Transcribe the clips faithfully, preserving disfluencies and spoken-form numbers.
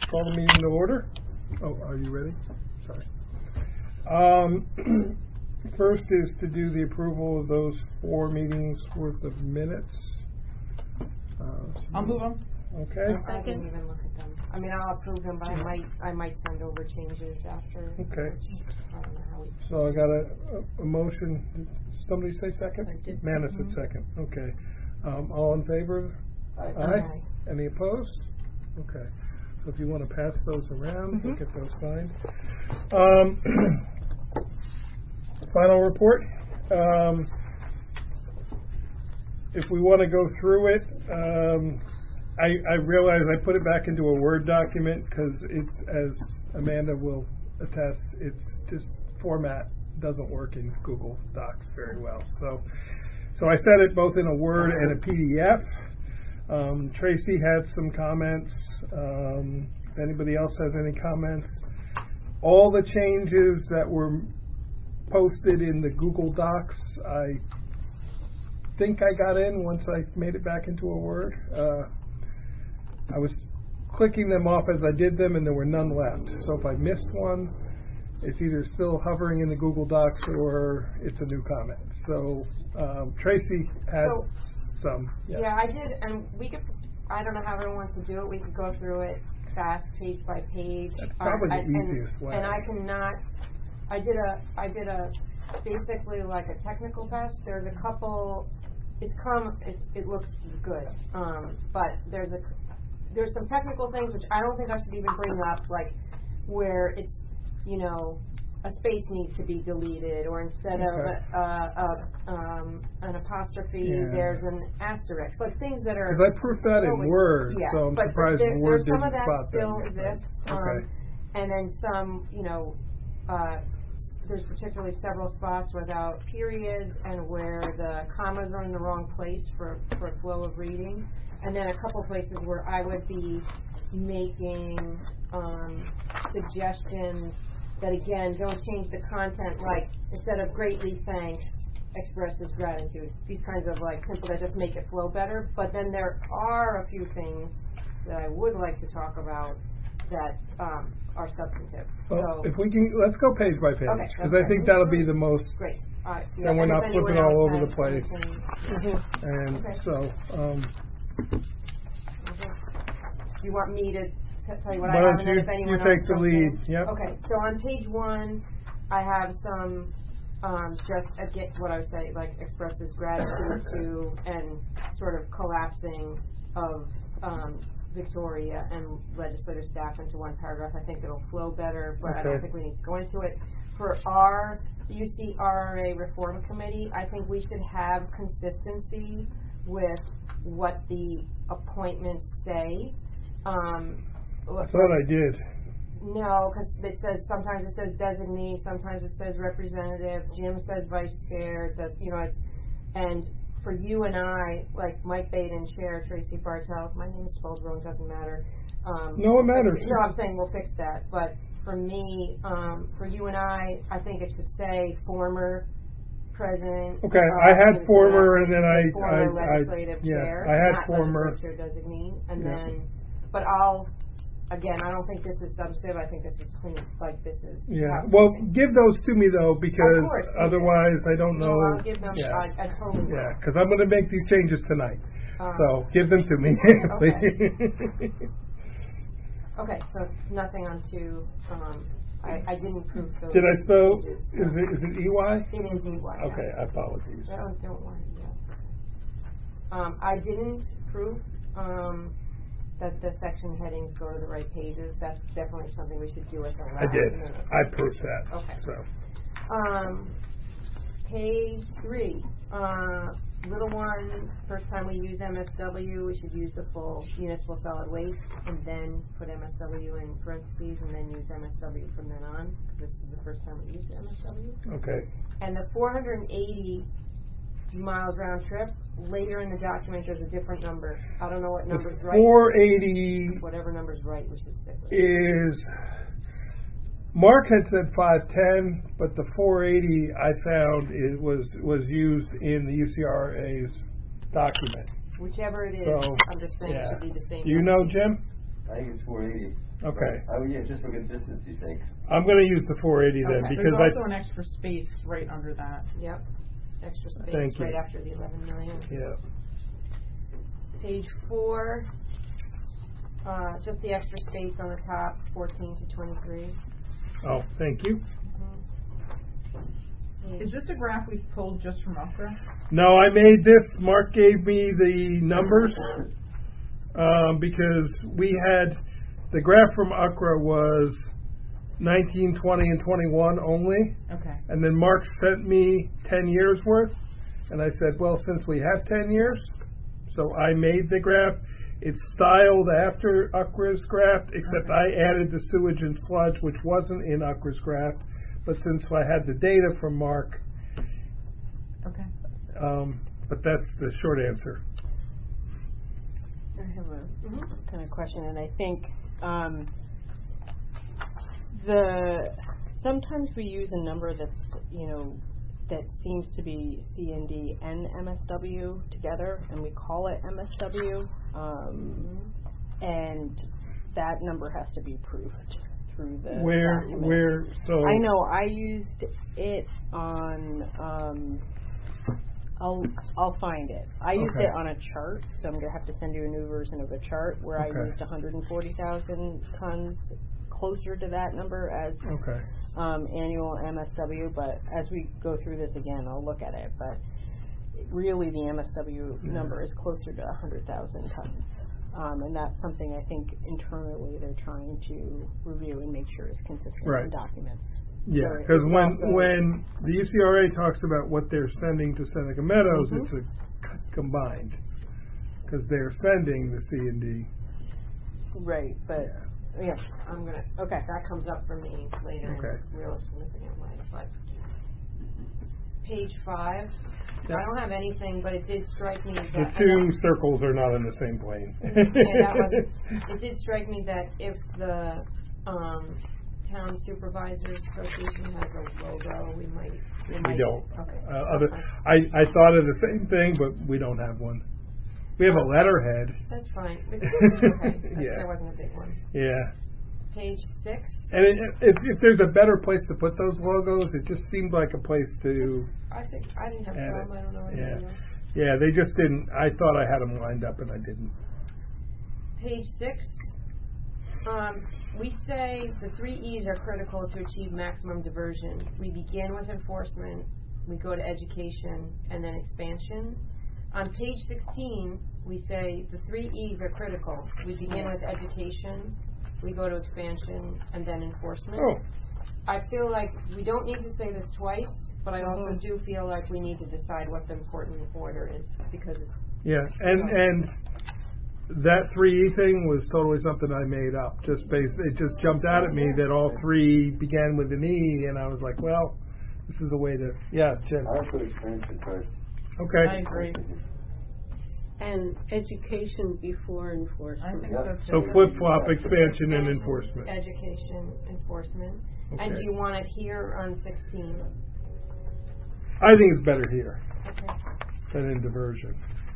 Call the meeting to order. Oh, are you ready? Sorry. Um, first is to do the approval of those four meetings worth of minutes. Uh, so I'll move them. Okay. I didn't even look at them. I mean, I'll approve them, but I might, I might send over changes after. Okay. I don't know how we. So I got a, a, a motion. Did somebody say second? I did. Manus Mm-hmm. said second. Okay. Um, all in favor? Aye. Aye. Aye. Any opposed? Okay. So if you want to pass those around, Mm-hmm. we'll get those signed. Um, final report. Um, if we want to go through it, um, I, I realize I put it back into a Word document because it's, as Amanda will attest, it's just format doesn't work in Google Docs very well. So, so I set it both in a Word and a P D F. Um, Tracy had some comments. Um, if anybody else has any comments, all the changes that were posted in the Google Docs, I think I got in once I made it back into a Word. Uh, I was clicking them off as I did them, and there were none left. So if I missed one, it's either still hovering in the Google Docs or it's a new comment. So um, Tracy had So, some. Yeah. yeah, I did, and we could. I don't know how everyone wants to do it. We could go through it fast, page by page. That's probably uh, the and, easiest way. And I cannot. I did a. I did a basically like a technical test. There's a couple. It's come. It, it looks good, um, but there's a. There's some technical things which I don't think I should even bring up, like where it's, you know, a space needs to be deleted, or instead Okay. of a, a, a, um, an apostrophe, Yeah. there's an asterisk, like things that are. Because I proofed that in always- Word, yeah, so I'm but surprised there, Word there's some didn't of that spot still them. exists, um, Okay. and then some, you know, uh, there's particularly several spots without periods and where the commas are in the wrong place for for flow of reading. And then a couple places where I would be making um, suggestions that, again, don't change the content, like instead of greatly thanks, expresses gratitude. These kinds of like simple that just make it flow better. But then there are a few things that I would like to talk about that um, are substantive. Well, so if we can, let's go page by page, Okay, because okay. I think that'll be the most, great. Uh, yeah, and we're and not if flipping anyone all else over has the place. anything- Mm-hmm. and Okay. so, um, Okay. Do you want me to t- tell you what Why I have, don't and then you- if anyone you else take the comes lead. in? Yep. Okay, so on page one, I have some, um, just again, what I would say, like expresses gratitude to, and sort of collapsing of um, Victoria and legislative staff into one paragraph. I think it'll flow better, but I Okay. don't think we need to go into it. For our U C R R A Reform Committee, I think we should have consistency with what the appointments say. Um, I thought I did. no, because it says, sometimes it says designee, sometimes it says representative, Jim says vice chair, it says, you know, it's, and for you and I, like Mike Baden, chair, Tracy Bartels, my name is spelled wrong, doesn't matter. Um, No, it matters. No, I'm saying we'll fix that, but for me, um, for you and I, I think it should say former president. Okay, uh, I had and former, and then I, former I, I, legislative yeah, chair, I had not former. legislature designee, and Yeah. then, but I'll, again, I don't think this is substantive. I think this is clean, like this is. Yeah, well, give those to me though, because Of course, otherwise I don't know. No, I'll give them, yeah, I, I totally will. yeah, because I'm going to make these changes tonight. Um, So give them to me, please. Okay, so nothing on two, um, I, I didn't prove those. Did I spell? changes. Is it is it E Y? It is E Y. yeah. Okay, apologies. No, don't worry, yeah. Um, I didn't prove, um, that the section headings go to the right pages. That's definitely something we should do at the last I did. minute. I proved that. Okay. So Um, page three, uh, little one, first time we use M S W, we should use the full municipal solid waste, and then put M S W in parentheses, and then use M S W from then on, because this is the first time we used M S W. okay. And the four hundred eighty miles round trip, later in the document, there's a different number. I don't know what number's right. four eighty Whatever number's right, we should stick with. is, Mark had said five ten, but the four eighty I found it was was used in the U C R A's document. Whichever it is, So, I'm just saying yeah. it should be the same. Do you know, number. Jim? I think it's four eighty. Okay. Oh, yeah, just for consistency's sake. I'm going to use the four eighty then Okay. because There's also I. an extra space right under that. Yep. Extra space Thank you. right after the eleven million. Yeah. Page four, uh, just the extra space on the top, fourteen to twenty-three. Oh, thank you. Mm-hmm. Is this a graph we've pulled just from Okra? No, I made this. Mark gave me the numbers um, because we had the graph from U C R A was nineteen, twenty, and twenty-one only, Okay. and then Mark sent me ten years worth, and I said, well, since we have ten years, so I made the graph. It's styled after U C R A's graph, except Okay. I added the sewage and sludge, which wasn't in U C R A's graph, but since I had the data from Mark, Okay. um, but that's the short answer. I have a Mhm. kind of question, and I think um, the sometimes we use a number that's, you know, that seems to be C N D and M S W together, and we call it M S W, um, and that number has to be proved through the Where, document. where, so. I know I used it on. Um, I'll I'll find it. I used Okay. it on a chart, so I'm gonna have to send you a new version of a chart where I Okay. used one hundred forty thousand tons, closer to that number as Okay. um, annual M S W. But as we go through this again, I'll look at it. But really, the M S W Yeah. number is closer to one hundred thousand tons, um, and that's something I think internally they're trying to review and make sure is consistent Right. in documents. Yeah, So because it's when also- when the U C R A talks about what they're sending to Seneca Meadows, Mhm. it's a c- combined, because they're sending the C and D. Right, but Yeah. yeah. I'm gonna, Okay. that comes up for me later Okay. in a real significant way, but. Page five, Yep. I don't have anything, but it did strike me that. The I know- two circles are not in the same plane. Yeah, that was, it did strike me that if the, um, Town Supervisors Association has a logo, we might, we We might. don't. Okay. Uh, other, Okay. I, I thought of the same thing, but we don't have one. We have a letterhead. That's fine. It's, okay. That, Yeah. that wasn't a big one. Yeah. Page six. And it, if, if there's a better place to put those logos, it just seemed like a place to. I think, I didn't have Add some, it. I don't know. Yeah. anybody else. Yeah, they just didn't. I thought I had them lined up, and I didn't. Page six, um, we say the three E's are critical to achieve maximum diversion. We begin with enforcement, we go to education, and then expansion. On page sixteen, we say the three E's are critical. We begin with education, we go to expansion, and then enforcement. Oh, I feel like we don't need to say this twice, but I also Mhm. do feel like we need to decide what the important order is, because it's yeah, and and that three E thing was totally something I made up. Just based, it just jumped out at me that all three began with an E, and I was like, well, this is a way to. Yeah, Jen. I would put expansion first. Okay. I agree. And education before I enforcement. think Yep. so too. So flip flop expansion and enforcement. education, enforcement. And Okay. do you want it here on sixteen? I think it's better here Okay. than in diversion.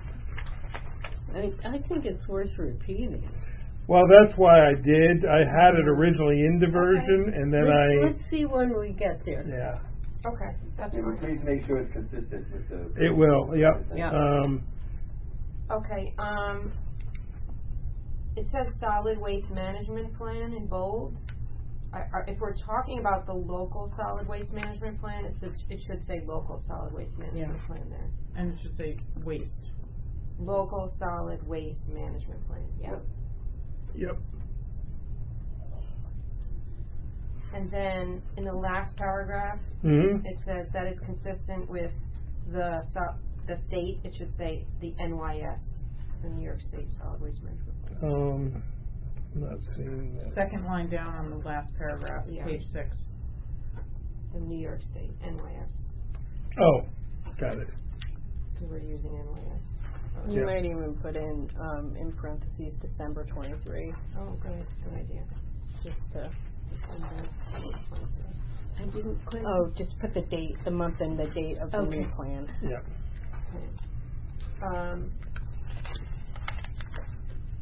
I, I think it's worth repeating. Well, that's why I did. I had it originally in diversion, and then let's, I. let's see when we get there. Yeah, Okay, that's Yeah, but fine. please make sure it's consistent with the. it will. Yep. Yeah. Um, Okay, um, it says solid waste management plan in bold. I, I, if we're talking about the local solid waste management plan, it should, it should say local solid waste management Yeah. plan there. And it should say waste. Local solid waste management plan, yeah. yep. And then in the last paragraph, hmm it says that is consistent with the so- the state. It should say the N Y S, the New York State Solid Waste Management Plan. Um, I'm not seeing that. Second line down on the last paragraph, Yeah. page six. The New York State N Y S. Oh, got it. Because we're using N Y S. Oh, You Yeah. might even put in um, in parentheses December twenty-three, oh, good, good idea. just to. I didn't quite. Oh, just put the date, the month and the date of the new Okay. plan. Yep. Okay. Um,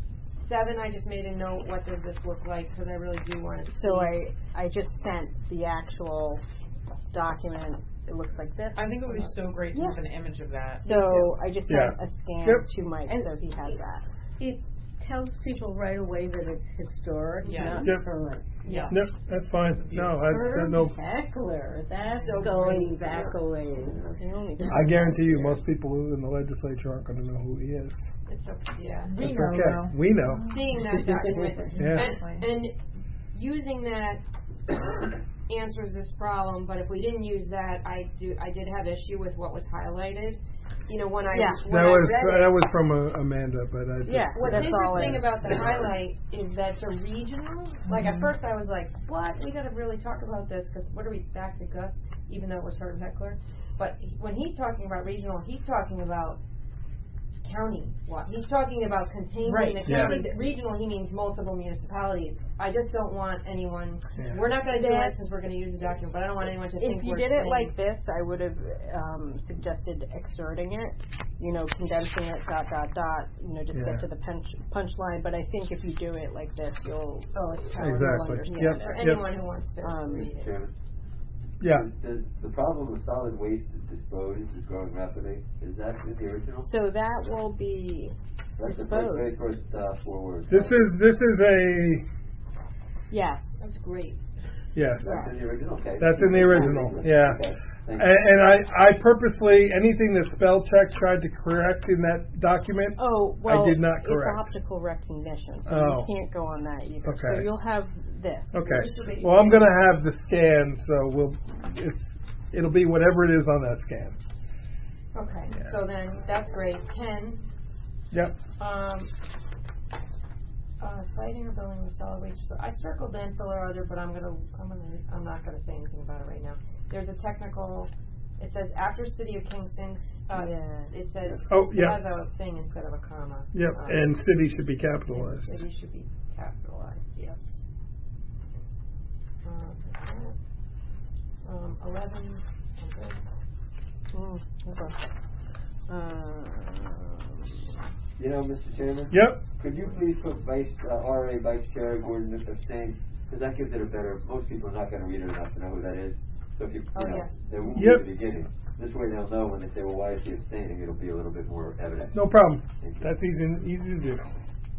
seven, I just made a note, what does this look like, because I really do want to see. So I, I just sent the actual document. It looks like this. I think it would be so great to Yeah. have an image of that. So I just Yeah. sent a scan Yep. to Mike, And- so he has that. It tells people right away that it's historic, Yeah. not Yep. current. Yeah. Yep, that's fine. No, I, I no. Heckler, that's So going great. back a ways. You only did I guarantee you, most people in the legislature aren't going to know who he is. It's a, yeah. We That's know, okay. though. We know. Seeing that document, Yeah. and, and using that answers this problem, but if we didn't use that, I do, I did have issue with what was highlighted. You know, when I, Yeah. when That I was read it. that was from uh, Amanda, but I just, Yeah. What's That's all interesting it- about the highlight is that it's a regional. Like Mm-hmm. at first I was like, "What? We got to really talk about this because what are we back to Gus?" Even though it was Herb Heckler, but he, when he's talking about regional, he's talking about county. What he's talking about containing Right. the Yeah. county. Regional, he means multiple municipalities. I just don't want anyone. Yeah. We're not going to do That- it since we're going to use the document, but I don't want anyone to If think you we're did it saying- like this, I would have um, suggested exerting it, you know, condensing it, dot, dot, dot, you know, just Yeah. get to the punch punchline. But I think if you do it like this, you'll, Oh, it's you'll Exactly. understand Yep. it. for Yep. anyone who wants to Um, read it. Chairman? yeah. Does, does the problem of solid waste disposed is growing rapidly, is that in the original? So that will be, That's the first, disposed. very first, uh, four words. This is this is a yeah. That's great. yes. That's in the original, okay. That's in the original, yeah. Okay, thank And, you. and I, I purposely, anything that spell check tried to correct in that document, Oh, well, did not correct. it's optical recognition, so Oh. you can't go on that either. So Okay. you'll have this. okay. Well, I'm going to have the scan, so we'll, it's, it'll be whatever it is on that scan. Okay, Yeah. so then that's great. Ten. Yep. Um, uh, citing or building with solid waste. So I circled landfill or other, but I'm gonna, I'm gonna, I'm not gonna say anything about it right now. There's a technical. It says after City of Kingston. Uh, Yeah. It says. Oh, It yeah. has a thing instead of a comma. Yep. Um, And city should be capitalized. City should be capitalized. Yes. Uh, um, eleven. I'm good. Mm, okay. Um, You know, Mister Chairman? Yep. Could you please put Vice, uh, R A Vice Chair Gordon abstain? Because that gives it a better, most people are not going to read it enough to know who that is. So if you, Oh, you know, yes. they won't Yep. read the beginning. This way they'll know when they say, well, why is he abstaining? It'll be a little bit more evident. No problem. Thank you. That's easy, easy to do.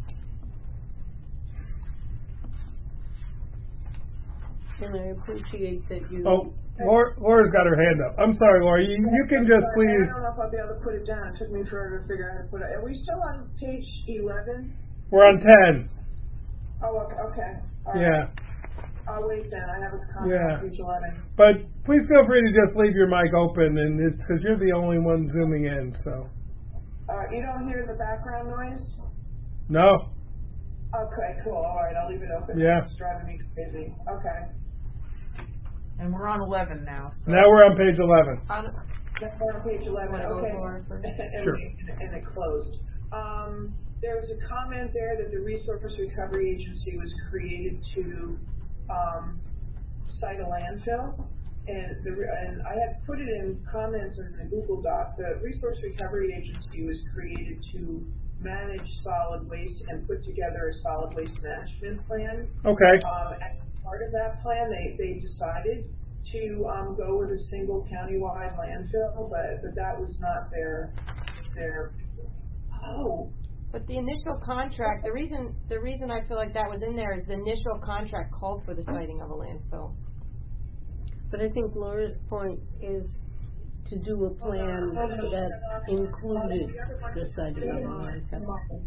And I appreciate that you. Oh, Laura, Laura's got her hand up. I'm sorry, Laura. You, you can just I please. don't know if I'll be able to put it down. It took me forever to figure out how to put it. Are we still on page eleven? We're on ten. Oh, okay. okay. All right. Yeah. I'll wait then. I have a comment Yeah. on page eleven. But please feel free to just leave your mic open, and it's because you're the only one zooming in. So Uh, you don't hear the background noise? no. Okay, cool. All right, I'll leave it open. Yeah. It's driving me crazy. Okay. And we're on eleven now. So. Now we're on page eleven. On, That's on page eleven. Wanna go Okay. Laura first? and, Sure. we, and it closed. Um, there was a comment there that the Resource Recovery Agency was created to um, cite a landfill. And, the, and I had put it in comments in the Google Doc. The Resource Recovery Agency was created to manage solid waste and put together a solid waste management plan. Okay. Um, as part of that plan, they, they decided to um, go with a single countywide landfill, but, but that was not their their. Oh, but the initial contract, the reason, the reason I feel like that was in there is the initial contract called for the siting of a landfill. But I think Laura's point is to do a plan that included the siting of a landfill.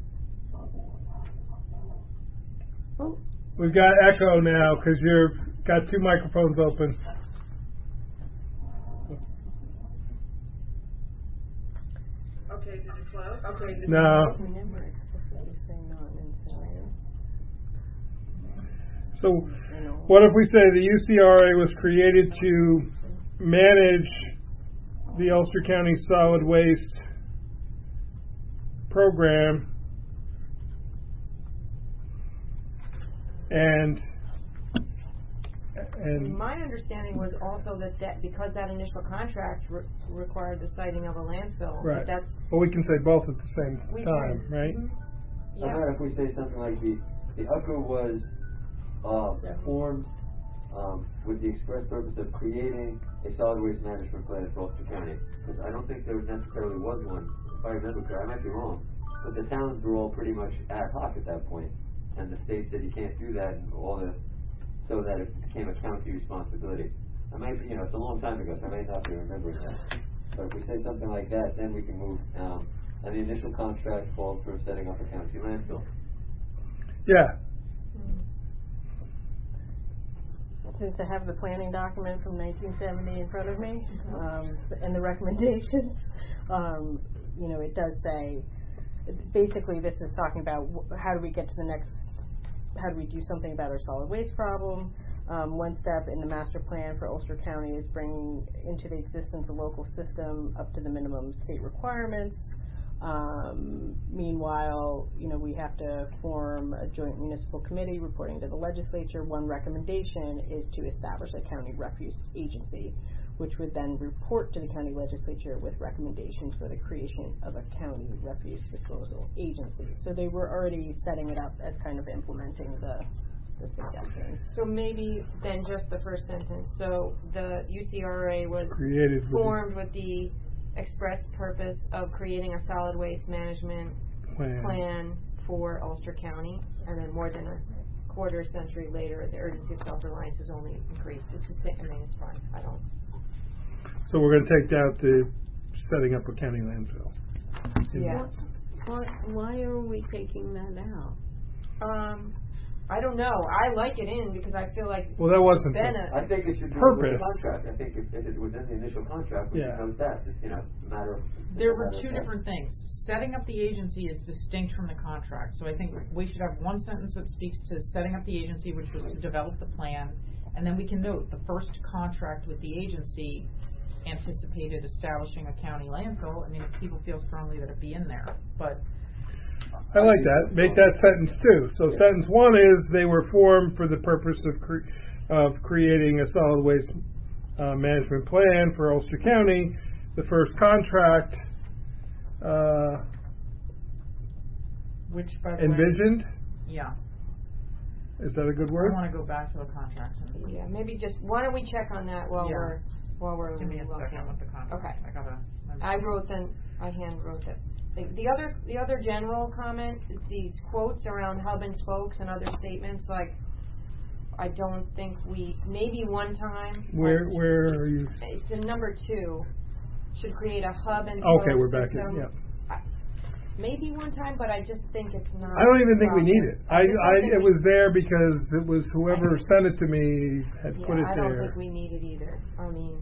Oh, We've got echo now because you've got two microphones open. okay, did it close? Okay. Did No. we never explicitly say non-incinerator. So I know. what if we say the U C R A was created to manage the Ulster County Solid Waste Program and and My understanding was also that, that because that initial contract re- required the siting of a landfill, Right. that that's well we can say both at the same We time, can. right? Mhm. How Yeah. about if we say something like the, the U C C A was, uh, formed, um, with the express purpose of creating a solid waste management plan for Ulster County? Because I don't think there necessarily was one, if I remember correctly, I might be wrong, but the towns were all pretty much ad hoc at that point, and the state said you can't do that, and all the, so that it became a county responsibility. I might be, you know, it's a long time ago, so I may not be remembering that. But if we say something like that, then we can move, um, and the initial contract called for setting up a county landfill. Yeah. Since I have the planning document from nineteen seventy in front of me, um, and the recommendations, um, you know, it does say, basically this is talking about wh- how do we get to the next, how do we do something about our solid waste problem. Um, one step in the master plan for Ulster County is bringing into the existence a local system up to the minimum state requirements. Um, meanwhile, you know, we have to form a joint municipal committee reporting to the legislature. One recommendation is to establish a county refuse agency, which would then report to the county legislature with recommendations for the creation of a county refuse disposal agency. So they were already setting it up as kind of implementing the, the suggestions. So maybe then just the first sentence. So the U C R A was Created with formed with the express purpose of creating a solid waste management plan. plan for Ulster County, and then more than a quarter century later, the urgency of self-reliance has only increased. It's the same. I mean, it's fine. I don't. So we're going to take out the setting up a county landfill. Yeah. Why, why are we taking that out? Um, I don't know. I like it in because I feel like Well, that wasn't been the- a, I think it should be Purpose. in the contract. I think if, if it was in the initial contract, we Yeah. should note that. It's, you know, it's a matter of. There it's a were matter two of fact. different things. Setting up the agency is distinct from the contract, so I think we should have one sentence that speaks to setting up the agency, which was to develop the plan, and then we can note the first contract with the agency anticipated establishing a county landfill. I mean, if people feel strongly that it be in there, but I like that. Make that sentence two. So Yeah. sentence one is they were formed for the purpose of cre- of creating a solid waste uh, management plan for Ulster County. The first contract uh, which, by the way, envisioned. yeah, Is that a good I word? want to go back to the contract. And yeah. Maybe just why don't we check on that while Yeah. we're while we're give me a looking. second with the contract. Okay. I gotta. I wrote them. I hand wrote it. The, the other the other general comment is these quotes around hub and spokes and other statements. Like, I don't think we maybe one time. Where like, where are you? It's in number two. Should create a hub and Okay, spoke we're back in. system. Yeah. I- Maybe one time, but I just think it's not. I don't even think we proper. need it. I, just don't I think it we- was there because it was whoever sent it to me had Yeah, put it I don't there. think we need it either. I mean,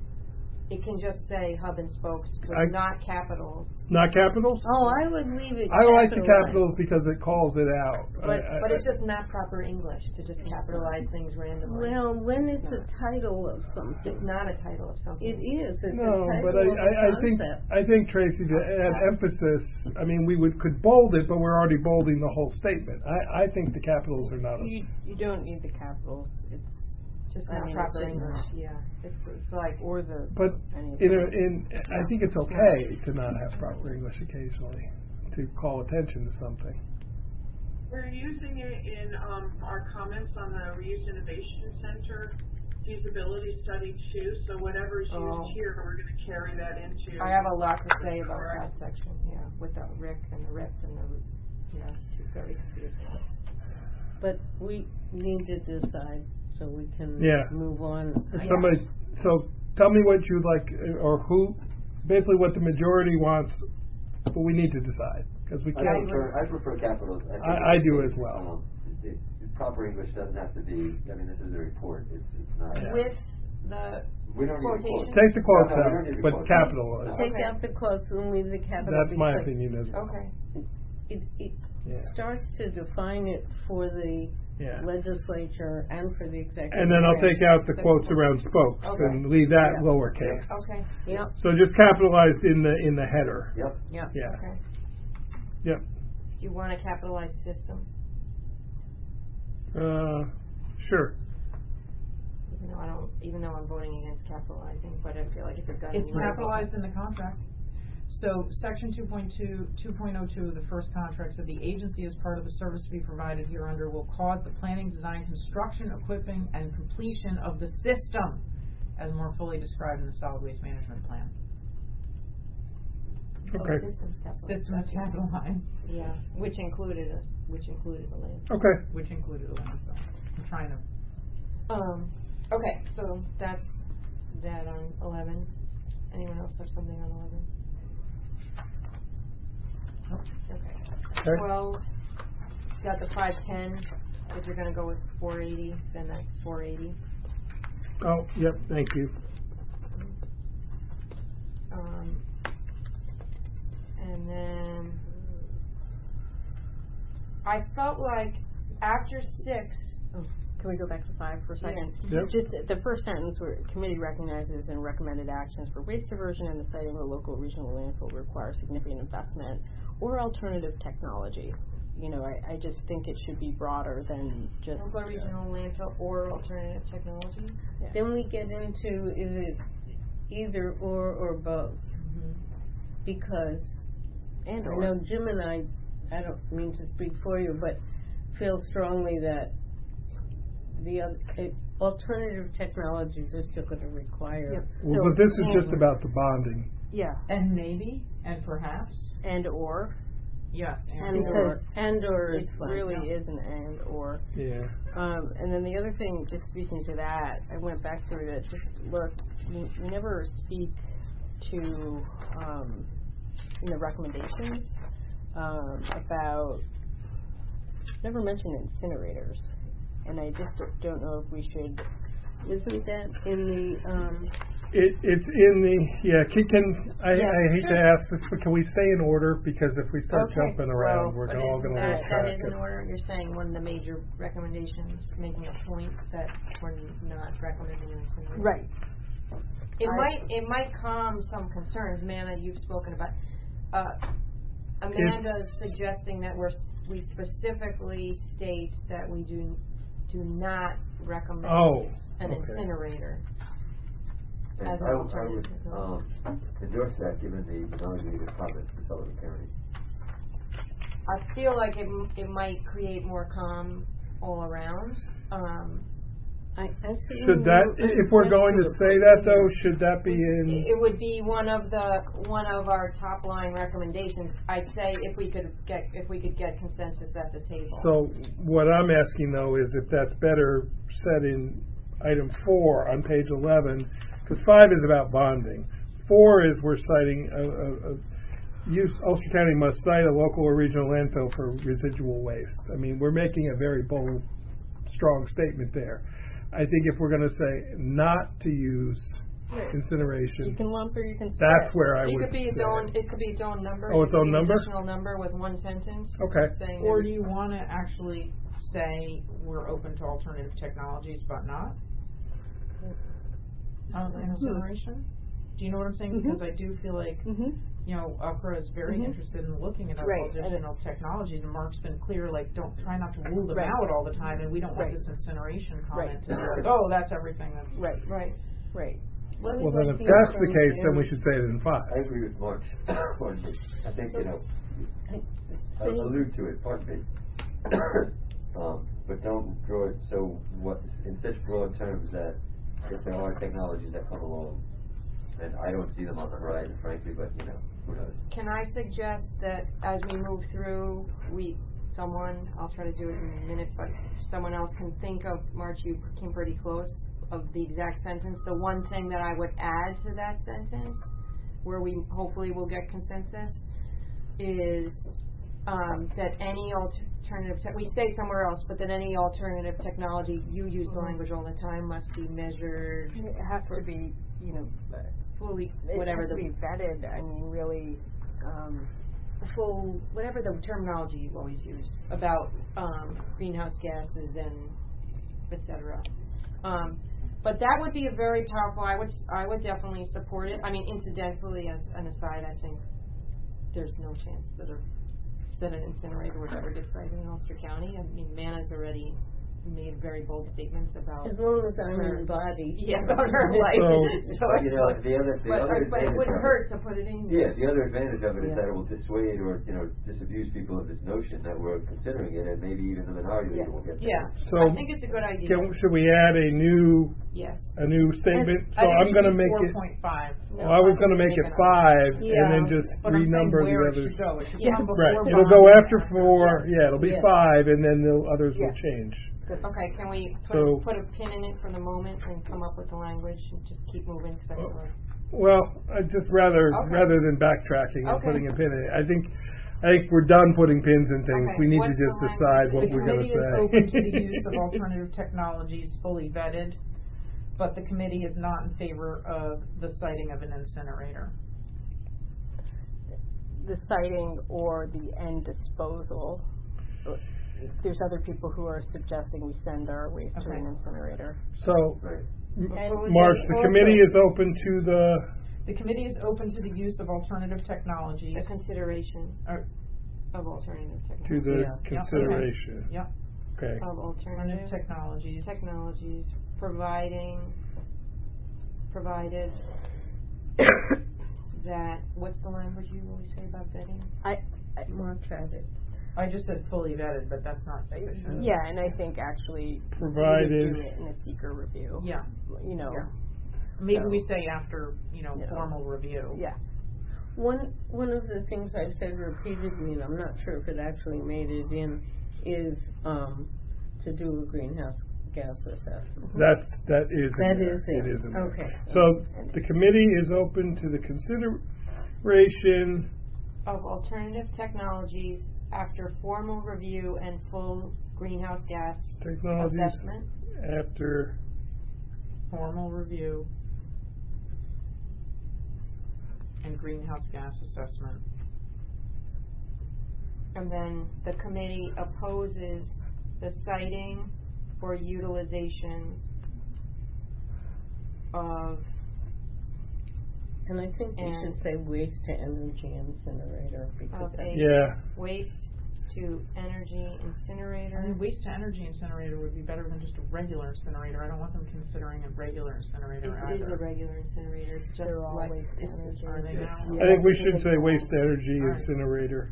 it can just say hub and spokes, but I- not capitals. Not capitals? Oh, I would leave it I like the capitalized. capitals because it calls it out. But I, I, but it's just not proper English to just capitalize things randomly. Well, when it's a title of It's something, not a title of something. it is. It's no, a but title I, of I, I a think concept. I think Tracy to add emphasis. I mean, we would could bold it, but we're already bolding the whole statement. I, I think the capitals are not. A, You, you don't need the capitals. It's just I not mean, proper it's just English. not. Yeah, it's it's like or the but any of in, a, them. in I think it's okay to not have proper English occasionally to call attention to something. We're using it in, um, our comments on the Reuse Innovation Center feasibility study too, so whatever's Oh. used here, we're gonna carry that into. I have a lot to say about Correct. that section. Yeah, with the Rick and the Rip and the yeah, it's too very confusing. But we need to decide so we can Yeah. move on. If somebody, so tell me what you'd like, uh, or who, basically what the majority wants, but we need to decide because we I can't. prefer, I prefer capitals. think I- I it's- do as well. Um, it, it, proper English doesn't have to be, I mean, this is a report, it's, it's not. Yeah. With the We don't need a quotation? quote. Take the quotes No, no, we out, don't need the but quotes. capitalize. Take Okay. out the quotes and leave the capital. That's my because opinion as well. Okay. It, it Yeah. starts to define it for the Yeah. legislature and for the executive. And then I'll branch. take out the quotes around spokes Okay. and leave that Yeah. lowercase. Okay. Yep, So just capitalized in the in the header. Yep. yep. Yeah. Okay. Yep. Do you want a capitalized system? Uh, sure. Even though I don't, even though I'm voting against capitalizing, but I feel like it's a gun. It's you might as well- capitalized in the contract. So section two point two, two point oh two of the first contract said the agency as part of the service to be provided hereunder will cause the planning, design, construction, equipping, and completion of the system as more fully described in the solid waste management plan. Okay. System is capitalized. Yeah, which included a, which included the land. Okay. Which included the landfill. I'm trying to. Um, okay, so that's that on eleven. Anyone else have something on eleven? Okay. Okay. Twelve, got the five ten. If you're gonna go with four eighty, then that's four eighty. Oh, yep, thank you. Um, and then I felt like after six. Oh, can we go back to five for a second? Yep. Just the first sentence where committee recognizes and recommended actions for waste diversion and the siting of a local regional landfill require significant investment or alternative technology. You know, I, I just think it should be broader than just Local regional landfill or alternative technology. Yeah. Then we get into, is it either or or both? Mm-hmm. Because and I or. know Jim and I, I don't mean to speak for you, but feel strongly that the other, uh, alternative technologies are still going to require. Yep. Well, So- but this is just about the bonding. Yeah, And maybe, and perhaps, and or. yes, and, And or. Because and or It is fine. really yeah. is an and or. Yeah. Um, and then the other thing, just speaking to that, I went back through it. Just look, we, we never speak to um, in the recommendations um, about. Never mention incinerators, and I just don't know if we should. Isn't that in the, um, It, it's in the, yeah, can, can I, Yeah, I hate to ask this, but can we stay in order? Because if we start Okay, jumping around, well, we're But all isn't going to that, lose that track is in of. order? You're saying one of the major recommendations, making a point that we're not recommending an incinerator. Right. It I- might, it might calm some concerns. Amanda, you've spoken about, uh, Amanda's suggesting that we're, we specifically state that we do, do not recommend Oh, an okay. incinerator. And As an I, would- I would, alternative. um, endorse that, given the non-negative comments from Sullivan County. I feel like it, m- it might create more calm all around. Um, I, I see. Should that, if we're going to say that though, should that be in? It would be one of the, one of our top line recommendations. I'd say if we could get, if we could get consensus at the table. So what I'm asking though is if that's better said in item four on page eleven, because five is about bonding. Four is we're citing a, a, a use, Ulster County must cite a local or regional landfill for residual waste. I mean, we're making a very bold, strong statement there. I think if we're going to say not to use incineration, You can lump or you can that's split. where I It would could be its say. own, it could be its own number. Oh, its It could own be number? an additional number with one sentence. Okay. Saying Or that do you want to actually say we're open to alternative technologies but not? Um, incineration? Do you know what I'm saying? Mhm. Because I do feel like, Mm-hmm. you know, UPRA is very Mhm. interested in looking at other Right, and additional technologies, and Mark's been clear, like, don't, try not to rule them Right. out all the time, and we don't want Right. this incineration comment Right. to be like, oh, that's everything that's. Right. Right. Right. Let me Well, then go if see that's from the case, then we Jerry. should say it in five. I agree with Mark. Pardon me. I think, you know, I allude to it, pardon me. um, but don't draw it so, what, in such broad terms that if there are technologies that come along, and I don't see them on the horizon, frankly, but, you know, who knows? Can I suggest that as we move through, we, someone, I'll try to do it in a minute, but someone else can think of, March, you came pretty close, of the exact sentence. The one thing that I would add to that sentence, where we hopefully will get consensus, is um, that any alternative, te- we say somewhere else, but that any alternative technology, you use the language all the time, must be measured It has to be, you know, fully, it whatever has to the be vetted. I mean, really. Um, full, whatever the terminology you always use about um, greenhouse gases and et cetera. Um, but that would be a very powerful. I would, I would definitely support it. I mean, incidentally, as an aside, I think there's no chance that a that an incinerator would ever get cited in Ulster County. I mean, Mana's already made very bold statements about As long as I'm her- in body. yeah, about her life. So- So But, you know, it's- the other, the But, other but it advantage wouldn't of hurt it, to put it in. yeah, the other advantage of it is Yeah. that it will dissuade or, you know, disabuse people of this notion that we're considering it, and maybe even the minority leader will get Yeah, that. So, I think it's a good idea. Can, should we add a new, Yes. a new statement? So I think I'm it gonna should be make it, four point five. well, I was gonna make it five, and Yeah, then just but I'm saying renumber the where it others. should go. It should Yeah. come before Right, bond. it'll go after four, yeah, it'll be Yeah. five, and then the others will Yeah. change. Okay, can we So- put, put a pin in it for the moment and come up with the language and just keep moving? 'Cause I feel like- Well, I just rather, Okay. rather than backtracking and Okay. putting a pin in it, I think, I think we're done putting pins in things. Okay, We need to what's just the decide what The we're gonna committee is open to the use of say. alternative technologies fully vetted, but the committee is not in favor of the siting of an incinerator. The siting or the end disposal. There's other people who are suggesting we send our waste to Okay. an incinerator. So, Right. M- And March, they the also- committee is open to the, The committee is open to the use of alternative technologies. The consideration or- of alternative to technologies. the Yeah. Yep, okay. consideration. Yep, Okay. Of alternative alternative technologies. technologies, providing, provided that, what's the language you always say about vetting? I, I March at it. I just said fully vetted, but that's not sufficient. yeah, and I think actually we would Provided- do it in a seeker review. Yeah, You know. Yeah. maybe So- we say after, you know, Yeah. formal review. Yeah. One, one of the things I've said repeatedly, and I'm not sure if it actually made it in, is, um, to do a greenhouse gas assessment. That's, that is in That there. is there. It is in there. Okay. So, the committee is open to the consideration Of alternative technologies after formal review and full greenhouse gas technologies assessment. after Formal review and greenhouse gas assessment. And then the committee opposes the siting for utilization of, And I think we And- should say waste to energy incinerator, because of that- a Yeah. waste to energy incinerator. I mean, waste to energy incinerator would be better than just a regular incinerator. I don't want them considering a regular incinerator It is either. a regular incinerator, it's just They're all like, waste to it's just- energy. Are they now? I think we should say waste to energy All right. incinerator.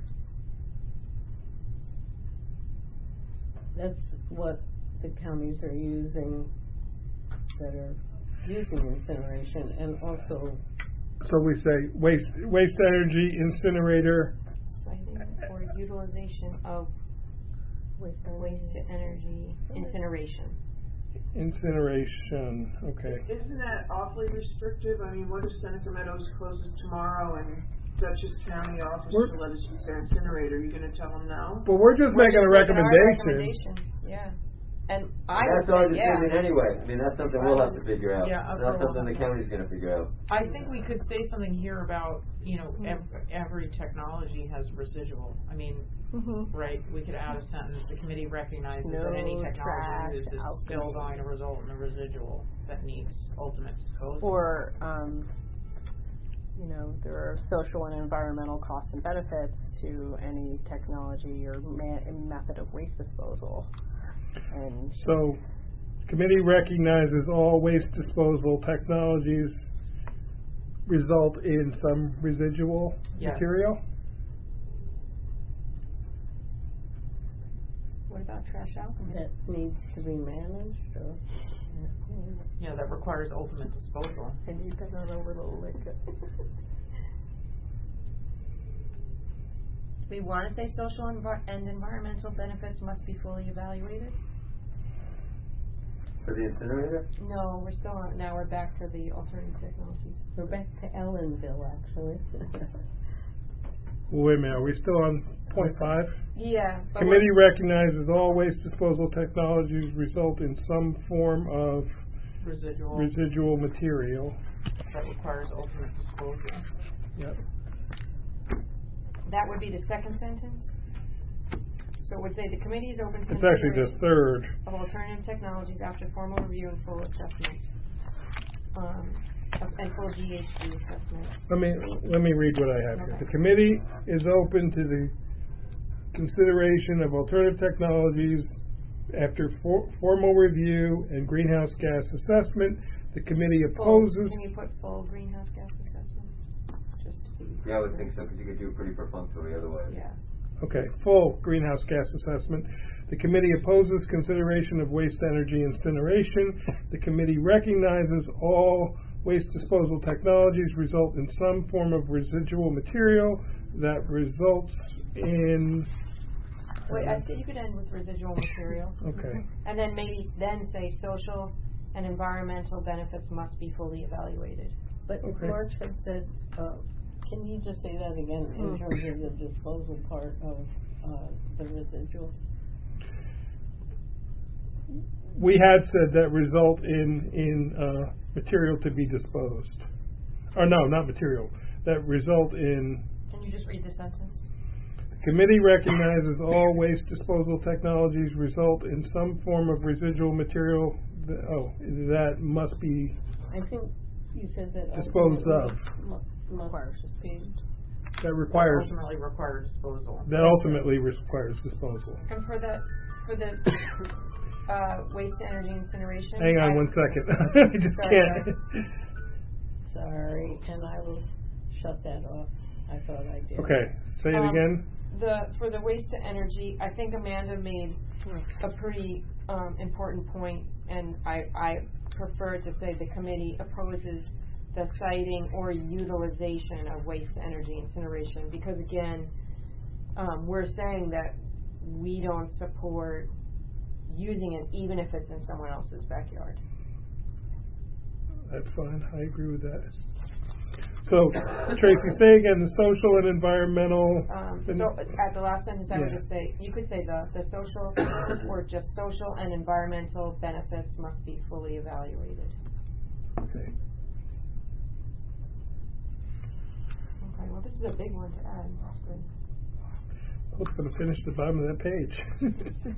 that's what the counties are using that are using incineration, and also, So we say waste, waste to energy incinerator, siting for utilization of Waste to waste to energy incineration. incineration, okay. Isn't that awfully restrictive? I mean, what if Seneca Meadows closes tomorrow and Dutchess County offers We're- to let us use their incinerator? Are you gonna tell them no? But we're just making a We're just making our recommendation. recommendation, yeah. And I would That's our say, yeah. decision anyway. I mean, that's something we'll have to figure out. Yeah, Not okay. something the county's gonna figure out. I think we could say something here about, you know, Hmm. ev- every technology has residual. I mean, Mm-hmm. right, we could add a sentence, the committee recognizes No that any trash, technology used is alcohol. still going to result in a residual that needs ultimate disposal. Or, um, you know, there are social and environmental costs and benefits to any technology or ma- method of waste disposal. And So, committee recognizes all waste disposal technologies result in some residual Yes. material? What about trash alcohol? that needs to be managed, or? Yeah, that requires ultimate disposal. and you've been on a little like We wanna say social envi- and environmental benefits must be fully evaluated? For the incinerator? No, we're still on, now we're back to the alternative technologies. We're back to Ellenville, actually. Wait a minute, are we still on point five? Yeah. but Committee recognizes all waste disposal technologies result in some form of Residual residual material. that requires ultimate disposal. Yep. That would be the second sentence? So it would say the committee is open to It's actually the consideration third. of alternative technologies after formal review and full assessment. Um, of- and full G H G assessment. Let me, let me read what I have here. Okay. The committee is open to the consideration of alternative technologies after for, formal review and greenhouse gas assessment, the committee Full- opposes. Can you put full greenhouse gas assessment? Just to be. Yeah, I would think so, because you could do it pretty perfunctory otherwise. Yeah. Okay, full greenhouse gas assessment. The committee opposes consideration of waste energy incineration. The committee recognizes all waste disposal technologies result in some form of residual material that results in. Wait, I think you could end with residual material. Okay. And then maybe then say social and environmental benefits must be fully evaluated. But Okay. Mark had said, uh, can you just say that again in Mm. terms of the disposal part of, uh, the residual? We had said that result in, in, uh, material to be disposed. Or no, not material, that result in. Can you just read the sentence? Committee recognizes all waste disposal technologies result in some form of residual material, that, oh, that must be I think you said that. disposed of, ultimately mu- Requires disposal. that requires, Ultimately require disposal. that ultimately requires disposal. And for the, for the, uh, waste to energy incineration. Hang on I- one second, I just Sorry, can't. Sorry, and I will shut that off. I thought I did. Okay, say it Um, again. The, for the waste to energy, I think Amanda made a pretty, um, important point, and I, I prefer to say the committee opposes the siting or utilization of waste to energy incineration, because again, um, we're saying that we don't support using it even if it's in someone else's backyard. That's fine, I agree with that. So, Tracy, say again, the social and environmental. Um, and- so at the last sentence, I would Yeah. just say, you could say the, the social or just social and environmental benefits must be fully evaluated. Okay. Okay, well, this is a big one to add, that's good. I was going to finish the bottom of that page.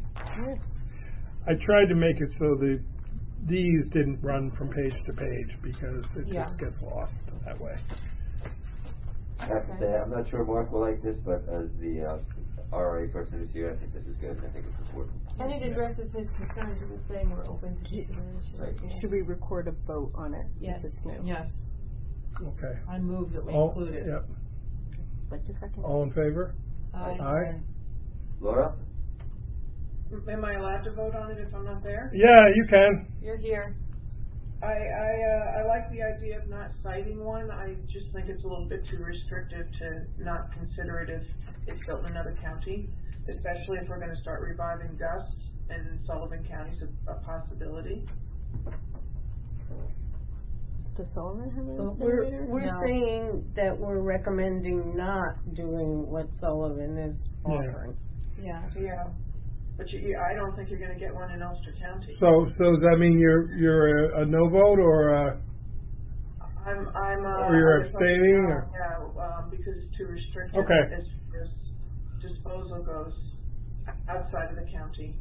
I tried to make it so the these didn't run from page to page because it Yeah. just gets lost that way. I have to say, I'm not sure Mark will like this, but as the, uh, R A person who's here, I think this is good, I think it's important. And it addresses his concerns, it was saying we're open to consideration. Right. Yeah. Should we record a vote on it? Yes. If it's new? Yes, Okay. I move that we All, include it. yep. Like a second? All in favor? Aye. Aye. Laura? Am I allowed to vote on it if I'm not there? Yeah, you can. You're here. I, I, uh, I like the idea of not citing one. I just think it's a little bit too restrictive to not consider it if it's built in another county, especially if we're gonna start reviving Gus and Sullivan County's a, a possibility. Does Sullivan have an But we're, incinerator? we're No. saying that we're recommending not doing what Sullivan is Yeah. offering. Yeah. Yeah, but you, you, I don't think you're gonna get one in Ulster County. So, so does that mean you're you're a, a no vote or a? I'm, I'm, uh. Or you're I guess I'm abstaining, not, or- Yeah, um, because it's too restrictive. Okay. As, as disposal goes outside of the county.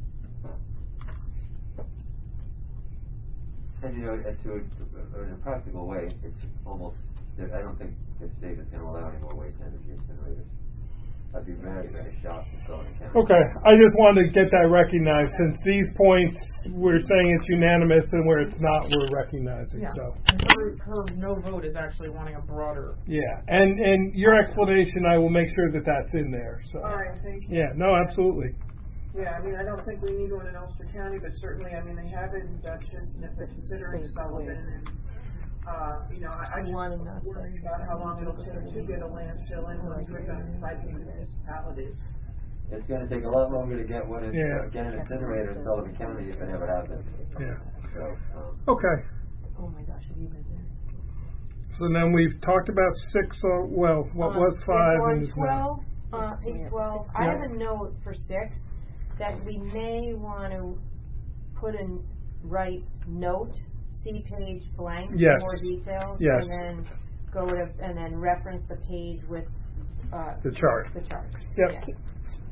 And you know, uh, to, a- in a practical way, it's almost, I don't think the state is gonna allow any more waste energy incinerators. I'd be very, very shocked if Sullivan County. Okay, I just wanted to get that recognized since these points we're saying it's unanimous and where it's not we're recognizing. Yeah, So and her, her no vote is actually wanting a broader. yeah, and and your explanation, I will make sure that that's in there. So All right, thank you. yeah, no, absolutely. Yeah, I mean, I don't think we need one in Ulster County, but certainly, I mean, they have in Dutchess, and if they're considering Sullivan, and, uh, you know, I, I just Wanna not worry say- about how long it'll take to get a landfill in once we're done fighting the municipalities. It's gonna take a lot longer to get one, in- Yeah. uh, get an incinerator in Sullivan County if it ever happens. Yeah. So, um, Okay. Oh my gosh, have you been there? So then we've talked about six. Uh, well, what Um, was five On and is now. twelve, uh, page twelve, I Yeah. have a note for six, that we may wanna put in, write note, see page blank, for Yes. more details. Yes. And then go to, and then reference the page with, uh, The chart. the chart. Yep. Yeah.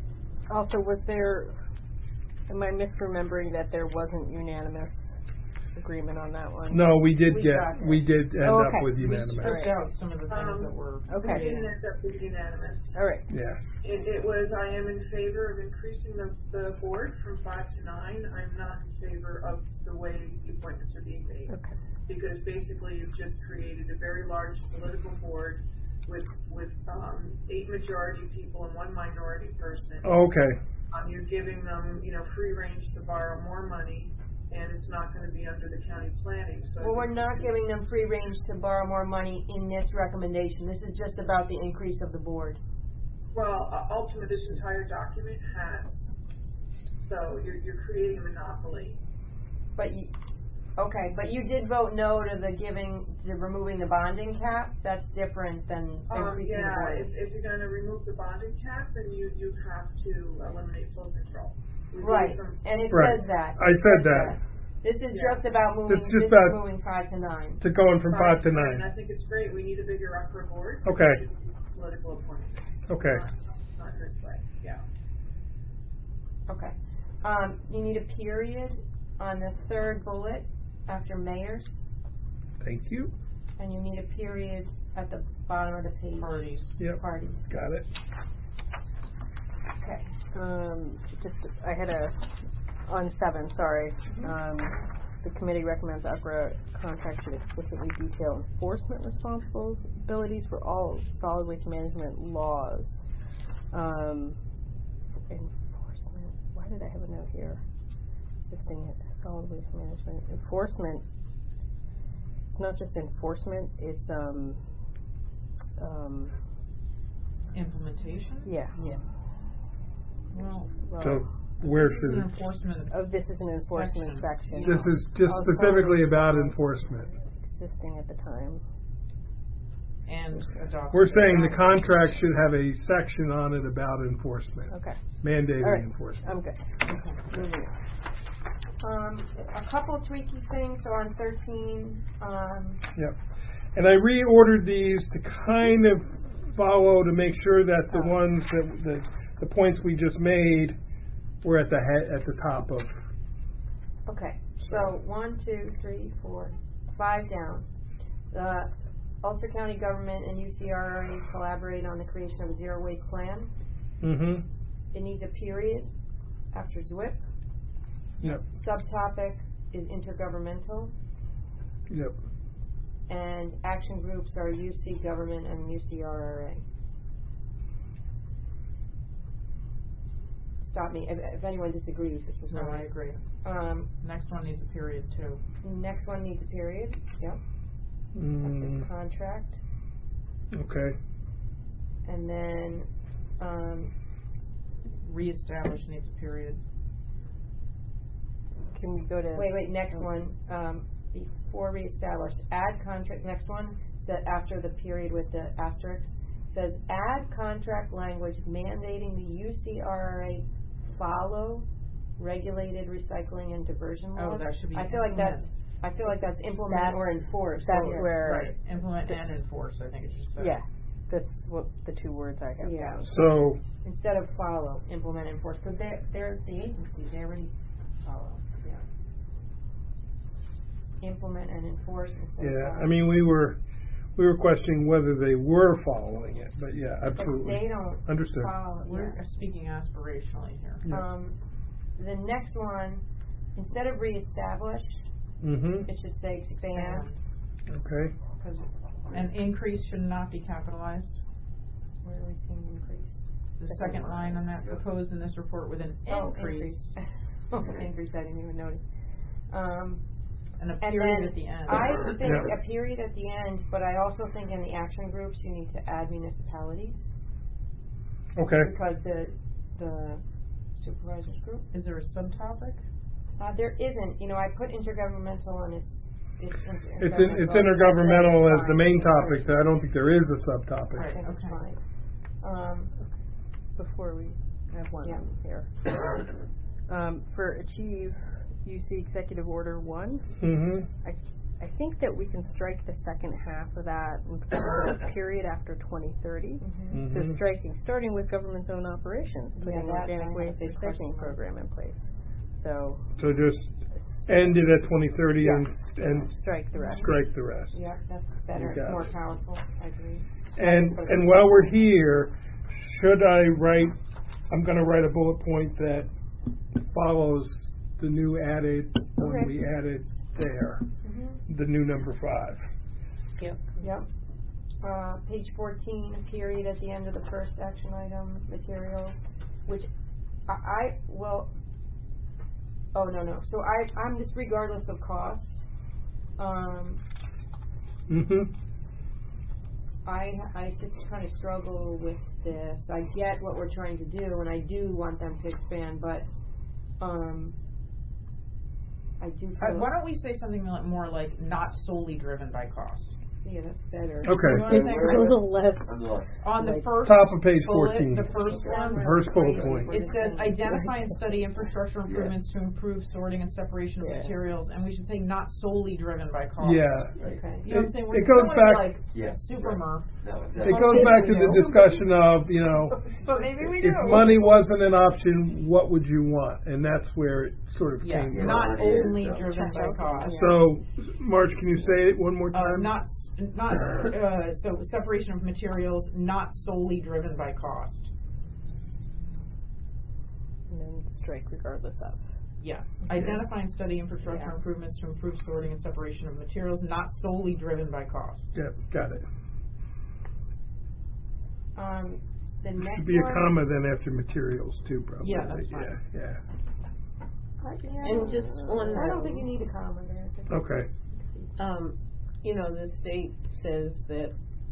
Also, was there, am I misremembering that there wasn't unanimous agreement on that one? No, we did We get, got it. we did end Oh, up okay. with We unanimous. stripped out some of the things Um, that were. Okay. We didn't end up with unanimous. All right. Yeah. It, it was, I am in favor of increasing the, the board from five to nine. I'm not in favor of the way the appointments are being made. Okay. Because basically you've just created a very large political board with, with, um, eight majority people and one minority person. Okay. Um, you're giving them, you know, free range to borrow more money, and it's not gonna be under the county planning, so. Well, we're not giving them free range to borrow more money in this recommendation. This is just about the increase of the board. Well, uh, ultimately, this entire document has, so you're, you're creating a monopoly. But you, okay, but you did vote no to the giving, the removing the bonding cap. That's different than Um, increasing the yeah, board. if, if you're gonna remove the bonding cap, then you, you have to eliminate flow control. We gave Right, them- and it Right. says that. I It said says that. This is Yeah. just about moving, It's this just is about- moving five to nine. To going from five to And nine. I think it's great, we need a bigger upper board. Okay. It should be Political appointment. Okay. Not, not this way, yeah. Okay. Um, you need a period on the third bullet after mayors, Thank you. and you need a period at the bottom of the page. Parties. Yep. Parties. Got it. Okay. Um, just, I had a, on seven, sorry. Mm-hmm. Um, the committee recommends U C R A contract should explicitly detail enforcement responsibilities for all solid waste management laws. Um, enforcement, why did I have a note here? Existing solid waste management, enforcement, it's not just enforcement, it's, um, um, Implementation? yeah. Yeah. Well, Well, So where this is should an it? enforcement. oh, this is an enforcement Section. section. This is just Oh, specifically sorry. about enforcement. Existing at the time. And adopted. We're saying the contract should have a section on it about enforcement, Okay. mandating All right. enforcement. I'm good. Okay. Moving on. Um, a couple tweaky things, so on thirteen, um, Yep. And I reordered these to kind of follow to make sure that the ones that, the, the points we just made were at the head, at the top of. okay, so one, two, three, four, five down. The Ulster County government and U C R R A collaborate on the creation of a zero waste plan. Mm-hmm. It needs a period after Z W I P. Yep. Subtopic is intergovernmental, Yep. and action groups are U C government and U C R R A. Stop me, if, if anyone disagrees, this is No, fine. I agree. Um, Next one needs a period too. next one needs a period, yep, Mm, after contract, okay. and then, um, Reestablish needs a period. Can we go to? wait, wait, next one, um, before reestablished, add contract, next one, that after the period with the asterisk, says add contract language mandating the U C R R A follow regulated recycling and diversion Oh, laws. that should be I feel like that's, implement. I feel like that's implement That- or enforce. That's Yeah. where. Right, implement and enforce, I think it should say. Yeah. That's what the two words I have Yeah. down. So, Instead of follow, implement, enforce, because they're, they're the agency, they already follow, yeah. Implement and enforce instead of yeah, follow. I mean, we were, we were questioning whether they were following it, but yeah, But absolutely. they don't Understood. follow, We're yeah. speaking aspirationally here. Yeah. Um, the next one, instead of reestablish, Mm-hmm. it should say expand, Okay. because And increase should not be capitalized. where are we seeing increase? The Second second line. line on that, proposed in this report with an Oh, increase. increase. Increase, I didn't even notice. Um, And a and period then at the end. I think Yeah. a period at the end, but I also think in the action groups, you need to add municipalities, Okay. because the, the supervisors group, Is there a subtopic? uh, there isn't, you know, I put intergovernmental and it's, it's. inter- It's in, it's intergovernmental. intergovernmental as the main Fine. topic, so I don't think there is a I subtopic. think it's Okay. fine. Um, Before we have one Yeah. here. Um, for achieve, U C Executive Order One. Mm-hmm. I I think that we can strike the second half of that and put a period after twenty thirty. mhm. So Mm-hmm. striking, starting with government's own operations, putting Yeah, an that I organic have a waste big question recycling mark. program in place. So So just, end it at twenty thirty Yeah. and, and Strike the rest. strike the rest. Yeah, that's better, You got more it. powerful, I agree. And, and while we're here, should I write, I'm gonna write a bullet point that follows the new added, when Okay. we added there, Mhm. the new number five. Yep. Yep. Uh, page fourteen, period at the end of the first action item, materials, which I, I, well, oh, no, no, so I, I'm just regardless of cost. Um, Mm-hmm. I, I just kind of struggle with this. I get what we're trying to do, and I do want them to expand, but, um, I do Uh, feel, why don't we say something like- more like not solely driven by cost? yeah, that's better. Okay. You know what I'm saying? A little less. I'm lost. On the Like, first Top of page bullet, fourteen. the first one, First bullet point. it says identify and study infrastructure improvements to improve sorting and separation of Yeah. materials, and we should say not solely driven by cost. Yeah. Okay. You know what I'm It- saying? it We goes don't wanna be back- like Yeah. super right. murph. No, It exactly. goes back to we the do. discussion of, you know, But maybe we do. if money wasn't an option, what would you want? And that's where it sort of Yeah, came Yeah. from. not Yeah. only Yeah. driven by cost. So, Marge, can you say it one more Uh, time? not, not, uh, so separation of materials, not solely driven by cost. And then strike regardless of. Yeah, identify and study infrastructure Yeah. improvements to improve sorting and separation of materials, not solely driven by cost. Yep, got it. Um, the next Should be a one- comma then after materials too, probably. Yeah, that's fine. Yeah, yeah. I- yeah, And just on I don't the- think you need a comma there. Okay. Um, you know, the state says that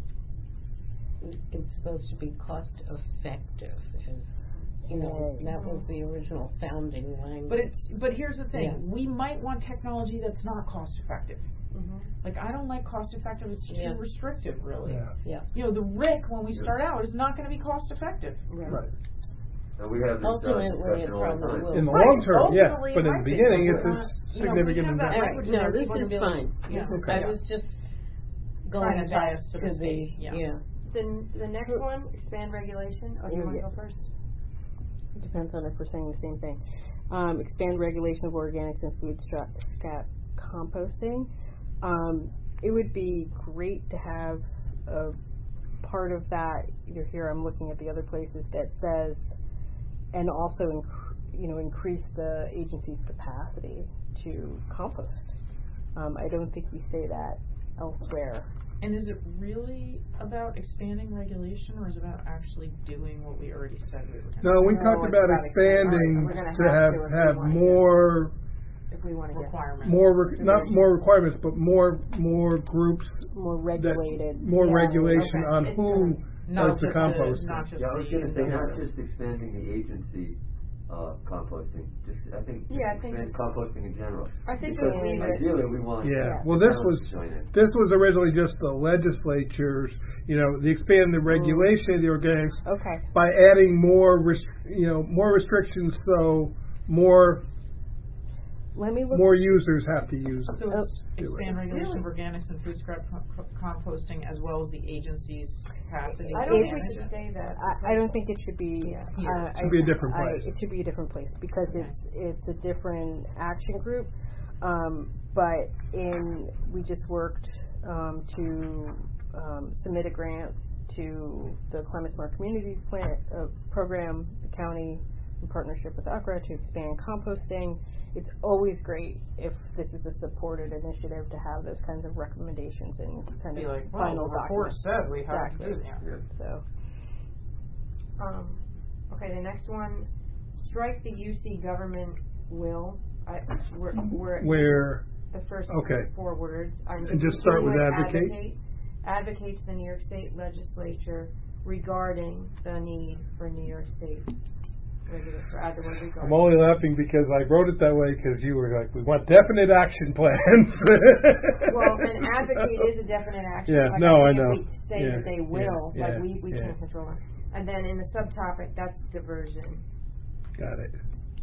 it's supposed to be cost effective, as, you know, Right. that was the original founding language. But it's, but here's the thing, Yeah. we might want technology that's not cost effective. Mhm. Like, I don't like cost effective, it's too Yeah. restrictive, really. Yeah, Yeah. You know, the R I C, when we start out, is not gonna be cost effective. right. And we have this uh, Ultimately, it discussion all the probably time. will. In the Right, long term, yeah, ultimately, but in I the think beginning, we're it's a not- you know, we significant have that investment. language in No, there, this people are is gonna be like, fine. yeah. Okay. I Yeah. was just Trying going to back tie us to to the the, state, yeah. yeah. Then the next one, expand regulation. Oh, do you want to Yeah. go first? It depends on if we're saying the same thing. Um, expand regulation of organics and food scrap, scrap composting. Um, it would be great to have a part of that. You're here. I'm looking at the other places that says, and also, inc- you know, increase the agency's capacity to compost. Um, I don't think we say that elsewhere. And is it really about expanding regulation, or is it about actually doing what we already said we were gonna do? No, we No, talked it's about about expanding expanding. We're gonna to have have, to if we have wanna get- more, If we want to get. Requirements. more, re- not more requirements, but more, more groups, More that, regulated. more Yeah, regulation okay. on It's who good. Not does the just the- composting. not just Yeah, I was the gonna say, not individual. just expanding the agency, uh, composting, just, I think, just Yeah, I think expand it's- composting in general. I think Because we leave it- ideally, we want. Yeah, the well, this towns was, to join in. this was originally just the legislatures, you know, the expand the regulation of the organics Okay. by adding more, res- you know, more restrictions, so more, Let me look. more users have to use it. So Oh. it's expand regulation of organics and food scrap co- co- composting, as well as the agency's capacity I to don't think we manage should it. say that. I, I don't think it should be. Yeah. Here. Uh, It should I- be a different I- place. It should be a different place because Okay. it's it's a different action group. Um, but in we just worked um, to um, submit a grant to the Climate Smart Communities Plan uh, program, the county in partnership with A C R A to expand composting. It's always great if this is a supported initiative to have those kinds of recommendations and kind Be of like, well, final the report documents. said we have to Exactly. do that. Yeah. So. Um, okay, the next one, strike the U C government will. I, we're, we're Where, the first okay. four words. I'm And just start with continuing advocate? advocate. Advocates the New York State Legislature regarding the need for New York State regulatory. Add the word regarding. I'm only laughing because I wrote it that way because you were like, we want definite action plans. Well, an advocate is a definite action. Yeah, Like, no, I think if know. we say Yeah, that they will, yeah, like we, we yeah. can't control them. And then in the subtopic, that's diversion. Got it.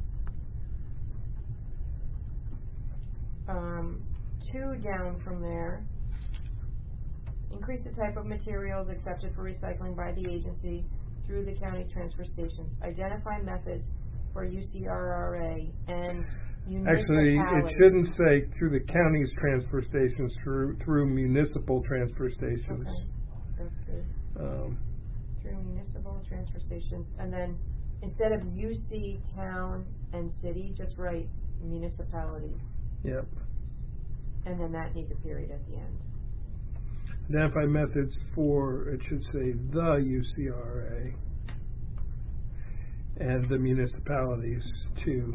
Um, two down from there. Increase the type of materials accepted for recycling by the agency through the county transfer stations. Identify methods for U C R R A and Actually, it Municipality. shouldn't say through the county's transfer stations, through, through municipal transfer stations. Okay, that's good. Um, Through municipal transfer stations, and then instead of U C, town, and city, just write municipality, yep. and then that needs a period at the end. Identify methods for, it should say the U C R A and the municipalities too.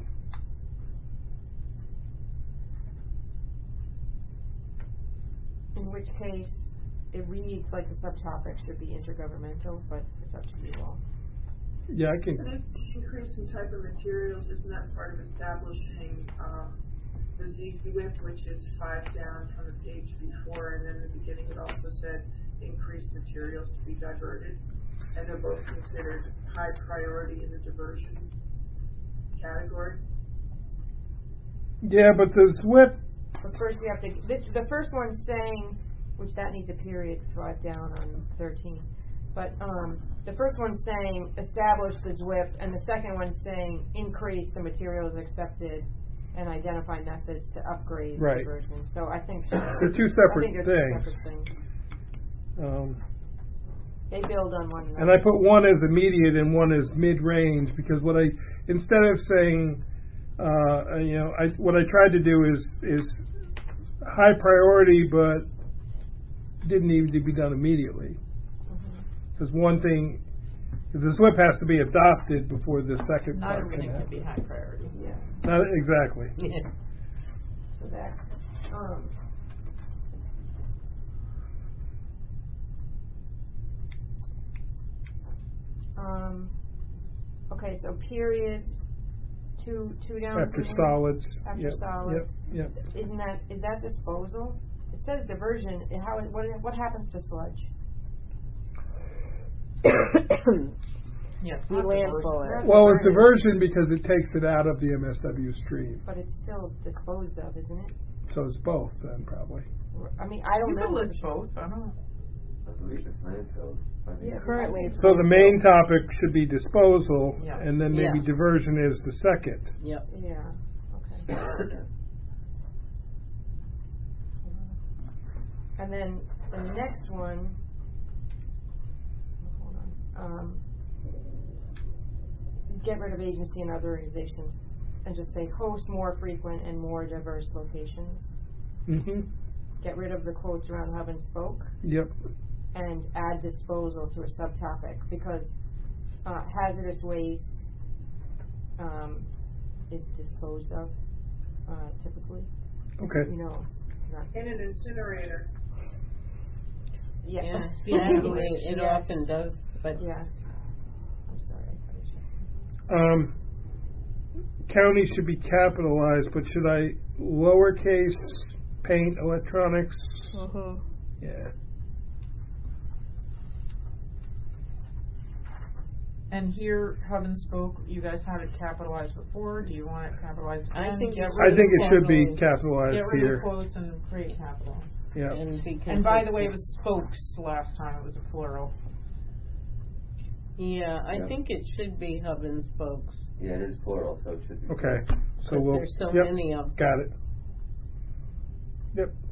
In which case, it reads like the subtopic should be intergovernmental, but it's up to you all. Yeah, I can, And this increase in type of materials, isn't that part of establishing, um, the Z W I P, which is five down from the page before, and then in the beginning it also said increased materials to be diverted, and they're both considered high priority in the diversion category? yeah, but the S W I P, But first you have to, this, the first one's saying, which that needs a period, five down on thirteen. But, um, the first one's saying establish the S W I P, and the second one's saying increase the materials accepted and identify methods to upgrade Right. the version. So I think they're two I separate think they're two things. separate things. Um, They build on one another. and I put one as immediate and one as mid-range because what I, instead of saying, uh, you know, I, what I tried to do is, is high priority, but didn't need to be done immediately. Because one thing, the S W I P has to be adopted before the second Not part can everything can be happen. high priority. Yeah. Not exactly. Yeah. So that, um, um, okay, so period, two, two down. After from here? solids. After Yep, solids. Yep, yep. Isn't that, is that disposal? It says diversion, and how, what, what happens to sludge? Yeah, it's We not landfill diversion. it. Well, it's diversion because it takes it out of the M S W stream. But it's still disposed of, isn't it? So it's both then, probably. I mean, I don't You know. can list both, I don't know. I believe it's landfill. I think Yeah, Currently, it's So the main topic should be disposal, Yeah. and then maybe Yeah. diversion is the second. Yep. Yeah, okay. And then the next one, hold on, um, get rid of agency and other organizations and just say host more frequent and more diverse locations. Mm-hmm. Get rid of the quotes around hub and spoke Yep. and add disposal to a subtopic because uh, hazardous waste um, is disposed of uh, typically. Okay. You know, not, In an incinerator. yeah. Yeah, exactly. It Yeah. often does, but Yeah. I'm sorry. I thought it was- Um, county should be capitalized, but should I lowercase paint electronics? Mhm. Yeah. And here, hub and spoke, you guys had it capitalized before, do you want it capitalized I again? think Get it's- I rid think of it should be capitalized. capitalized Get rid of here. the quotes and create capital. Yeah. and because And by it's- the way, it was spokes last time, it was a plural. yeah, I Yeah. think it should be hub and spokes. Yeah, it is plural, so it should be. Okay. So 'cause we'll. there's so yep. many of them. Got it. Yep.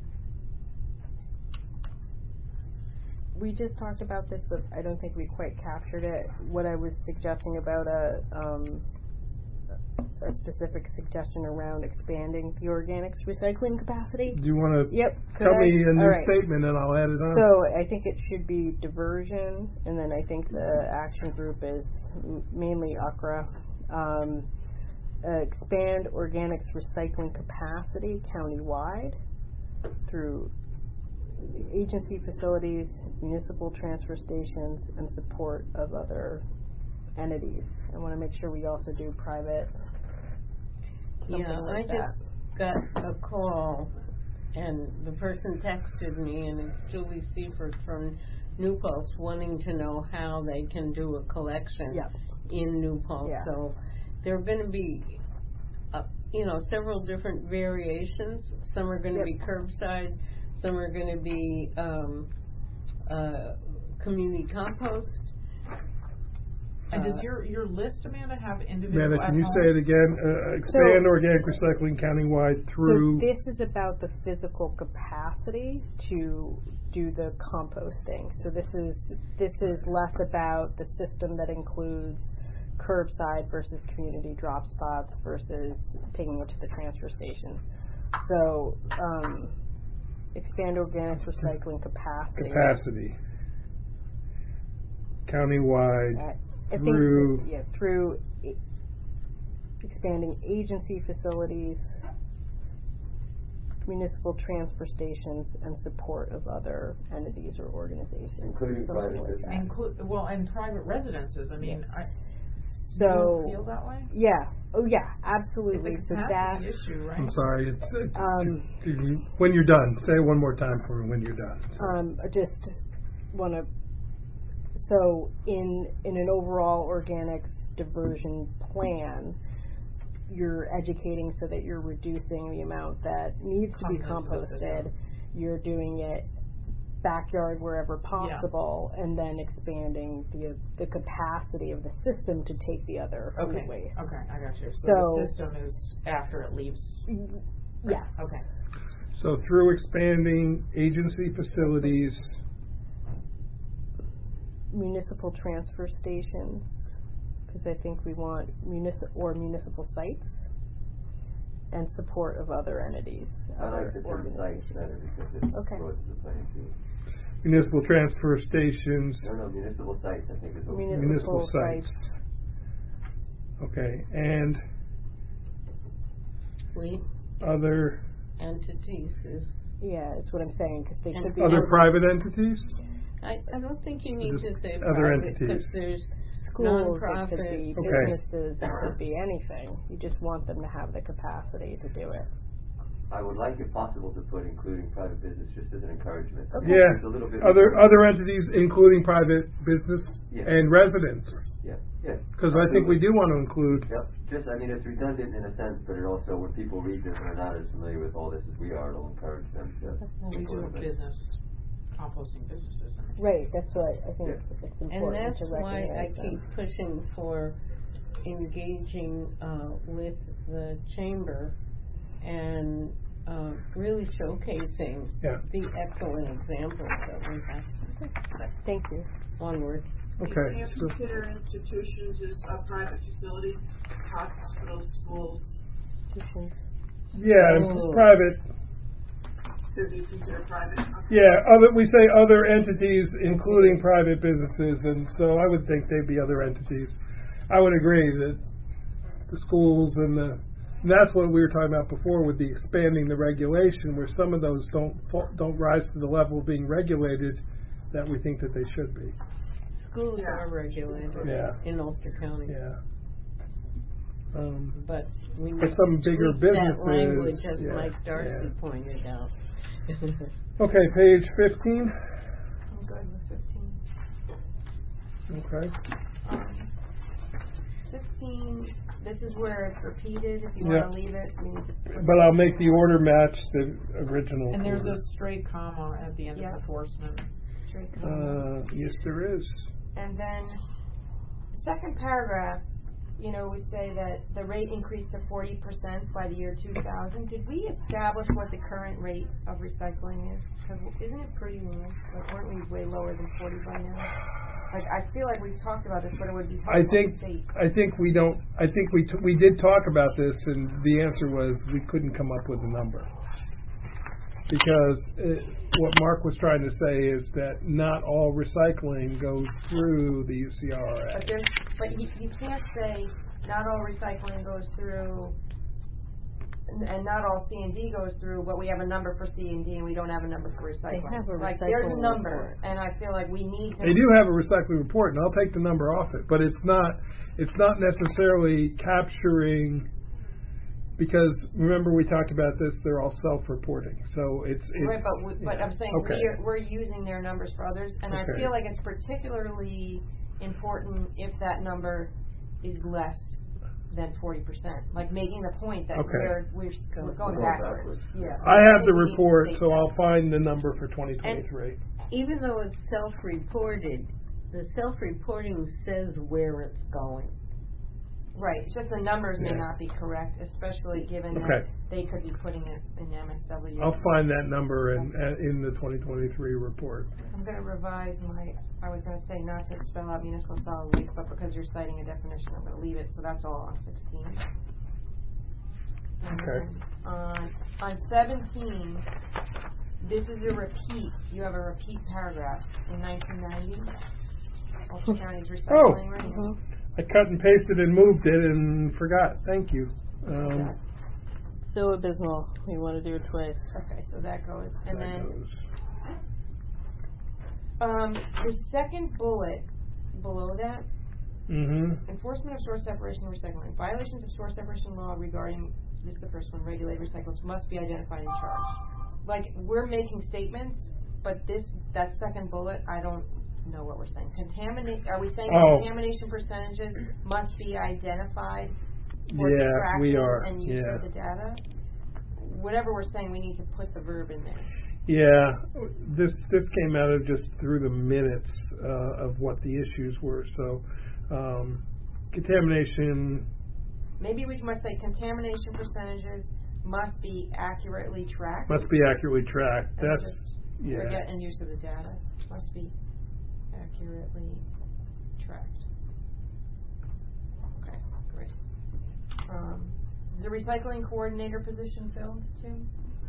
We just talked about this, but I don't think we quite captured it. What I was suggesting about a um, a specific suggestion around expanding the organics recycling capacity. Do you want to Yep. could tell I? me a new All right. statement and I'll add it on? So I think it should be diversion, and then I think the action group is m- mainly U C R A. Um, uh, expand organics recycling capacity countywide through agency facilities, municipal transfer stations, and support of other entities. I want to make sure we also do private. something Yeah, like I just that. got a call, and the person texted me, and it's Julie Seifert from New Paltz, wanting to know how they can do a collection Yeah. in New Paltz. Yeah. So there are going to be, uh, you know, several different variations. Some are going to Yep. be curbside. Some are going to be um, uh, community compost. And does Uh, your, your list, Amanda, have individual Amanda, at can you home? say it again? Uh, expand So- organic recycling countywide through. So this is about the physical capacity to do the composting. So this is this is less about the system that includes curbside versus community drop spots versus taking it to the transfer station. So um, expand organic recycling capacity. capacity. Countywide Uh, I think through. that, yeah, through e- expanding agency facilities, municipal transfer stations, and support of other entities or organizations. Including something private like business. that. Include, well, and private residences, I mean, I, you So, don't feel that way? yeah, oh yeah, It's absolutely. a So that, capacity issue, right? I'm sorry. It's, it's, Um, it's- when you're done, say it one more time for me. When you're done. um, I just want to. So in in an overall organics diversion plan, you're educating so that you're reducing the amount that needs to be Comes into the composted. system. You're doing it backyard wherever possible, and then expanding the the capacity of the system to take the other food Okay, waste. okay, I got you. So So- the system is after it leaves. Yeah. Okay. So through expanding agency facilities, Municipal transfer stations, because I think we want municipal or municipal sites, and support of other entities, I other like the term sites organizations. better because it Okay. goes to the playing field. municipal transfer stations, No, no, municipal sites, I think is what. Municipal municipal sites. sites. Okay, and We, other entities is, Yeah, that's what I'm saying, because they And could be other Other- private entities. I, I don't think you need Just to say other private, entities. because there's schools, it could nonprofit. be Okay. businesses, it could be anything. You just want them to have the capacity to do it. I would like, if possible, to put including private business just as an encouragement. Okay. Yeah, There's a little bit other more- other entities, including private business Yeah. and residents, Yeah, yeah. because I think we do want to include. Yep, just, I mean, it's redundant in a sense, but it also, when people read this and are not as familiar with all this as we are, it'll encourage them to. Well, these are include it. business, composting businesses. I mean. Right, that's what I think Yeah. it's, it's And important that's to why I recognize keep them. pushing for engaging, uh, with the chamber and, uh, really showcasing Yeah. the excellent examples that we have. Thank you. Onward. Can Okay, you so consider institutions as a private facility, hospitals, schools, Institutions. yeah, and Oh. private. could you consider private? Okay. Yeah, other, we say other entities, including private businesses, and so I would think they'd be other entities. I would agree that the schools and the, and that's what we were talking about before with the expanding the regulation, where some of those don't fa- don't rise to the level of being regulated that we think that they should be. Schools Yeah. are regulated Yeah. in Ulster County, Yeah. Um, but we For need some to bigger tweak businesses, that language, as yeah, Mike Darcy yeah. pointed out. okay, page fifteen. I'm good with fifteen. Okay. Um, fifteen, this is where it's repeated, if you Yeah. wanna leave it, I mean, just. But I'll make the order match the original. And there's order. a straight comma at the end Yeah. of enforcement. Straight comma. Uh, yes, there is. And then, the second paragraph, you know, we say that the rate increased to forty percent by the year two thousand. Did we establish what the current rate of recycling is? Because isn't it pretty low? Like, weren't we way lower than forty by now? Like, I feel like we've talked about this, but it would be I helpful think, to state. I think we don't, I think we, t- we did talk about this, and the answer was we couldn't come up with a number. Because it, what Mark was trying to say is that not all recycling goes through the U C R But Act. there's, but you, you can't say not all recycling goes through, and, and not all C and D goes through, but we have a number for C and D and we don't have a number for recycling. have a Like, there's a recycling number, report. and I feel like we need to. They do have a recycling report, and I'll take the number off it, but it's not, it's not necessarily capturing, because remember we talked about this, they're all self-reporting, so it's, it's. Right, but, we- but yeah. I'm saying Okay. we're, we're using their numbers for others, and I Okay. feel like it's particularly important if that number is less than forty percent. Like, making the point that Okay. we're, we're, we're going Going backwards. backwards. Yeah. I have the think we need to report, state so that. I'll find the number for twenty twenty-three. Even though it's self-reported, the self-reporting says where it's going. Right, it's just the numbers may Yeah. not be correct, especially given Okay. that they could be putting it in M S W. I'll find that number in, uh, in the twenty twenty-three report. I'm gonna revise my, I was gonna say not to spell out municipal solid waste, but because you're citing a definition, I'm gonna leave it, so that's all on sixteen. And Okay. then On, on seventeen, this is a repeat, you have a repeat paragraph in nineteen ninety. Ulster County's Oh. recycling rate. Mhm. I cut and pasted and moved it and forgot. Thank you. Um, So abysmal. We want to do it twice. Okay, so that goes, and that then, goes. um, the second bullet below that, Mhm. enforcement of source separation and recycling. Violations of source separation law regarding, this is the first one, regulated recyclables must be identified and charged. Like, we're making statements, but this, that second bullet, I don't know what we're saying. Contaminate, are we saying Oh. contamination percentages must be identified for Yeah, tracking we are, and use yeah. of the data? Whatever we're saying, we need to put the verb in there. Yeah, this this came out of just through the minutes uh, of what the issues were. So, um, contamination. Maybe we must say contamination percentages must be accurately tracked. Must be accurately tracked. And That's, just yeah. forget and use of the data. Must be accurately tracked. Okay, great. Um, the recycling coordinator position filled too?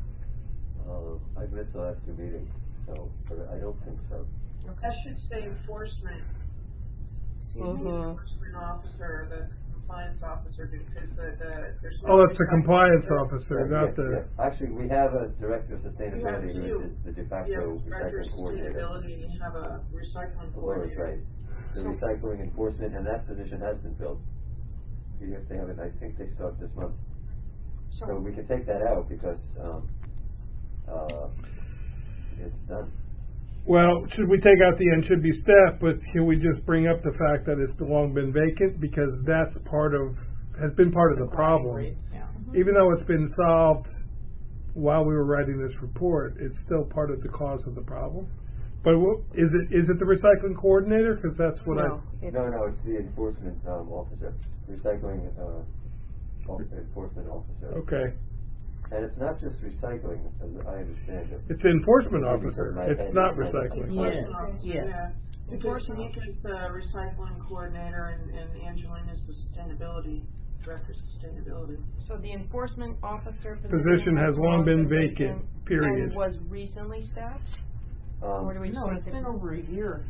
Uh, I missed the last two meetings, so, but I don't think so. That should say enforcement, the Mhm. enforcement officer, the compliance officer, because the, the, there's. no Oh, that's the recycling. compliance officer, Yeah, not yeah, the. yeah. Actually, we have a director of You have sustainability who two. is the de You facto have director of recycling coordinator. sustainability, and you have a recycling Laura's coordinator. right. The So- recycling enforcement, and that position has been filled. You have, they haven't, I think they start this month. So we can take that out because, um, uh, it's done. Well, should we take out the and should be staff, but can we just bring up the fact that it's long been vacant because that's part of has been part of the problem. Yeah. Even though it's been solved while we were writing this report, it's still part of the cause of the problem. But wha- is it is it the recycling coordinator? Because that's what No, I. it's, No, no, it's the enforcement, um, officer, recycling, uh, of- enforcement officer. Okay, And it's not just recycling, as I understand it. it's enforcement Maybe officer. my It's head not is- recycling. Yeah. Enforcement officer, yeah. yeah. Because Enforcement Nick is the recycling coordinator and, and Angelina is the sustainability, director of sustainability. So the enforcement officer Position has long been vacant, period. And was recently staffed? Or do Um, we just No, want it's to? been over a year.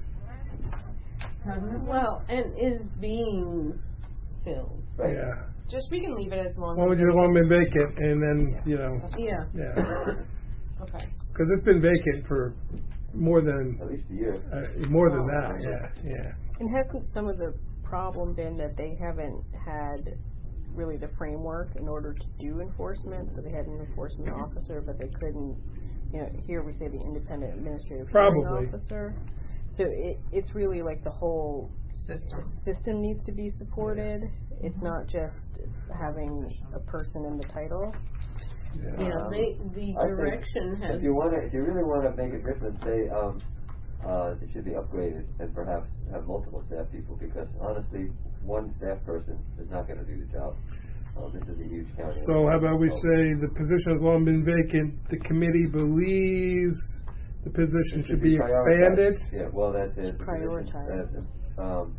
Hasn't it? Well, and is being filled. right. Yeah. Just, we can leave it as long. Why would you have long been vacant and then you know? Yeah. Yeah. Okay. Because it's been vacant for more than At least a year. uh, more than Oh, that. okay. Yeah, yeah. and hasn't some of the problem been that they haven't had really the framework in order to do enforcement? So they had an enforcement officer, but they couldn't. You know, here we say the independent administrative hearing Probably. officer. So it it's really like the whole System. system needs to be supported. It's not just having a person in the title. Yeah. Yeah, Um, they, the I think direction has. If you wanna, if you really wanna make a difference, say, um, uh, it should be upgraded and perhaps have multiple staff people, because honestly, one staff person is not gonna do the job. Uh, this is a huge county. So how about we say the position has long been vacant. The committee believes the position It should be prioritized. expanded. Yeah, well, that's it. The position, Prioritized. that's it. Um,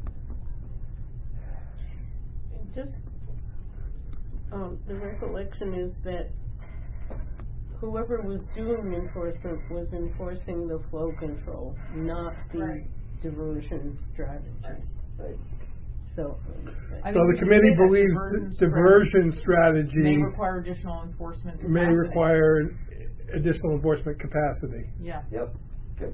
Just, um, the recollection is that whoever was doing enforcement was enforcing the flow control, not the Right. diversion strategy. right. So. I So think we the can committee say that believes diversion that diversion strategy May require additional enforcement capacity. may require additional enforcement capacity. Yeah. Yep, good.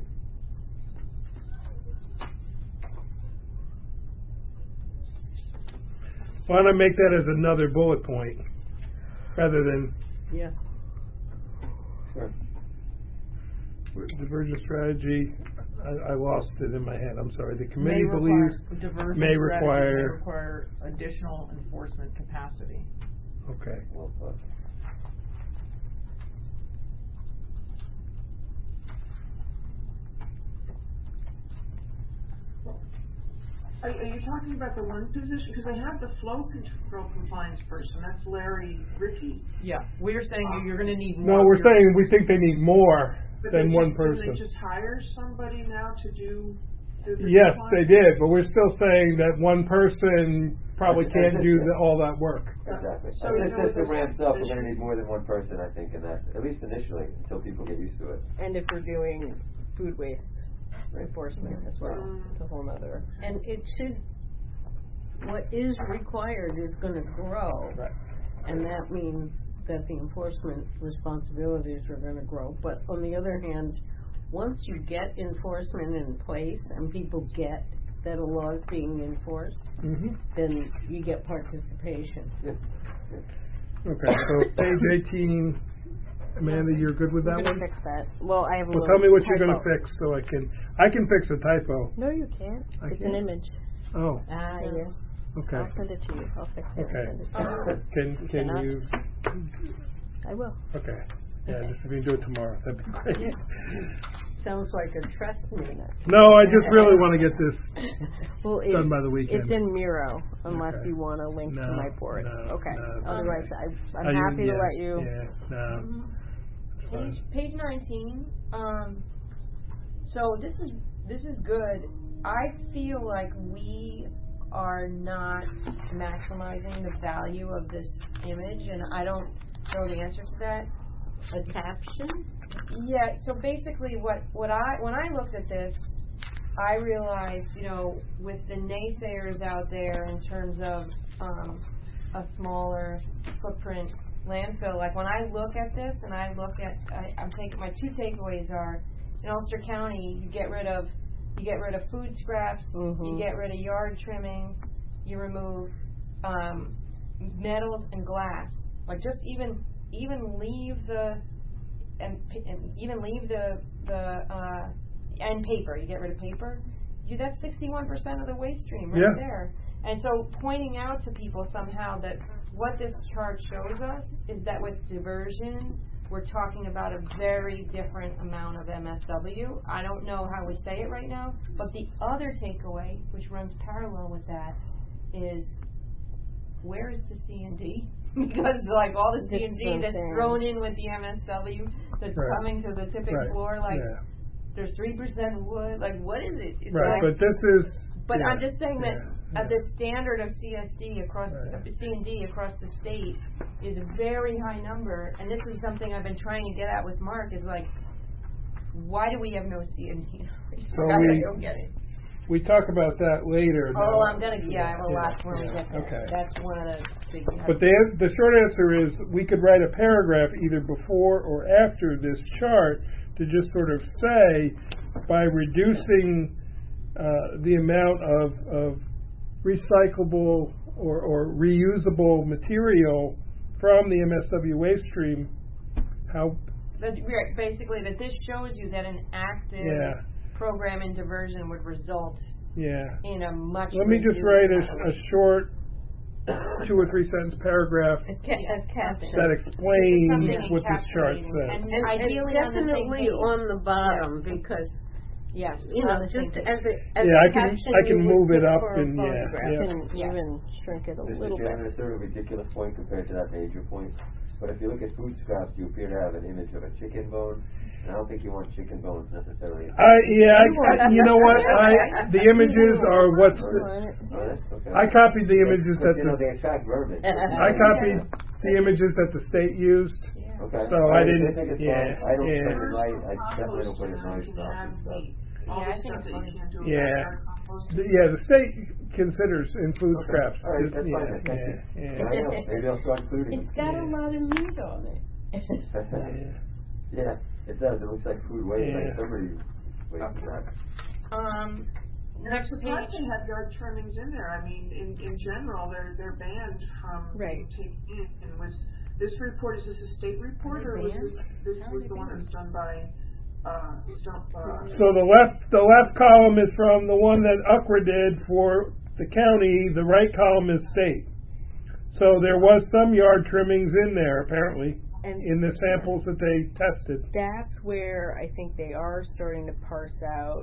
Why don't I make that as another bullet point rather than Yeah. Sure. diversion strategy? I, I lost it in my head. I'm sorry. The May committee require, believes. diversion may strategy require- may require additional enforcement capacity. Okay. Well put. Are, are you talking about the one position? Because I have the flow control compliance person, that's Larry Ricky. Yeah, we're saying you- you're gonna need more. No, we're You're- saying we think they need more But than they one just- person. Did they just hire somebody now to do, do the Yes, compliance? they did, but we're still saying that one person probably can't do the, all that work. Exactly. So As you this know, with system the ramps up, we're position- gonna need more than one person, I think, in that, at least initially, until people get used to it. And if we're doing food waste enforcement as well, it's a whole nother. And it should, what is required is gonna grow. Right. And that means that the enforcement responsibilities are gonna grow. But on the other hand, once you get enforcement in place and people get that a law is being enforced, Mm-hmm. then you get participation. Yeah. Okay, so page eighteen, Amanda, you're good with that We're gonna one? fix that. Well, I have a Well, little tell me what you're gonna typo. fix so I can, I can fix a typo. No, you can't. I It's can't? an image. Oh, Ah, yes. okay, I'll send it to you. I'll fix it. and okay. send it to you. Can, can cannot. you, I will. okay, yeah, just if you do it tomorrow, that'd be great. Sounds like a trust me. No, I just really wanna get this Well, it, done by the weekend. it's in Miro, unless Okay. you want a link to No, my board. no, Okay. no, Otherwise, no. I, I'm Are you- happy to yeah, let you. Yeah, no. it's fine. Page, page nineteen, um, so this is, this is good. I feel like we are not maximizing the value of this image, and I don't know the answer to that. A caption? Yeah, so basically what, what I, when I looked at this, I realized, you know, with the naysayers out there in terms of, um, a smaller footprint landfill, like when I look at this and I look at, I, I'm taking, my two takeaways are, in Ulster County, you get rid of, you get rid of food scraps, you Mhm. get rid of yard trimming, you remove, um, metals and glass. Like just even, even leave the, and, p- and even leave the, the, uh, and paper, you get rid of paper, you, that's sixty-one percent of the waste stream right Yeah. there. And so pointing out to people somehow that what this chart shows us is that with diversion, we're talking about a very different amount of M S W. I don't know how we say it right now, but the other takeaway, which runs parallel with that, is where is the C and D? Because like all the C and D that's thrown in with the M S W that's Right. coming to the tipping Right. floor, like Yeah. there's three percent wood, like what is it? It's Right, like- but this is. but yeah, I'm just saying that yeah, uh, yeah. the standard of C S D across, Right. uh, C and D across the state is a very high number, and this is something I've been trying to get at with Mark, is like, why do we have no C and D? So I we- don't get it. We talk about that later. Oh, though. I'm gonna, yeah, I have a Yeah, lot when we yeah, get there. Okay. That's one of the big. But the, the short answer is, we could write a paragraph either before or after this chart to just sort of say, by reducing uh, the amount of, of recyclable or, or reusable material from the M S W waste stream, how, That, right, basically, that this shows you that an active yeah, program in diversion would result yeah. in a much. Let me just reduced write a, amount of- a short two or three sentence paragraph A ca- Yeah, a caption. that explains Something what this chart encapsulating, says. and And, and ideally on the same definitely page. on the bottom, because, Yes, you on know, the same just page. as a, as Yeah, I a can- caption, I can you move would it put up for a and, yeah, photograph. yeah. You can Yeah. even shrink it a Mister little bit. Chairman, it's sort of a ridiculous point compared to that major point, but if you look at food scraps, you appear to have an image of a chicken bone, and I don't think you want chicken bones necessarily. I, yeah, I, you know what, I, the images are what's, Oh, that's okay. I copied the images But, that you know, the, they attract vermin. I copied the images that the state used. Yeah. Okay. So I If didn't- they think it's yeah, fine, I don't yeah. put it nice, I definitely don't put it nice stuff and stuff. All Yeah, I the think stuff it's that funny. you can't do with Yeah. backyard composting. The- Yeah, the state considers in food Okay. scraps. All right, Just- that's yeah, fine, then. Thank you. yeah, I know, maybe I'll start including It's them. got a Yeah. lot of meat on it. yeah. Yeah, it does, it looks like food waste, Yeah. like somebody wasted that. Um, next The page. parks can have yard trimmings in there, I mean, in, in general, they're, they're banned from Right. being taken in, and was, this report, is this a state report, or was this, this How are was they the one that banned? was done by, uh, Stump, uh, So the left, the left column is from the one that U C R A did for the county, the right column is state. So there was some yard trimmings in there, apparently, And in the samples that they tested. that's where I think they are starting to parse out.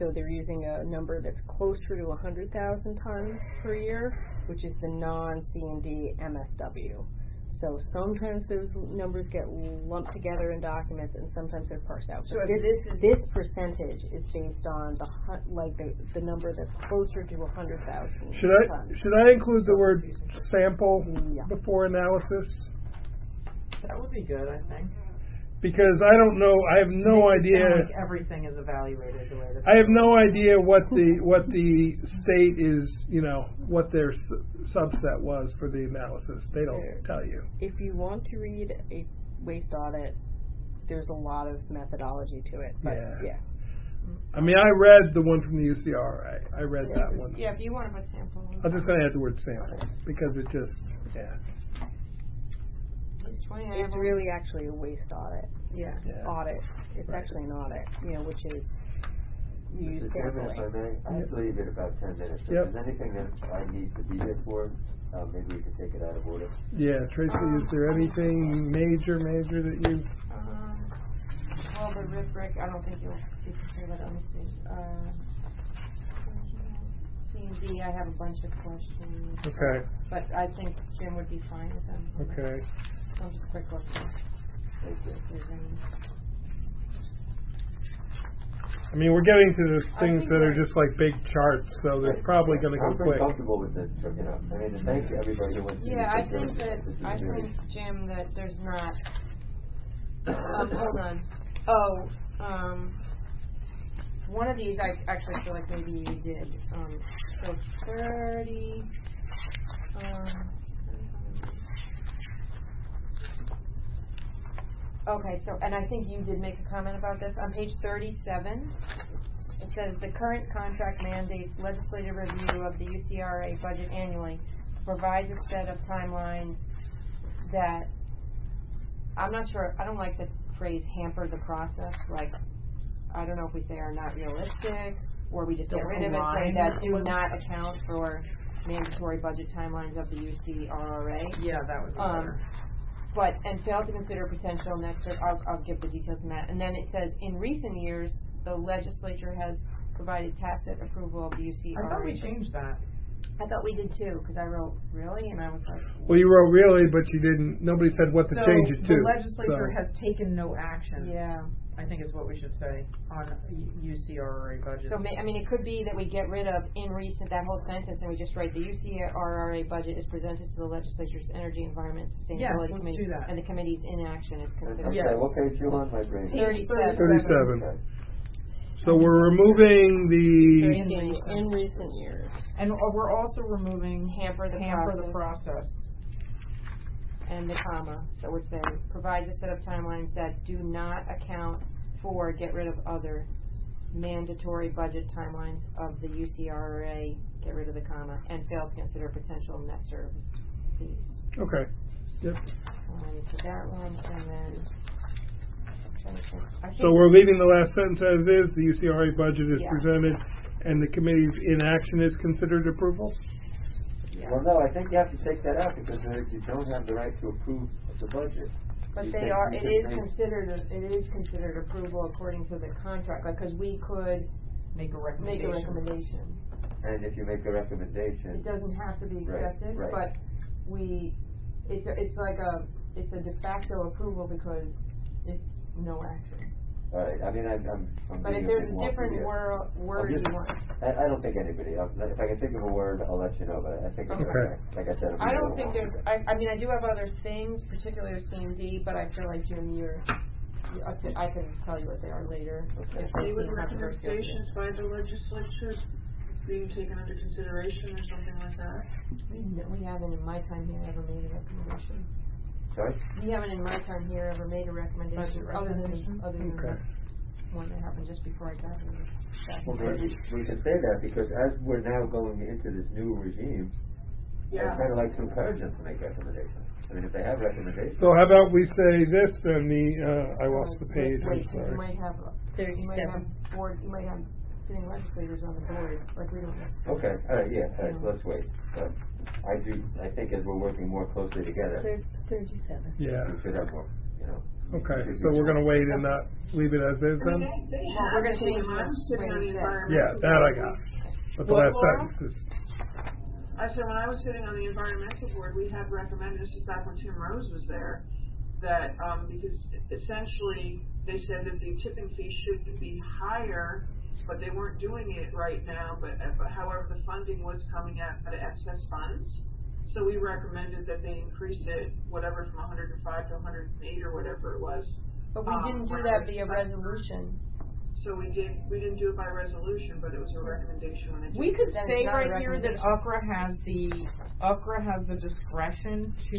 so they're using a number that's closer to one hundred thousand tons per year, which is the non-C and D M S W. So sometimes those numbers get lumped together in documents, and sometimes they're parsed out. So But if this, this is- this percentage is based on the hu- like the, the number that's closer to one hundred thousand Should I, tons. should I include the word sample Yeah. before analysis? That would be good, I think. Because I don't know, I have no Makes it sound idea, like everything is evaluated the way that. I have no idea what the, what the state is, you know, what their s- subset was for the analysis. They don't There. tell you. If you want to read a waste audit, there's a lot of methodology to it. But Yeah. yeah. I mean, I read the one from the U C R A. I read that one. Yeah, if you wanna put sample. I'm just gonna add the word sample, because it just, yeah, It's twenty, I It's have a- really actually a waste audit. Yeah. yeah. Audit. It's Right. actually an audit, you know, which is used Mister Chairman, if I carefully. may, I have to leave in about ten minutes. If Yep. there's anything that I need to be here for, uh, maybe we can take it out of order. Yeah, Tracy, is there anything major, major that you, Um, well, the R I F R I C, I don't think you'll be concerned about, let me see, uh, C and D, I have a bunch of questions. okay, But I think Jim would be fine with them. okay. I'll just quick look. Thank you. If there's any. I mean, we're getting to the I things think that are we're- just like big charts, so they're probably gonna go I'm pretty quick. comfortable with this, so, you know, I mean, and thank you, everybody who went through this. Yeah, I This think is- that, this is I really- think, Jim, that there's not, um, hold on. Oh, um, one of these I actually feel like maybe you did, um, so thirty, um, okay, so, and I think you did make a comment about this, on page thirty-seven, it says, the current contract mandates legislative review of the U C R A budget annually, provides a set of timelines that, I'm not sure, I don't like the phrase hamper the process, like, I don't know if we say are not realistic, or we just get Don't rid of it, say align that do with- not account for mandatory budget timelines of the U C R R A. Yeah, that would be Um, better. But, and fail to consider potential next, I'll, I'll give the details on that. And then it says, in recent years, the legislature has provided tacit approval of the U C R I A. thought we changed that. I thought we did too, because I wrote, really? And I was like, Well, you wrote really, but you didn't, nobody said what to So, change it to. the legislature so. has taken no action. yeah. I think is what we should say on U C R R A budget. So, may, I mean, it could be that we get rid of in recent, that whole sentence, and we just write, the U C R R A budget is presented to the legislature's Energy, Environment, Yes, Sustainability let's Committee. do that. And the committee's inaction is considered. Okay, Yeah. what page you on, my brain? Thirty-seven. Thirty-seven. Okay. So we're removing the, In, in recent years. And uh, we're also removing Hamper the hamper the process. process. And the comma, so we're saying, provides a set of timelines that do not account for, get rid of other mandatory budget timelines of the U C R R A, get rid of the comma, and fail to consider potential net service fees. okay, yep. Um, so that one, and then, I'm trying to think. I think- So we're leaving the last sentence as is, the U C R A budget is Yeah. presented, and the committee's inaction is considered approval? yeah. Well, no, I think you have to take that out, because uh, you don't have the right to approve the budget. But You they can- are, you it can is make- considered, a- it is considered approval according to the contract, like, cause we could Make a make recommendation. a recommendation. And if you make a recommendation. It doesn't have to be Right, accepted, right. but we, it's, a- it's like a, it's a de facto approval because it's no action. All right, I mean, I'm, I'm, I'm But if being a there's bit a wonky different here. wor- word just- you want, I, I don't think anybody, else. If I can think of a word, I'll let you know, but I think, it's Okay. okay. Like I said. I'm I being a don't little think there's, wonky. I, I mean, I do have other things, particularly with C and D, but I feel like Jim, you're, you- I can, I can tell you what they are later. Okay. if they Any with seem controversial to you. recommendations by the legislature being taken under consideration or something like that? We, n- we haven't in my time here ever made a recommendation. Sorry? We haven't in my time here ever made a recommendation, Budget other than, recommendation? other than Okay. the one that happened just before I got here. back in Well, March. maybe we can say that, because as we're now going into this new regime, Yeah. I'd kind of like to encourage them to make recommendations. I mean, if they have recommendations. So how about we say this, and the, uh, I lost the Uh, page, I'm wait, 'cause sorry. You might have, you might have board, you might have sitting legislators on the board, like we don't have. Okay, all right, yeah, all right, Yeah. let's wait. But I do, I think as we're working more closely together, Thir- Thirty-seven. Yeah, we should have more, you know, Okay, so we're gonna wait and not leave it as is I mean, then? they, they Well, have we're gonna to, change when I was the sitting way on the it says. environmental. Yeah, that I board, got. But the What, last Laura? sentence is, I said, when I was sitting on the environmental board, we had recommended, this is back when Tim Rose was there, that, um, because essentially, they said that the tipping fee should be higher, but they weren't doing it right now, but, uh, but however, the funding was coming out of excess funds. So we recommended that they increase it, whatever, from hundred and five to hundred and eight or whatever it was. But we Um, didn't do when that I- via resolution. So we did, we didn't do it by resolution, but it was a recommendation when it. We could That's say not a right here that recommendation. U C R A has the, U C R A has the discretion to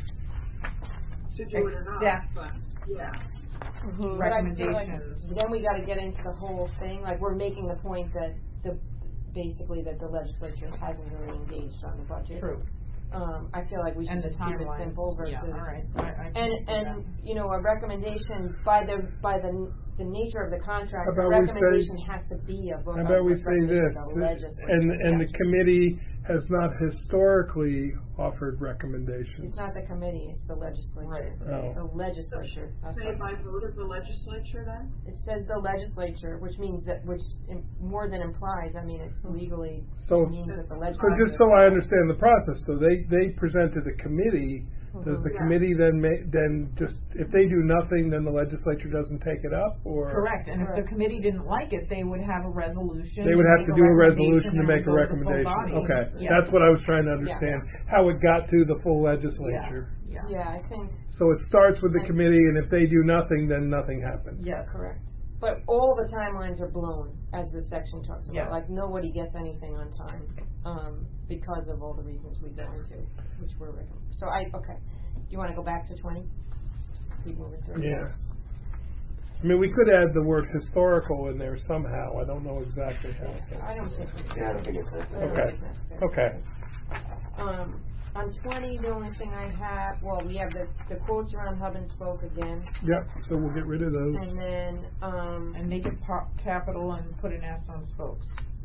To do it or not, accept but, yeah. But I feel like recommendations. then we gotta get into the whole thing, like, we're making the point that the, basically that the legislature hasn't really engaged on the budget. True. Um, I feel like we should And the just keep it timeline. simple versus. Yeah, all right. I, I can And, see and, that. you know, a recommendation by the, by the, the nature of the contract, How the about we say- recommendation has to be a vote. how about we say this, The legislature. and, and the Yeah. committee has not historically offered recommendations. It's not the committee, it's the legislature. Right. Oh. The legislature. That's Say what- by vote of the legislature then? It says the legislature, which means that, which im- more than implies, I mean, it's legally So, means that the so legislature. just so I understand the process, so they, they present to the committee, does the Yeah. committee then ma- then just, if they do nothing, then the legislature doesn't take it up, or? Correct, and if Correct. the committee didn't like it, they would have a resolution. They would and have make to do a recommendation resolution to and make a it would go to the full recommendation, body. okay, Yeah. that's what I was trying to understand, how it got to the full legislature. Yeah, Yeah, I think, So it starts with the committee, and if they do nothing, then nothing happens. yes. correct. But all the timelines are blown, as this section talks about, Yeah. like, nobody gets anything on time, um, because of all the reasons we go into, which were written. So I, okay, do you wanna go back to twenty? Keep moving through. Yeah. I mean, we could add the word historical in there somehow, I don't know exactly how. I don't think we should. Yeah, I don't think it's I necessary. don't Okay. think it's necessary. Okay, Um, on twenty, the only thing I have, well, we have the, the quotes around hub and spoke again, yep, so we'll get rid of those. and then, um, And make it par- capital and put an S on spokes.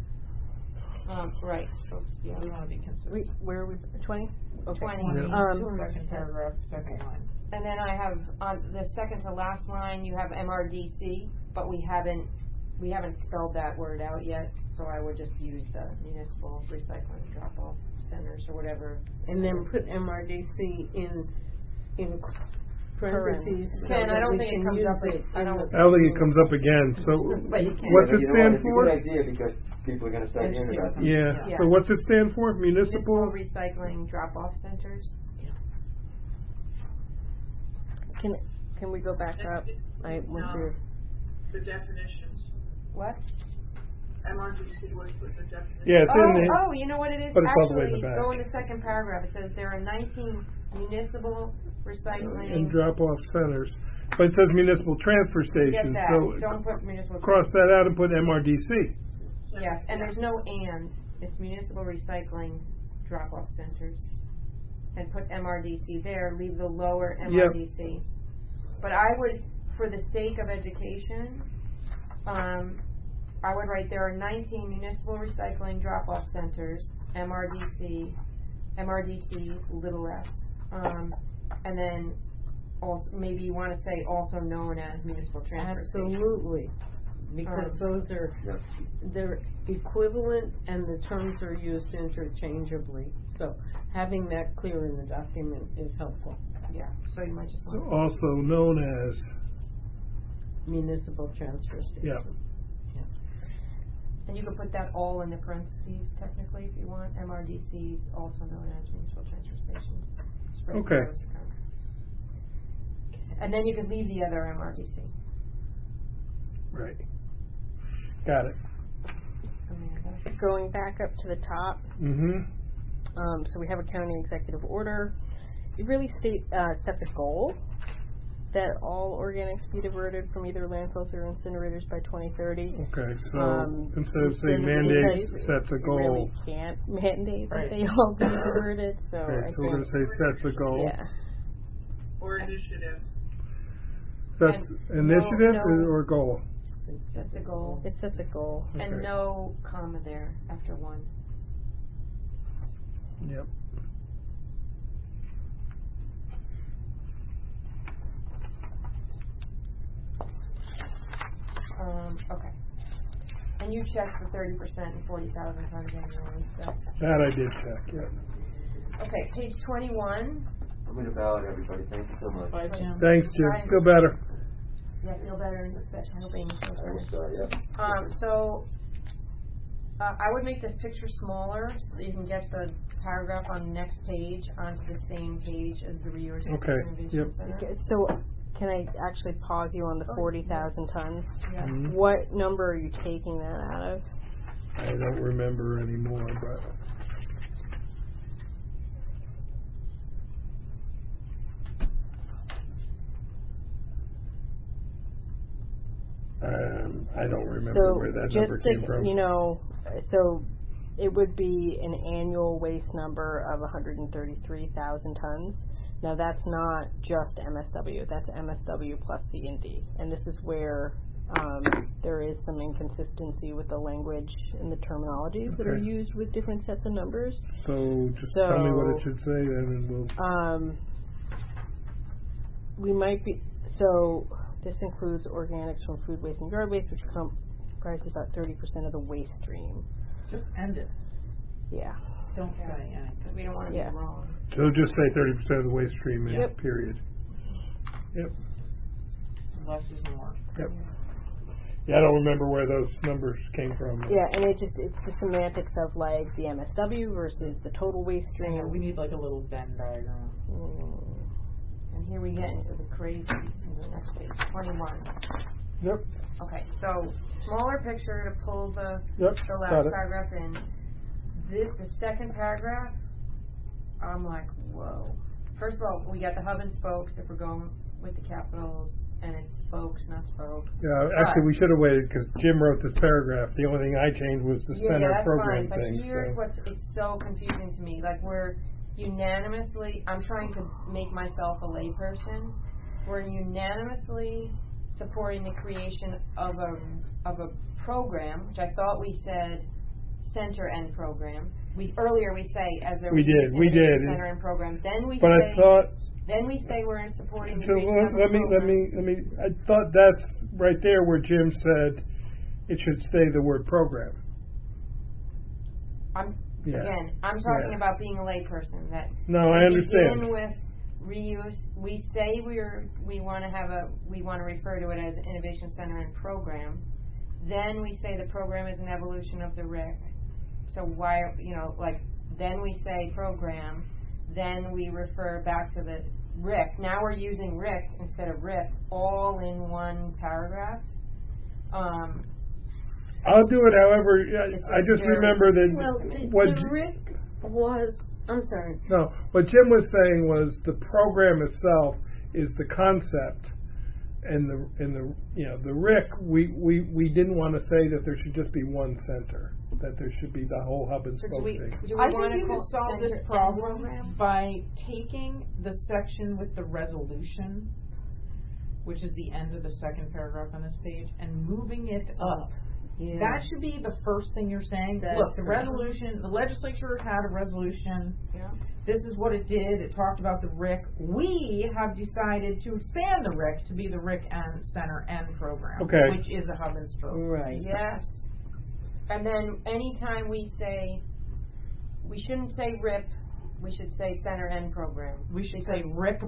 um, right, spokes, yeah. We wanna be consistent. Wait, where are we, twenty? Okay. Twenty. Yeah. Um, Second paragraph, second line. And then I have, on the second to last line, you have M R D C, but we haven't, we haven't spelled that word out yet, so I would just use the municipal recycling drop-off centers or whatever. And then put M R D C in, in parentheses. so Ken, I that don't we think it can comes use up with- it I in don't- the- I don't think it comes up again, so But you can. what's Yeah, it but you know stand what, for? It's a good idea because people are gonna start hearing about these. Yeah, Yeah. so what's it stand for, Municipal municipal? recycling drop-off centers. Can, can we go back up? I went No. through. The definitions. What? M R D C was with the definition. Yeah, it's in Oh, the, oh, you know what it is? but it's all the way in Actually, the back. go in the second paragraph, it says there are nineteen municipal recycling. and drop-off centers, but it says municipal transfer Get stations, that, so don't put municipal. cross that out and put M R D C. Yes, and there's no and, it's municipal recycling drop-off centers. And put M R D C there, leave the lower M R D C. But I would, for the sake of education, um, I would write there are nineteen municipal recycling drop-off centers, M R D C, M R D C, little s. Um, and then also, maybe you wanna say also known as municipal transfer stations. Absolutely, because Um, those are, Yep. they're equivalent and the terms are used interchangeably. So having that clear in the document is helpful. Yeah, so you might just want. Also known as, Municipal transfer station. yeah, And you could put that all in the parentheses technically if you want, M R D Cs, also known as municipal transfer stations. Spread Okay. service account. And then you could leave the other M R D C. right. Got it. Amanda? Going back up to the top, Mm-hmm. um, so we have a county executive order. It really state, uh, sets a goal that all organics be diverted from either landfills or incinerators by twenty thirty. Okay, so Um, instead of saying because mandate, it sets a It goal. really can't mandate that Right. they all be diverted, so I Okay, so we're gonna think, say sets a goal. yeah. Or initiative. Sets And initiative no- no- or goal? That's a goal. It sets a goal. Okay. And no comma there after one. Yep. Um, okay. And you checked for thirty percent and forty thousand tons annually, so. That I did check, yeah. Okay, page twenty-one. I'm gonna bow out, everybody. Thank you so much. Bye, Jim. Thanks, Jim. Right. Feel better. Yeah, feel better in the fit, I hope Amy feels I will better. start, yep. Um, so, uh, I would make this picture smaller so that you can get the paragraph on the next page onto the same page as the reuse Okay, innovation yep. center. Okay, so can I actually pause you on the Oh, forty thousand tons? Yeah. Mhm. What number are you taking that out of? I don't remember anymore, but. Um, I don't remember So where that just number to, came from. you know, so it would be an annual waste number of one hundred thirty-three thousand tons. Now that's not just M S W, that's M S W plus C and D. And this is where um, there is some inconsistency with the language and the terminologies that are Okay. used with different sets of numbers. So just tell me what it So- should say then, and we'll. Um, we might be, so this includes organics from food waste and yard waste, which comprises about thirty percent of the waste stream. Just end it. Yeah. Don't Yeah. say anything. Because we don't want to Yeah. be wrong. So just say thirty percent of the waste stream in Yep. period. Yep. Less is more. Yep. Yeah, I don't remember where those numbers came from. Yeah, and it just, it's the semantics of like the M S W versus the total waste stream. Yeah, we need like a little Venn diagram. Mm. And here we get into the crazy in the next page, twenty-one. Yep. Okay, so smaller picture to pull the, Yep. the Got last it. paragraph in. This, the second paragraph, I'm like, whoa. First of all, we got the hub and spokes if we're going with the capitals, and it's spokes, not spoke. Yeah, actually, But- we should have waited because Jim wrote this paragraph. The only thing I changed was the Yeah, center that's program fine, thing. but here's so. what's, it's so confusing to me, like we're unanimously, I'm trying to make myself a layperson, we're unanimously supporting the creation of a, of a program, which I thought we said center end program. We, earlier we say as a We did, we innovation did. center end program, then we But say, I thought. then we say we're supporting the So creation let, of a let me let program. me let me. I thought that's right there where Jim said it should say the word program. I'm, Yeah. again, I'm talking Yeah. about being a layperson, that No, we I understand. begin with reuse, we say we're, we wanna have a, we wanna refer to it as Innovation Center and Program, then we say the program is an evolution of the R I C. So why, you know, like, then we say program, then we refer back to the R I C. Now we're using R I C instead of R I C, all in one paragraph. Um, I'll do it however. It's I, I just very- remember that Well, the, what the J- R I C was, I'm sorry, no, what Jim was saying was the program itself is the concept, and the and the you know the R I C. We we we didn't want to say that there should just be one center, that there should be the whole hub and so do spoke we, thing. do we I wanna think you call could solve center this and problem program? by taking the section with the resolution, which is the end of the second paragraph on this page, and moving it up. yeah. That should be the first thing you're saying. That's Look, the right. resolution, the legislature had a resolution. Yeah. This is what it did. It talked about the R I C. We have decided to expand the R I C to be the R I C and Center and Program, Okay. which is a hub and spoke. Right. Yes. And then anytime we say, we shouldn't say R I P, we should say Center End Program. We should say R I C.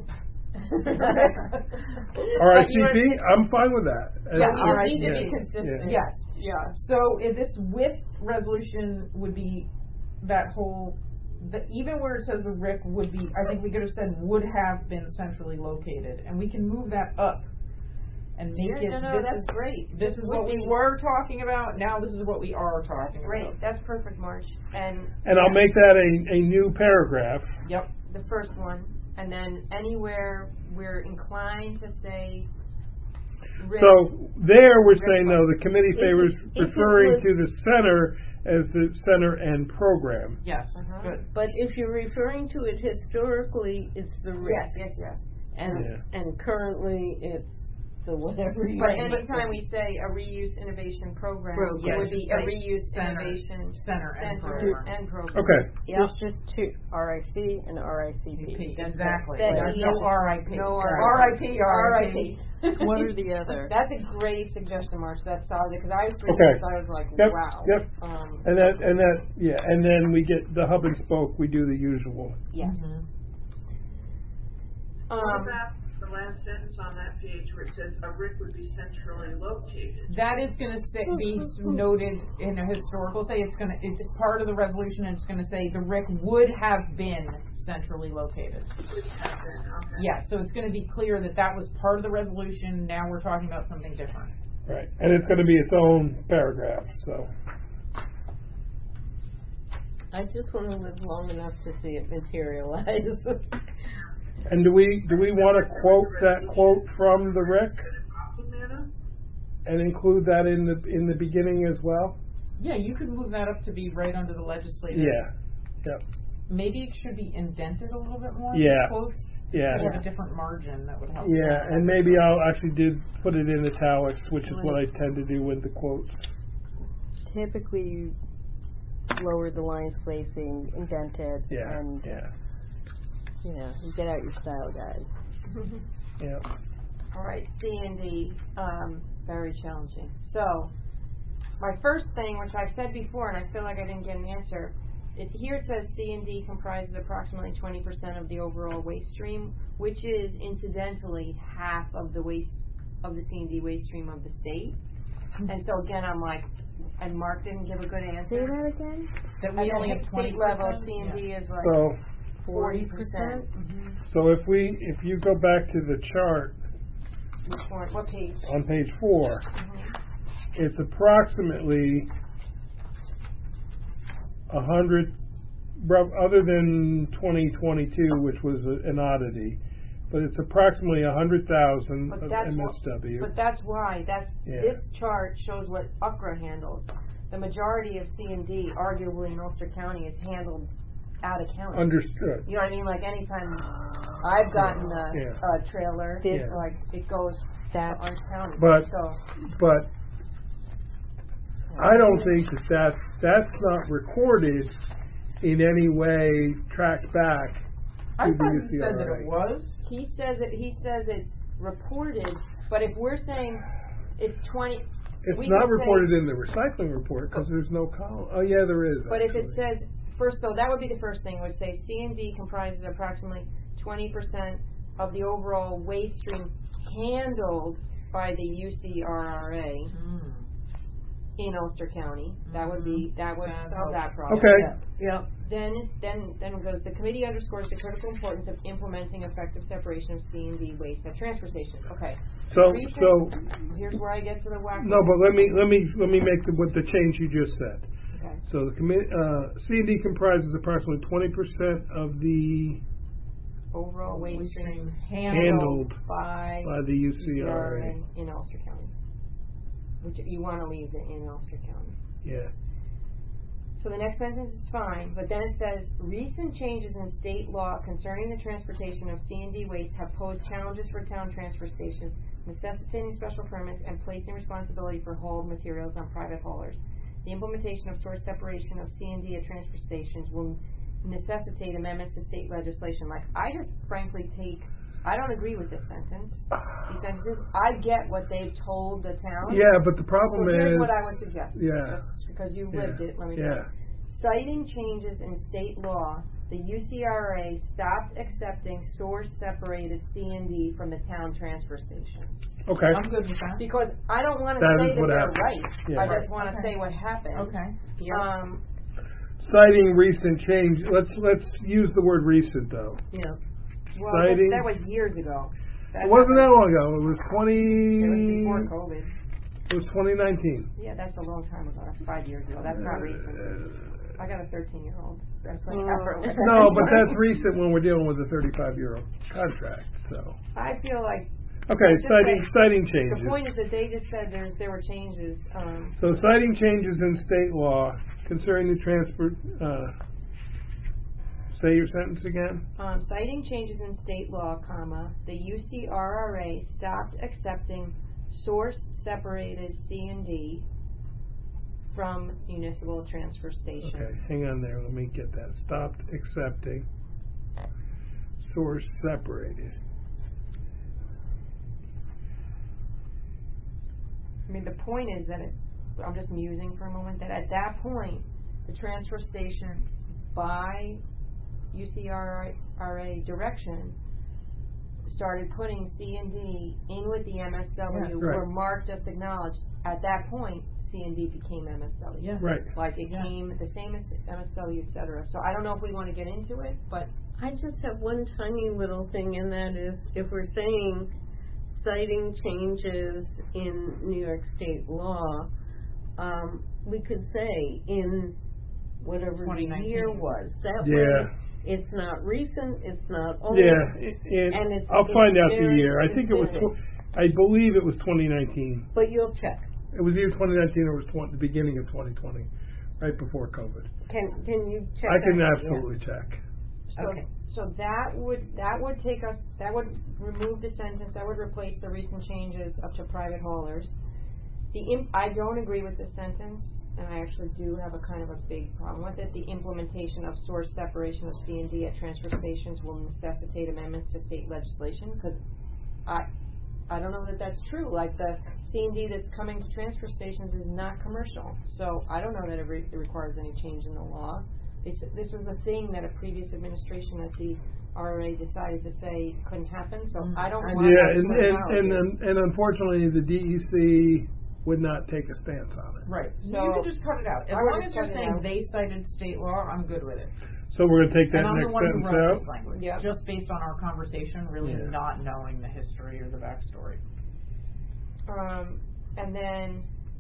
R I C P. I'm fine with that. Yeah, Uh, R I C P. need to be yeah, consistent. yeah. Yes. Yeah. So if this with resolution would be that whole, the, even where it says the R I C would be, I think we could have said would have been centrally located, and we can move that up and make Yeah, it. no, no, this that's is, great. This is Would what we be- were talking about. Now this is what we are talking Great, about. that's perfect, Marge. And. And I'll make that a, a new paragraph. Yep. The first one, and then anywhere we're inclined to say R I C. So there we're saying, no, the committee If favors it- if it referring was- to the center as the center and program. Yes. Uh-huh. Good. But if you're referring to it historically, it's the R I C. Yes, yes, yes. And, Yeah. and currently it's so whatever you. But anytime we say a reuse innovation program, Program. it would be a Right. reuse Center. innovation Center and center program. and program. Okay, There's just two, R I C and R I C P. Exactly. That There's is- no R I P. No R I P, R I P. One or the other. That's a great suggestion, Marcia. That's solid because I was reading Okay. this, I was like, Yep, wow. yep. Um, and that, and that, yeah, and then we get the hub and spoke, we do the usual. yes. Mhm. What Um, about the last sentence on that page where it says a R I C would be centrally located? That is gonna say, be noted in a historical, say it's gonna, it's part of the resolution, and it's gonna say the R I C would have been centrally located. Would have been, okay. Yeah, so it's gonna be clear that that was part of the resolution, now we're talking about something different. Right, and it's gonna be its own paragraph, so. I just want to live long enough to see it materialize. And do we, do we wanna quote that quote from the R I C Amanda? and include that in the, in the beginning as well? Yeah, you could move that up to be right under the legislative. Yeah, yep, Maybe it should be indented a little bit more. the Yeah. quote. yeah. With a different margin, that would help. Yeah, and maybe I'll actually did put it in italics, which is what I tend to do with the quotes. Typically, you lower the line spacing, indent it, Yeah, and, yeah, you know, you get out your style guide. yeah. all right, C and D, um, very challenging. So, my first thing, which I've said before, and I feel like I didn't get an answer, is here it says C and D comprises approximately twenty percent of the overall waste stream, which is incidentally half of the waste, of the C and D waste stream of the state. And so again, I'm like, and Mark didn't give a good Say answer. that again? That we At only the have twenty state level, percent? C and D is like So, forty percent. so if we, if you go back to the chart Which one, what page? on page four, Mhm. it's approximately a hundred, rough- other than twenty twenty-two, which was a- an oddity, but it's approximately a hundred thousand But of that's M what- S W. But that's why, that's, Yeah. this chart shows what U C R A handles. The majority of C and D, arguably in Ulster County, is handled out of county. Understood. You know what I mean? Like anytime I've gotten a, Yeah. a trailer, Yeah. like it goes to That's, Orange County. But- So, But I don't think that that's, that's not recorded in any way tracked back I to the thought U you C said that R it A. was. he says it, he says it's reported, but if we're saying it's twenty, It's we not could say- reported in the recycling report, because there's no column, oh, yeah, there is, but if it actually. says, first though, that would be the first thing, would say C and D comprises approximately twenty percent of the overall waste stream handled by the U C R R A Mm. in Ulster County. That would be, that would That solve that helps. problem. Okay, Yep. Then, then, then it goes, the committee underscores the critical importance of implementing effective separation of C and D waste at transfer stations. Okay. so, Recent- so, Here's where I get to the whack. no, but let me, let me, let me make the, what the change you just said. Okay. So the commi, uh, C and D comprises approximately twenty percent of the, Overall waste Waste stream stream handled by by the U C R A. in Ulster County. Which you wanna leave it in Ulster County. Yeah, So the next sentence is fine, but then it says, recent changes in state law concerning the transportation of C and D waste have posed challenges for town transfer stations, necessitating special permits and placing responsibility for hauled materials on private haulers. The implementation of source separation of C and D at transfer stations will necessitate amendments to state legislation. Like, I just frankly take, I don't agree with this sentence, because this, I get what they've told the town. yeah, but the So problem here's is, what I would suggest. yeah. Just because you yeah, lived it, let me tell yeah, you. Citing changes in state law, the U C R A stopped accepting source-separated C and D from the town transfer stations. okay, I'm good with that. Because I don't want to That say is that what they're happened. right. Yeah. I just Right. want to Okay. say what happened. Okay. Um, citing recent change, let's, let's use the word recent, though. Yeah. well, that, Citing- that was years ago. That It wasn't that happened- long ago, it was twenty, It was before COVID. it was twenty nineteen. Yeah, that's a long time ago. That's five years ago. That's not recent. I got a thirteen-year-old. That's like Mm. No, but that's recent when we're dealing with a thirty-five-year-old contract, so. I feel like Okay, Just citing, say- citing the changes. point is that they just said there's, there were changes, um, So citing changes in state law concerning the transfer, uh, say your sentence again. Um, citing changes in state law, comma, the U C R R A stopped accepting source-separated C and D from municipal transfer stations. Okay, hang on there. Let me get that. Stopped accepting source separated. I mean, the point is that it, I'm just musing for a moment, that at that point, the transfer stations, by U C R R A direction, started putting C and D in with the M S W, Yeah, right. were marked as acknowledged. At that point, C and D became M S W. Yeah. Right. Like, it Yeah. came the same as M S W, et cetera. So I don't know if we want to get into it, but I just have one tiny little thing, and that is, if we're saying citing changes in New York State law, um, we could say in whatever the twenty nineteen. year was. That Yeah. way, it's not recent, it's not old. Yeah, and, And it's- I'll it's find out the very year. I think it was, specific. tw- I believe it was twenty nineteen. But you'll check. It was either twenty nineteen or it was tw- the beginning of twenty twenty, right before COVID. Can can you check? I can that? absolutely check. So, Okay. so that would, that would take us, that would remove the sentence, that would replace the recent changes up to private haulers. The imp, I don't agree with this sentence, and I actually do have a kind of a big problem with it. The implementation of source separation of C and D at transfer stations will necessitate amendments to state legislation, because I, I don't know that that's true. Like, the C and D that's coming to transfer stations is not commercial, so I don't know that it, re- it requires any change in the law. It's, this was a thing that a previous administration at the R R A decided to say couldn't happen, so I don't want Yeah, that and, and, and, terminology. and unfortunately, the D E C would not take a stance on it. Right. So- you can just cut it out. As I would long just as you're cut it saying out. they cited state law, I'm good with it. So we're going to take that And I'm the next one who sentence wrote out? this language, Yep. just based on our conversation, really Yeah. not knowing the history or the backstory. Um, and then,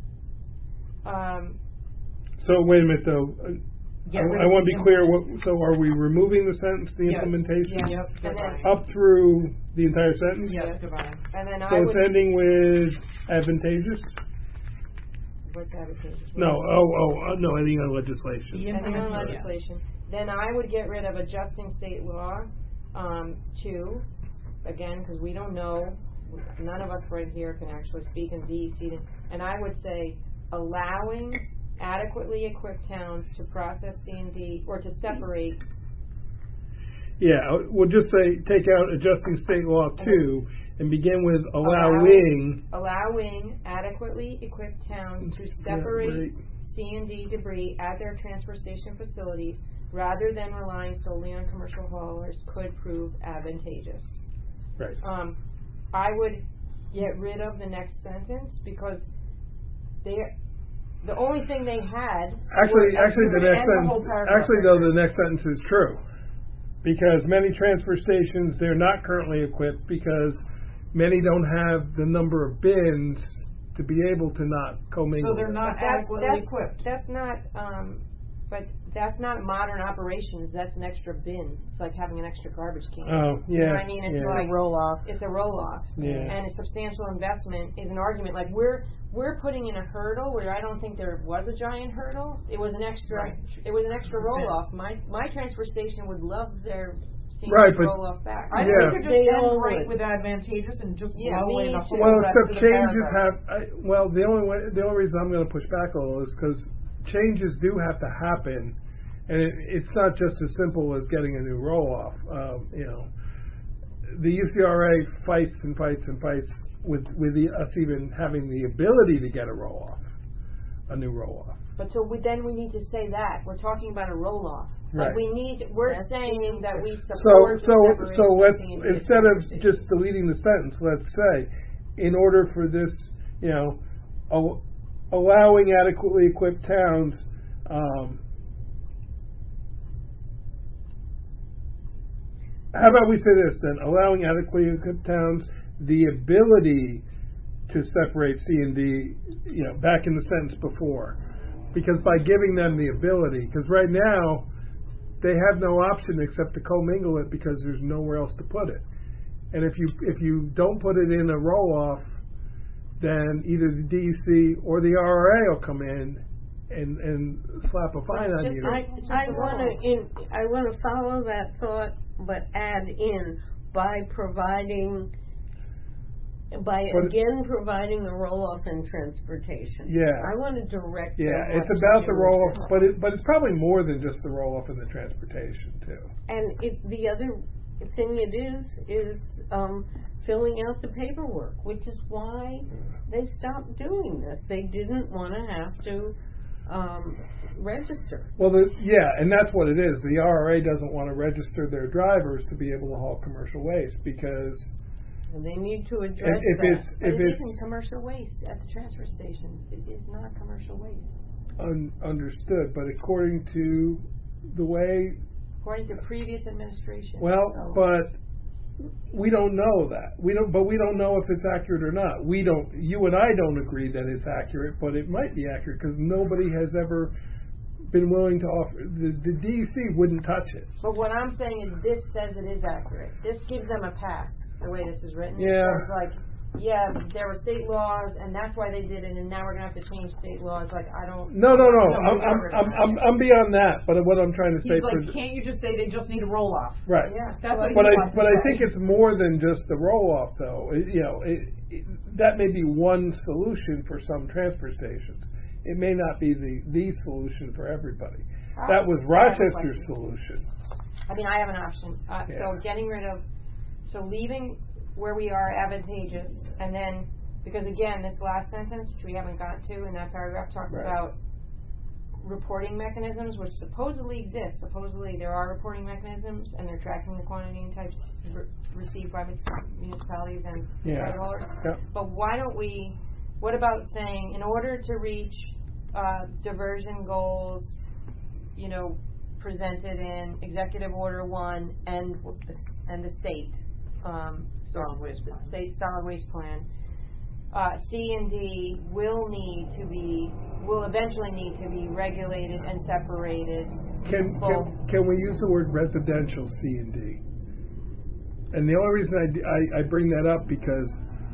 um, So wait a minute, though. Uh, Get I, rid I of want to the be clear. What, so are we removing the sentence, the Yes. implementation, Yep. And then- goodbye. up through the entire sentence? Yes, goodbye. and then So I it's would, ending with advantageous? what's advantageous? No, oh, oh, uh, no, ending on legislation. The Ending on implementation. legislation. Then I would get rid of adjusting state law, um, to, again, because we don't know, none of us right here can actually speak in D E C, and I would say allowing adequately equipped towns to process C and D, or to separate, Yeah, we'll just say, take out adjusting state law two, and begin with allowing. allowing adequately equipped towns to separate Separate. C and D debris at their transfer station facilities, rather than relying solely on commercial haulers, could prove advantageous. Right. Um, I would get rid of the next sentence, because they, the only thing they had. Actually, was- actually, the next and the whole sentence, paragraph actually, right though, there. the next sentence is true. Because many transfer stations, they're not currently equipped because many don't have the number of bins to be able to not commingle. So they're with. not But that- adequately that's- equipped. That's not, um, but that's not modern operations, that's an extra bin. It's like having an extra garbage can. Oh, yeah. You know what I mean? It's yeah. like, roll off. it's a roll-off. Yeah. And a substantial investment is an argument. Like, we're, we're putting in a hurdle where I don't think there was a giant hurdle. It was an extra, Right. it was an extra roll-off. My, my transfer station would love their Right, seniors but- roll-off back. I Yeah. think we could They just all end right would. with advantageous and just Yeah, blow away me the too. whole Well, rest except of the changes paragraph. have. I, well, the only way, the only reason I'm going to push back a little is because changes do have to happen, and it, it's not just as simple as getting a new roll off. Um, you know, the U C R A fights and fights and fights with with the, us even having the ability to get a roll off, a new roll off. But so we, then we need to say that. We're talking about a roll-off. Right. Like, we need, we're That's saying that we So support the so separation so of let's C and D instead of transfer just deleting the sentence, let's say, in order for this, you know, al- allowing adequately equipped towns. Um, how about we say this then? Allowing adequately equipped towns the ability to separate C and D, you know, back in the sentence before, because by giving them the ability, because right now they have no option except to commingle it because there's nowhere else to put it. And if you if you don't put it in a roll off, then either the D E C or the R R A will come in and, and slap a fine on Just- you. I, I wanna in, I wanna follow that thought, but add in by providing, by But- again providing the roll-off and transportation. Yeah. I wanna direct Yeah, them it's what to about the do roll with off, it. but it, but it's probably more than just the roll off and the transportation too. And it, the other thing it is, is, um, filling out the paperwork, which is why they stopped doing this. They didn't wanna have to, um, register. Well, the, yeah, and that's what it is. The R R A doesn't want to register their drivers to be able to haul commercial waste because And they need to if, address if that. it's But if it it's isn't commercial waste at the transfer stations. It is not commercial waste. un, understood, but according to the way, According to previous administration. well, So- but we don't know that. We don't, but we don't know if it's accurate or not. We don't. You and I don't agree that it's accurate, but it might be accurate because nobody has ever been willing to offer. The, the D E C wouldn't touch it. But what I'm saying is this says it is accurate. This gives them a pass, the way this is written. It Yeah. says like, yeah, there were state laws and that's why they did it and now we're gonna have to change state laws. Like, I don't. No, no, no. I don't I'm, I'm, remember I'm, that. I'm, I'm beyond that. But what I'm trying to say, He's for like, can't you just say they just need a roll off? right. Yeah. That's what he But I, wants to but I say. think it's more than just the roll off, though. It, you know, it, it, that may be one solution for some transfer stations. It may not be the the solution for everybody. That was I have a Rochester's question. solution. I mean, I have an option. Uh, Yeah. so getting rid of, so leaving where we are advantageous, and then, because again, this last sentence, which we haven't got to, in that paragraph talks Right. about reporting mechanisms, which supposedly exist. Supposedly there are reporting mechanisms, and they're tracking the quantity and types re- received by municipalities and Yeah. title holders. Yeah. But why don't we, what about saying, in order to reach uh, diversion goals, you know, presented in Executive Order One and and the state um, Solid waste plan. state solid waste plan, uh, C and D will need to be will eventually need to be regulated and separated. Can, both. can can we use the word residential C and D? And the only reason I, d- I- I bring that up because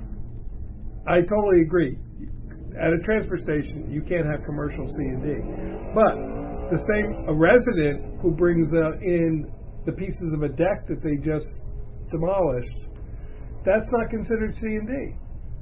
I totally agree. At a transfer station, you can't have commercial C and D. But the same, a resident who brings uh, in the pieces of a deck that they just demolished, that's not considered C and D.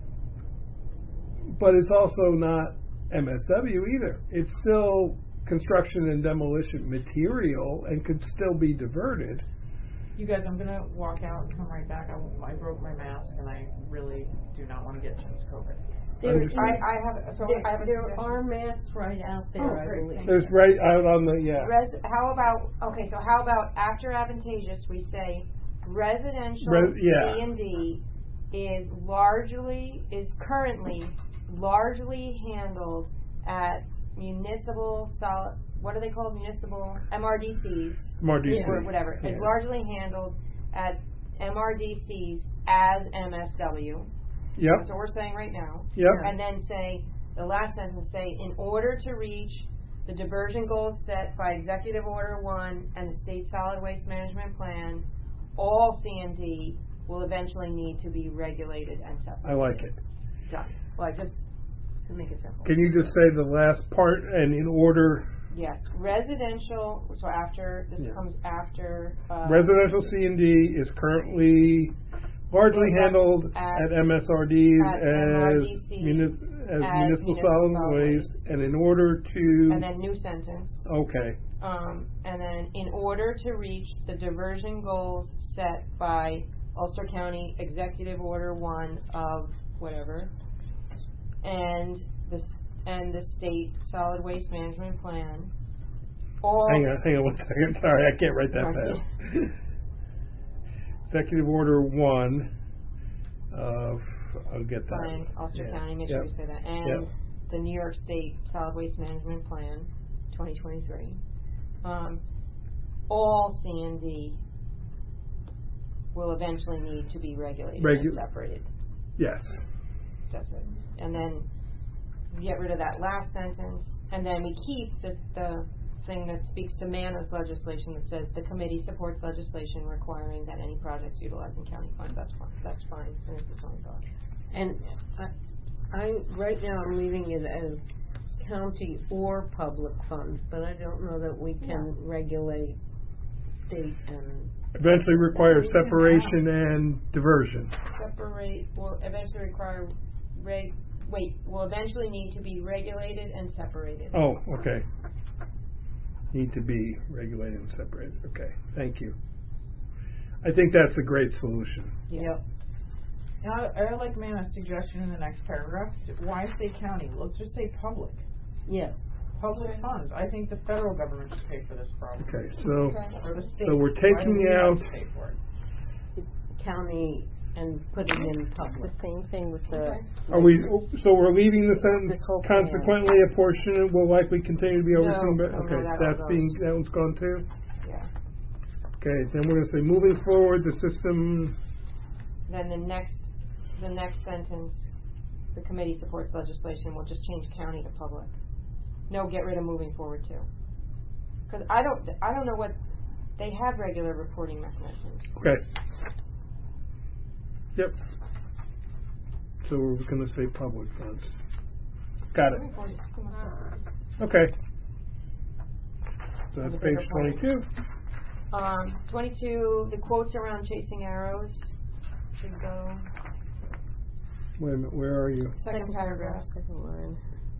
But it's also not M S W either. It's still construction and demolition material and could still be diverted. You guys, I'm gonna walk out and come right back. I, I broke my mask and I really do not want to get Jim's COVID. There, Understood. I, I have so there, I have a there suggestion. are masks right out there, Oh, I great, believe. thank There's right out on the, yeah. Res, how about, okay, so how about after advantageous, we say residential Res- yeah. C and D is largely, is currently largely handled at municipal solid, what are they called, municipal, M R D Cs, More D C. or whatever, Yeah. is largely handled at M R D Cs as M S W. Yep, That's what we're saying right now. yep, And then say, the last sentence say, in order to reach the diversion goals set by Executive Order One and the State Solid Waste Management Plan, all C and D will eventually need to be regulated and separated. I like it. Done. Well, just to make it simple. Can you just say the last part and in order, Yes, residential, so after, this Yeah. comes after, uh. residential C and D is currently largely Well, handled at- at M S R Ds at as M R D Cs, muni- as as municipal municipal solid solid waste, and in order to, And then new sentence. okay, Um, and then in order to reach the diversion goals set by Ulster County Executive Order One of whatever, and the and the State Solid Waste Management Plan, all hang on, hang on one second, sorry, I can't write that Okay. fast. Executive Order One of, I'll get that. fine, Ulster Yeah. County, make Yep. sure we say that, and Yep. the New York State Solid Waste Management Plan, twenty twenty-three. Um, all C and D will eventually need to be regulated Regu- and separated. Yes, That's it. And then get rid of that last sentence, and then we keep the, the thing that speaks to MANA's legislation that says the committee supports legislation requiring that any projects utilizing county funds. That's fine. That's fine. And it's its own thought. And I, I, right now I'm leaving it as county or public funds, but I don't know that we can regulate state and, Eventually require separation and diversion. Separate, will eventually require reg, wait, will eventually need to be regulated and separated. Oh, okay. Need to be regulated and separated. Okay, thank you. I think that's a great solution. Yep. And I, I like Amanda's suggestion in the next paragraph. Why say county? Let's just say public. yes. Public funds. I think the federal government should pay for this problem. Okay, so Or the state. so we're Why do taking we have out. to pay for it? County and putting in public. The same thing with the. Are we? So we're leaving the This sentence. whole plan. Consequently, a portion will likely continue to be overseen. No, But no, no, okay, that that's one being goes. that one's gone too. Yeah. Okay, then we're going to say moving forward, the system. Then the next, the next sentence, the committee supports legislation, we'll just change county to public. No, get rid of moving forward too. Cause I don't, I don't know what, they have regular reporting mechanisms. Okay. Yep. So we're going to say public funds. Got it. Moving forward is too much work. Okay. So Have that's a page bigger plan. twenty-two. Um, twenty-two, the quotes around chasing arrows should go, Wait a minute, where are you? second paragraph, Second line.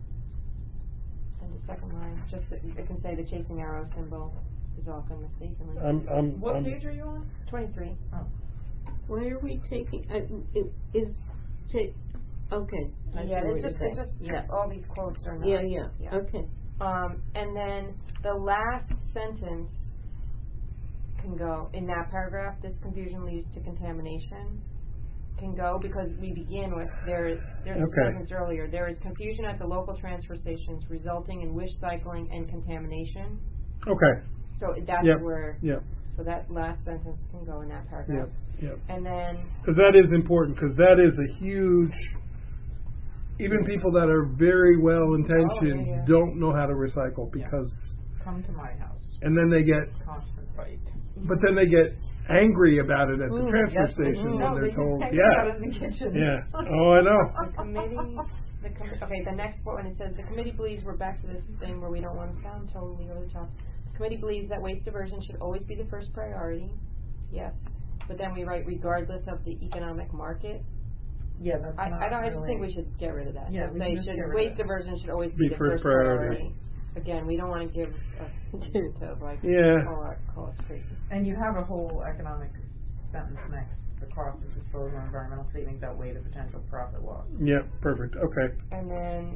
and the second line, just, that it can say the chasing arrow symbol is often mistakenly. I'm, I'm, What I'm page are you on? Twenty-three. Oh. Why are we taking, uh, i- is, ta- okay. I see Yeah, what it's you're just, saying. it's just, Yeah, all these quotes are not. yeah, yeah, okay. Um, and then the last sentence can go, in that paragraph, this confusion leads to contamination, can go because we begin with, there is, there's a Okay. sentence earlier, there is confusion at the local transfer stations resulting in wish cycling and contamination. okay. So that's Yep. where, Yep. so that last sentence can go in that paragraph. Yep. Yep. And then, Because that is important, because that is a huge, even people that are very well intentioned Oh, yeah, yeah. don't know how to recycle because, Come to my house. and then they get, Constant fight. but then they get angry about it at the Mm, transfer yes, station mhm. when No, they're they told, Hang yeah, out in the kitchen. yeah, oh, I know. the committee, the com- okay, the next one, it says, the committee believes, we're back to this thing where we don't want to sound totally over the top. The committee believes that waste diversion should always be the first priority, yes, but then we write regardless of the economic market. Yeah, that's I, not I don't, I just really- think we should get rid of that. Yeah, Just we say can just should, get rid of waste it. diversion should always Be be the first first priority. priority. Again, we don't want to give a, to like, Yeah. call it, call it crazy. And you have a whole economic sentence next. The cost of disposal and environmental savings outweigh the potential profit loss. Yeah, perfect, okay. And then,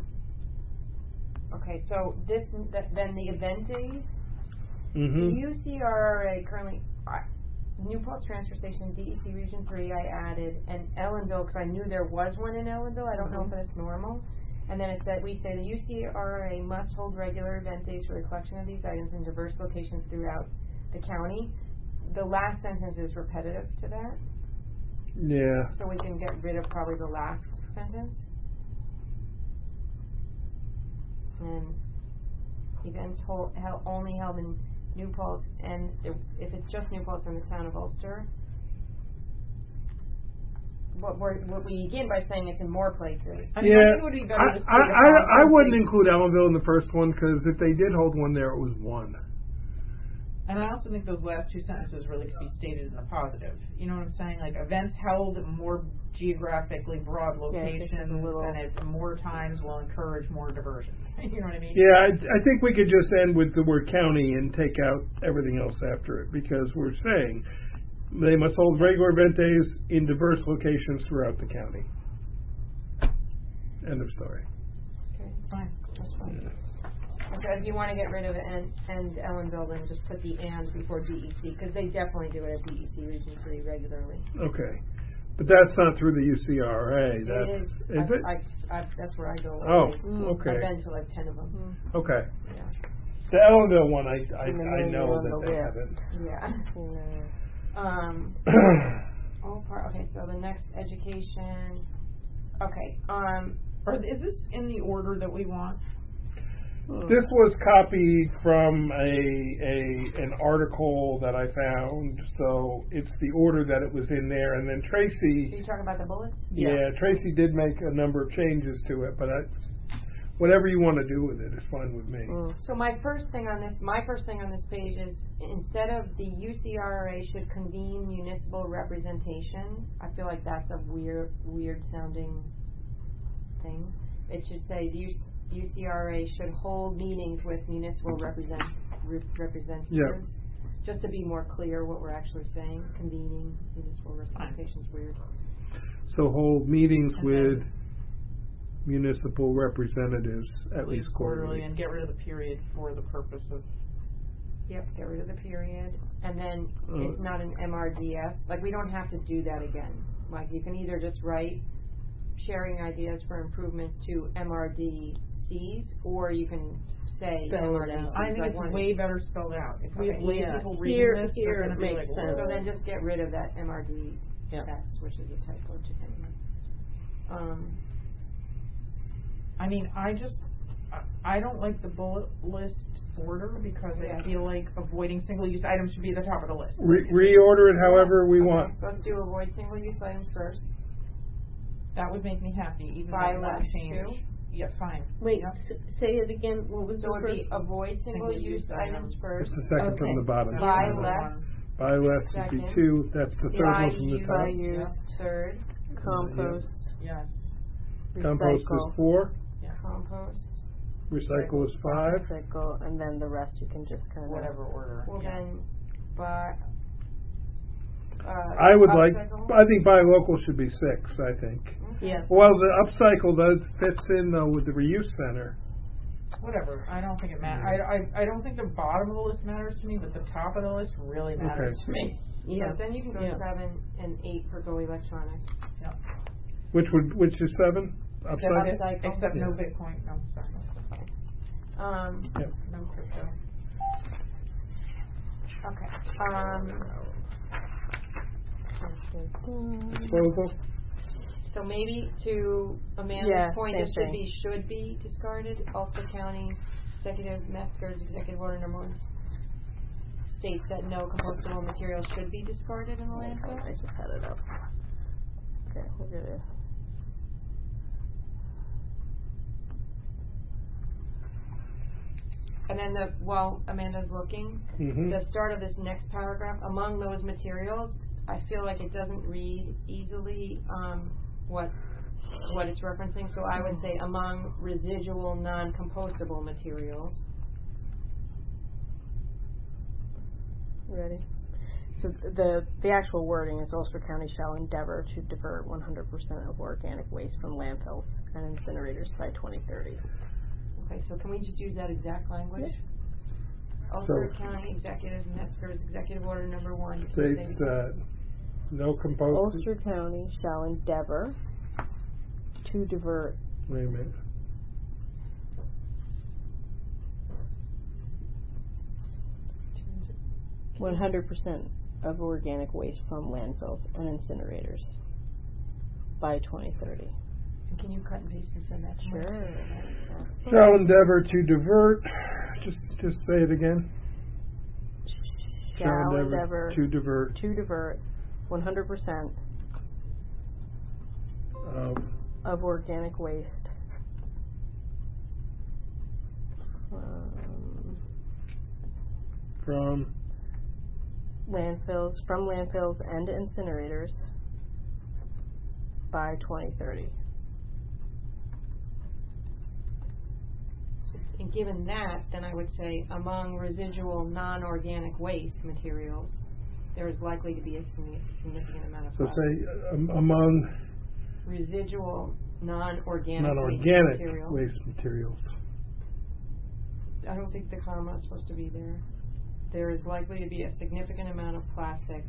okay, so this, th- then the event days, the Mm-hmm. U C R R A currently, I New Paltz Transfer Station, D E C Region three, I added, and Ellenville, because I knew there was one in Ellenville, I don't know if that's normal. And then it said, we say the U C R R A must hold regular event days for the collection of these items in diverse locations throughout the county. The last sentence is repetitive to that, Yeah, so we can get rid of probably the last sentence. And events hold, held, only held in New Paltz, and if, if it's just New Paltz in the town of Ulster, what we're, what we begin by saying it's in more places. I mean, yeah. I think it would be better I, to say I, the I, I concept wouldn't is- include Ellenville in the first one, because if they did hold one there, it was one. And I also think those last two sentences really could be stated in the positive. You know what I'm saying? Like events held in more geographically broad Yeah, I think locations, it's a little- and it more times will encourage more diversion. You know what I mean? Yeah, I, I think we could just end with the word county and take out everything else after it, because we're saying they must hold regular event days in diverse locations throughout the county. End of story. Okay, Fine. that's fine. Okay, if you want to get rid of it and, and Ellenville, then just put the and before D E C, because they definitely do it at D E C Region three regularly. Okay. But that's not through the U C R A. That's, It is. is I, it? I, I, that's where I go. Oh, always. okay. I've been to like ten of them. Okay. Yeah. The Ellenville one, I, I, And then I the know one that over they there. haven't. Yeah. Yeah. Um, all part, okay, so the next education, okay, um, Or is this in the order that we want? This was copied from a, a an article that I found, so it's the order that it was in there. And then are Tracy, you talking about the bullets? yeah, Tracy did make a number of changes to it, but that's whatever you want to do with it is fine with me. Mm. So my first thing on this, my first thing on this page is, instead of the U C R A should convene municipal representation, I feel like that's a weird, weird sounding thing. It should say the U- UCRA should hold meetings with municipal represent, re- representatives. Yeah. Just to be more clear what we're actually saying, convening municipal representation is weird. So hold meetings And with then- municipal representatives at least quarterly. and get rid of the period for the purpose of. Yep, get rid of the period, and then Uh, it's not an M R D S, like, we don't have to do that again. Like, you can either just write sharing ideas for improvement to M R D Cs, or you can say Spell it M R D Cs. out. I think like it's one- way better spelled out. If we have Okay. lay Yeah. people Here- reading this, here they're gonna it be makes like, sense. So then just get rid of that M R D Yeah. S, which is a typo to anyway. Um, I mean, I just, I, I don't like the bullet list order because Yeah. I feel like avoiding single-use items should be at the top of the list. Re- reorder it however we okay, want. Let's do avoid single-use items first. That would make me happy, even though Buy I want less, to change. too? Yeah, fine. Wait, Yep. s- say it again, what was So the it would first? be avoid single-use Single-use items items. first. It's the second from Okay. the bottom. Buy Number less. one. Buy less would be Second. two. That's the third Buy one from the used, top. used. third, Compost, Yes, Compost recycle, is four. compost. Recycle is five. recycle, and then the rest you can just kind of whatever order. Well, yeah. then, buy, uh. I would like. upcycle? I think buy local should be six. I think. Okay. Yeah. Well, the upcycle does fits in though with the reuse center. Whatever, I don't think it matters. I, I, I don't think the bottom of the list matters to me, but the top of the list really matters Okay. to me. Yeah. So then you can go Yeah. seven and eight for Go Electronic. Yeah. Which would which is seven? Except, Upcycle. Upcycle. except no Yeah. Bitcoin, no, sorry, Um, Yep. no crypto. okay, um, Disposal. so maybe to Amanda's Yeah, point, same this should thing. be, should be discarded. Ulster County Executive, Metzger's Executive Order Number One states that no compostable materials should be discarded in the landfill. I just had it up. Okay, we're gonna. And then the, while Amanda's looking, Mm-hmm. the start of this next paragraph, among those materials, I feel like it doesn't read easily, um, what, what it's referencing, so I would say among residual non-compostable materials. Ready? So the the actual wording is Ulster County shall endeavor to divert one hundred percent of organic waste from landfills and incinerators by twenty thirty. Okay, so can we just use that exact language? Ulster So- County Executive, Metzger's Executive Order Number One. States that no compost. Ulster County shall endeavor to divert Wait a minute. one hundred percent of organic waste from landfills and incinerators by twenty thirty. Can you cut and paste and send that to me? Sure. Shall endeavor to divert. Just just say it again. Shall endeavor to divert. to divert one hundred percent Um, of organic waste um, from landfills, from landfills and incinerators by twenty thirty. And given that, then I would say among residual non-organic waste materials, there is likely to be a signi- significant amount of so plastic. say um, among Residual non-organic, non-organic waste materials. waste materials. I don't think the comma is supposed to be there. There is likely to be a significant amount of plastic.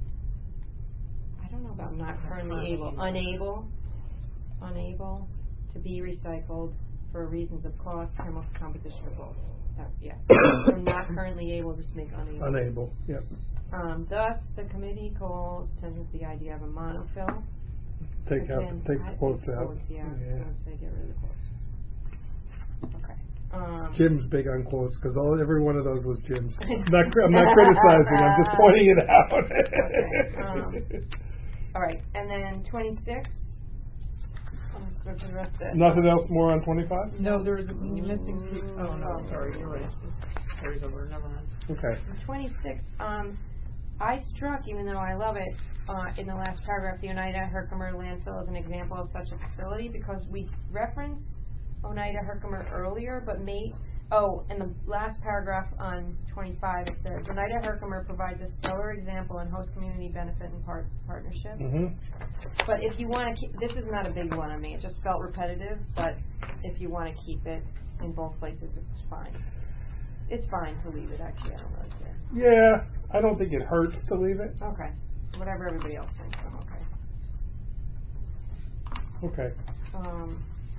I don't know about not currently able, unable, unable to be recycled for reasons of cost, chemical composition, or both. That, yeah. So not currently able, just make unable. Unable. Yep. Um, thus, the committee calls attention to the idea of a monofill. Take out. Again, Take I- the quotes out. quotes, yeah. Yeah. I would say get rid of the quotes. Okay. Um, Jim's big on quotes because all every one of those was Jim's. I'm not, I'm not criticizing. I'm just pointing it out. Okay, um, all right, and then twenty-six. Let's What's the rest of it? Nothing else more on twenty-five? No, there's a missing, piece. Oh, no, sorry, you're right. Carries over, never mind. Okay. twenty-six, um, I struck, even though I love it, uh, in the last paragraph, the Oneida Herkimer landfill is an example of such a facility, because we referenced Oneida Herkimer earlier, but may, oh, in the last paragraph on twenty-five, it says, Oneida Herkimer provides a stellar example in host community benefit and part- partnership. Mm-hmm. But if you want to keep, this is not a big one on me, it just felt repetitive, but if you want to keep it in both places, it's fine. It's fine to leave it, actually, I don't really care. Yeah, I don't think it hurts to leave it. Okay, whatever everybody else thinks, I'm okay. Okay. Um,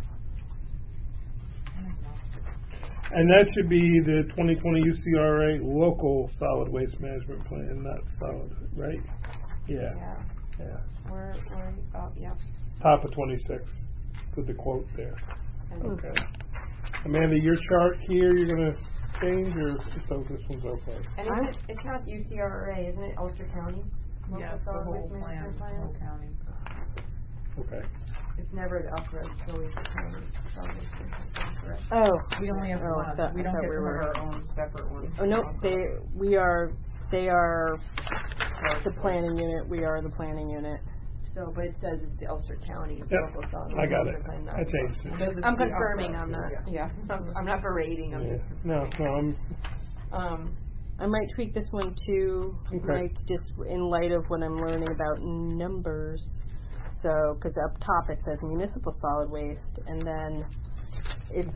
And that should be the twenty twenty U C R A local solid waste management plan, not solid, right? Yeah, yeah, yeah. we're, we're, oh, yeah. Top of twenty-six with the quote there. And Okay. Amanda, your chart here, you're gonna change, or so this one's okay? And isn't it, it's not U C R A, isn't it Ulster County? Local Yeah, it's the solid whole waste plan, management the whole county. Okay. It's never the Ulster, it's always the county solid waste management plan, correct? Oh, We only have Oh, I one, thought- we I don't thought get we to were- have our own separate one. oh no, they, we are, they are the planning unit, we are the planning unit. So, but it says it's the Ulster County, it's Yep, local solid I waste got it. management plan. not I the changed Ulster. it. Because it's I'm the confirming, upper- I'm not, yeah. yeah, I'm, I'm not berating, I'm Yeah. just, No, no, I'm, um, I might tweak this one too, Okay. Mike, just in light of what I'm learning about numbers. So, because up top it says municipal solid waste, and then it's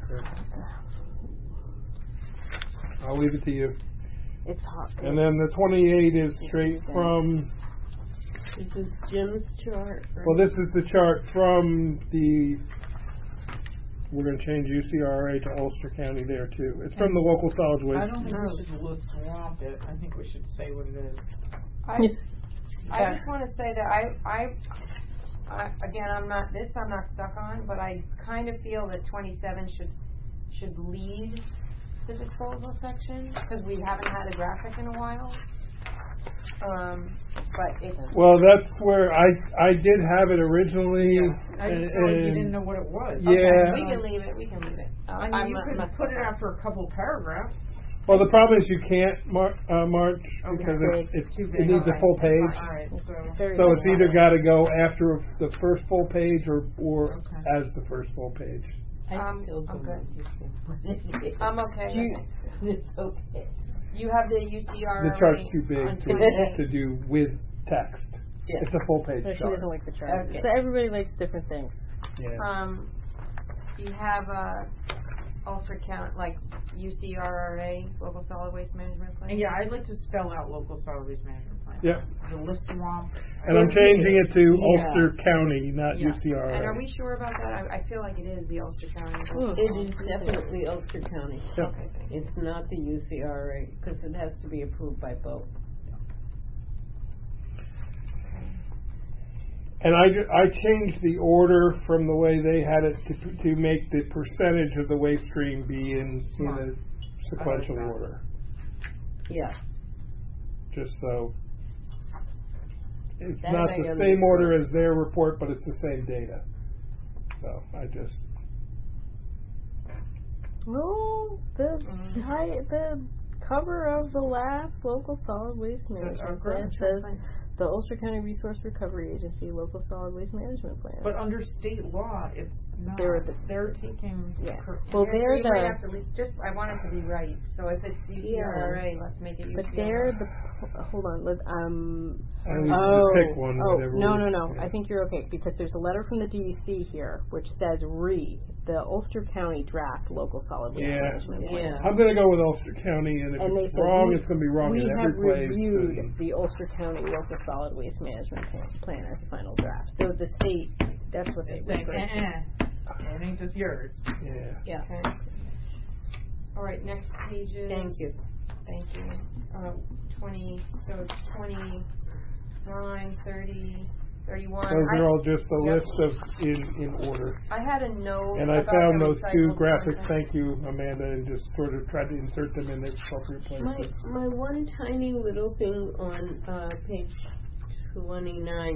I'll leave it to you. it's hot. And then the twenty-eight is straight from, This is Jim's chart, right? well, this is the chart from the, we're gonna change U C R A to Ulster County there too. It's from the local solid waste. I don't think we should look swamp it, I think we should say what it is. I, I just wanna say that I, I, I, again, I'm not, this I'm not stuck on, but I kind of feel that twenty-seven should, should lead the disposal section, cause we haven't had a graphic in a while. Um, but it's, Well, that's where I, I did have it originally. I and- just felt like you and- didn't know what it was. Yeah. we can leave it, we can leave it. Uh, I mean, I'm you not- could not put it stuck on after a couple paragraphs. Well, the problem is you can't mar- uh, march Okay. because Big. it's, it's, Too it big. needs a Okay. full page. Alright, so, Very So it's good. either got to go after the first full page or, or Okay. as the first full page. Um, still I'm don't good. understand. I'm okay. Do you- It's okay. You have the U C R A. The chart's too big on to, twenty-eight. to do with text. Yeah. It's a full page So she chart. doesn't like the chart. Okay. So everybody likes different things. Yeah. Um, you have a Ulster count, like U C R R A, local solid waste management plan. and yeah, I'd like to spell out local solid waste management plan. Yep. The list swamp. And I'm changing it to Yeah. Ulster County, not Yeah. U C R A. And are we sure about that? I, I feel like it is the Ulster County. It is definitely Ulster County. Yep. Okay, thank you. It's not the U C R A, because it has to be approved by both. And I, ju- I changed the order from the way they had it to, to make the percentage of the waste stream be in, in a sequential I like that. order. Yeah. Just so it's That not I the same understand. order as their report, but it's the same data. So I just, No, the Mhm. hi- the cover of the last local solid waste our management grant plan says the Ulster County Resource Recovery Agency local solid waste management plan. But under state law, it's not. They're the- They're taking. Yeah. cor- Well, We- they're we might the- have to re- just, I want it to be right, so if it's U C R R A, let's make it U C R R A. But they're the hold on, let um I need oh, to pick one. oh whatever no we- no no yeah. I think you're okay because there's a letter from the D E C here which says re the Ulster County draft local solid waste Yeah. management plan. Yeah. I'm going to go with Ulster County, and if And they it's said wrong, we- it's going to be wrong We in have every place. reviewed and- the Ulster County local solid waste management plan, plan as the final draft. So the state, that's what they It's saying, refer to. eh, eh, it ain't just yours. yeah. Yeah. Okay. All right, next page is. Thank you. Thank you. Uh, twenty, so it's twenty-nine, thirty, thirty-one. Those I- are all just a Yep. list of in, in order. I had a note And I about found the those two recycled graphics, content. thank you, Amanda, and just sort of tried to insert them in their appropriate My, places. my one tiny little thing on, uh, page twenty-nine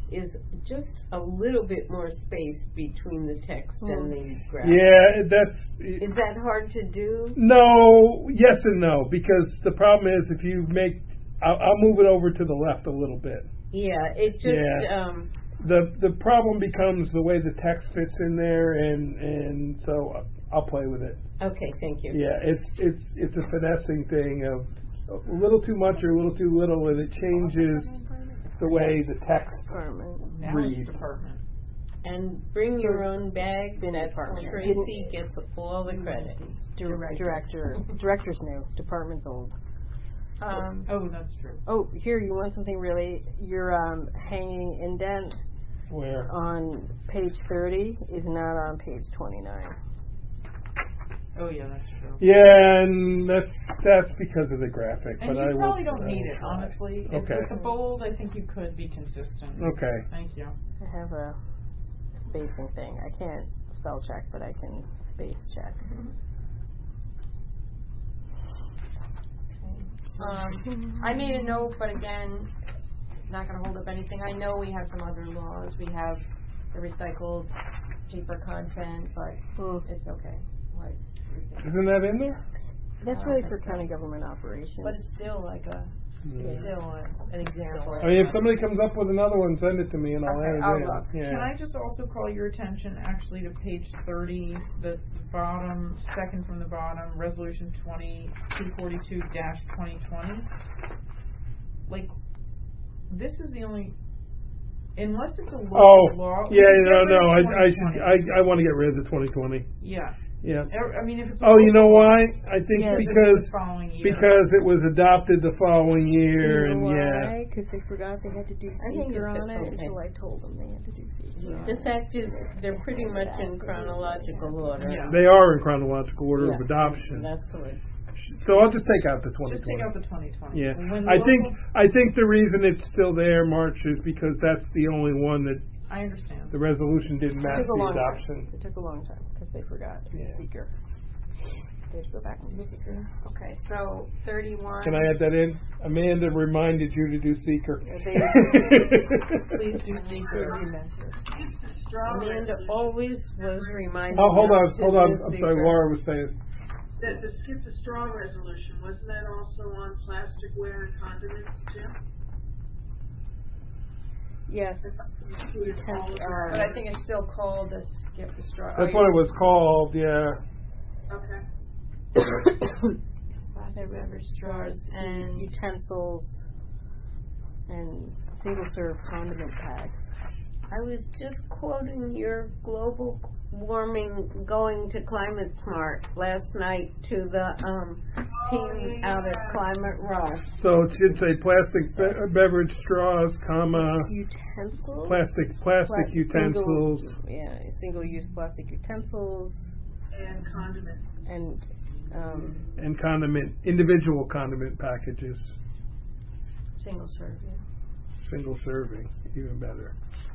is just a little bit more space between the text and the graphic. Yeah, that's... Is that hard to do? No, yes and no, because the problem is if you make... I'll, I'll move it over to the left a little bit. Yeah, it just, Yeah. um... The the problem becomes the way the text fits in there, and, and so I'll play with it. Okay, thank you. Yeah, it's it's it's a finessing thing of a little too much or a little too little, and it changes the way the text Department. Now reads. it's department. And bring your own bag, Bin that department. Tracy gets all the credit. Dir- director. Director's new. Department's old. Um, Oh, that's true. Oh, here, you want something really, your um, hanging indent Where? on page thirty is not on page twenty-nine. Oh, yeah, that's true. Yeah, and that's that's because of the graphic. And but you I probably will, don't I need will it, try. honestly. If Okay. With the bold, I think you could be consistent. Okay. Thank you. I have a spacing thing. I can't spell check, but I can space check. Um, I made a note, but again, not going to hold up anything. I know we have some other laws. We have the recycled paper content, but Hmm. it's okay. Like, Isn't that in there? That's really for county government operations. but it's still like a, it's still a, an example. I mean, if somebody comes up with another one, send it to me and I'll Okay, add it I'll in. look. Yeah. Can I just also call your attention actually to page thirty, the bottom, second from the bottom, resolution twenty-two forty-two dash twenty twenty? Like, this is the only, unless it's a Oh, local law. we yeah, can no, get rid no, of I, I should, twenty twenty. I, I want to get rid of the twenty twenty. Yeah. Yeah. I I mean, if it's. a Oh, you know local law, why? I think Yeah, because the following year. because it was adopted the following year, You know and yeah. why? Because they forgot they had to do I think seeker it's on it, okay. so I told them they had to do seeker. The fact is, they're pretty much in chronological order. Yeah. They are in chronological order of Yeah. adoption. That's what. So I'll just take out the twenty Just take twenty. out the twenty twenty. Yeah, When I think local- I think the reason it's still there, March, is because that's the only one that I understand. the resolution didn't It match took a the long adoption. time. It took a long time because they forgot to do Yeah. seeker. They had to go back and do seeker. Okay, so thirty-one. Can I add that in? Amanda reminded you to do seeker. Please do seeker. Amanda always was reminded. Oh, hold on, us to hold on. do I'm sorry, seeker. Laura was saying. The, the skip the straw resolution, wasn't that also on plasticware and condiments, Jim? Yes. Included all of Um, But I think it's still called the skip the straw. That's what it was called. Yeah. Okay. Plastic beverage straws and and utensils and single serve condiment packs. I was just quoting your global warming going to Climate Smart last night to the um, team out at Climate Row. So it should say plastic be- beverage straws, comma Utensils? plastic plastic Plas- utensils. Single, yeah, single use plastic utensils And condiments. and um, and condiment individual condiment packages, single serve, yeah. single serving, even better.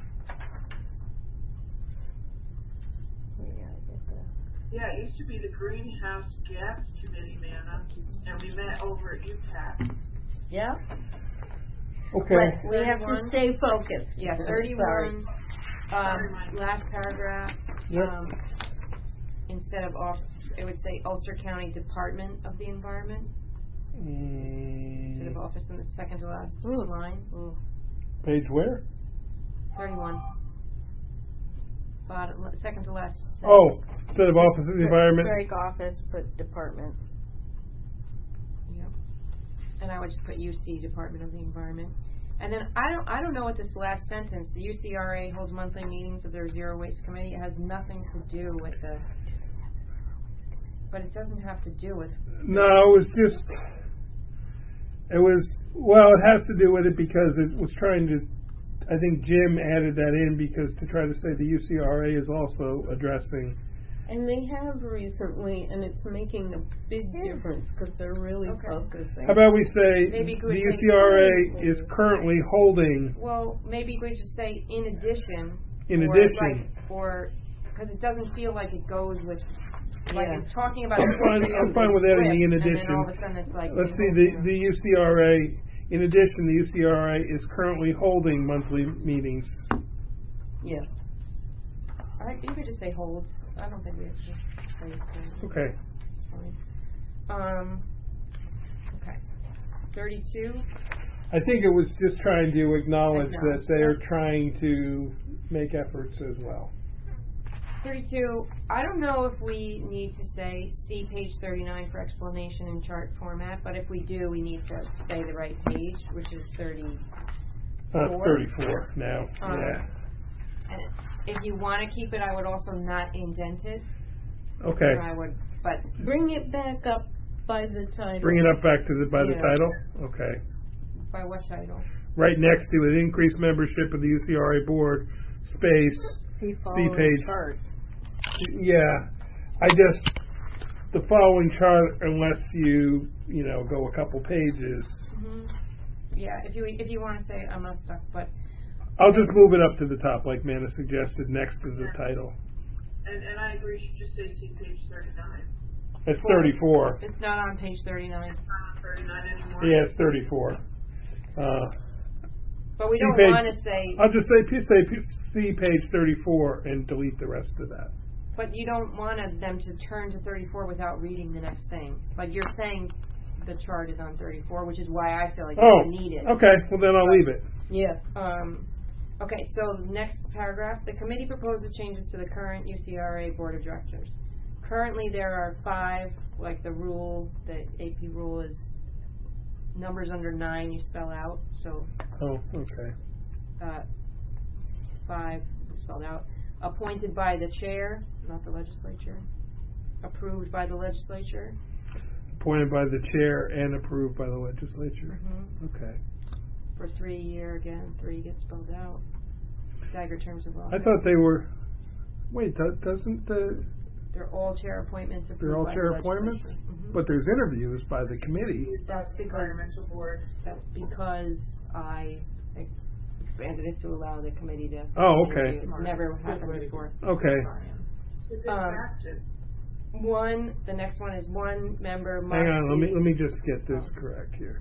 we gotta get the Yeah, it used to be the Greenhouse Gas Committee, Manna, and we met over at U PAC. Yeah, Okay. but we have to thirty-one. stay focused. Yeah, Sorry. thirty-one, Sorry, um, Mike. last paragraph, Yep. um, instead of off, it would say Ulster County Department of the Environment, instead of Mm, office in the second to last Ooh. line, mm, page where? thirty-one. Bottom, second to last. sentence. Oh, instead of office of the environment. strike office, but department. Yep. And I would just put U C, Department of the Environment. And then I don't, I don't know what this last sentence, the U C R A holds monthly meetings of their zero waste committee. It has nothing to do with the, but it doesn't have to do with, No, it was just. It was well. It has to do with it because it was trying to. I think Jim added that in because to try to say the U C R A is also addressing. And they have recently, and it's making a big difference because they're really Okay. focusing. How about we say Maybe the we U think C R A currently- is currently holding. well, maybe we should say in addition. In or, addition. right, or, because it doesn't feel like it goes with, like Yeah. it's talking about. I'm fine- I'm fine with adding the in And then addition. all of a sudden it's like. Let's see. The the U C R A In addition, the U C R A is currently holding monthly meetings. Yeah. All right, you could just say holds. I don't think we have to say it. Okay. It's fine. Um, okay. Thirty-two. I think it was just trying to acknowledge that Acknowledge, they are yeah. trying to make efforts as well. Thirty-two, I don't know if we need to say, see page thirty-nine for explanation in chart format, but if we do, we need to say the right page, which is thirty-four. Uh, thirty-four now, Um, yeah. And if you want to keep it, I would also not indent it. Okay. Or I would, but Bring it back up by the title. Bring it up back to the, by the Yeah. title? Okay. by what title? Right next to it, increased membership of the U C R A board, space, See see following page. chart. Yeah, I just, the following chart, unless you, you know, go a couple pages, hmm Yeah, if you if you want to say it, I'm not stuck, but I'll just move it up to the top, like Manna suggested, next to the title. And, and I agree, you should just say see page thirty-nine. It's thirty-four. it's not on page thirty-nine. It's not on thirty-nine anymore. Yeah, it's thirty-four. Uh, But we See don't page- want to say, I'll just say, p- say, p- see page thirty-four and delete the rest of that. but you don't want them to turn to thirty-four without reading the next thing. Like you're saying the chart is on thirty-four, which is why I feel like Oh, you need it. okay, well then I'll leave it. Yeah. Um, okay, so next paragraph, the committee proposes changes to the current U C R A Board of Directors. Currently, there are five, like the rule, the A P rule is numbers under nine you spell out, so Oh, okay. uh, five spelled out. Appointed by the chair, not the legislature. Approved by the legislature. Appointed by the chair and approved by the legislature. hmm Okay. For three year, again, three gets spelled out. Staggered terms of office. I thought they were, wait, do- doesn't the, They're all chair appointments approved they're all by chair the appointments? legislature. Mhm. But there's interviews by the committee. That's because, Environmental board. that's because I ex- expanded it to allow the committee to. Oh, okay. It's never happened before. Okay. It's a good Um, practice. One, the next one is one member must Hang on, let me, be- let me just get this Oh. correct here.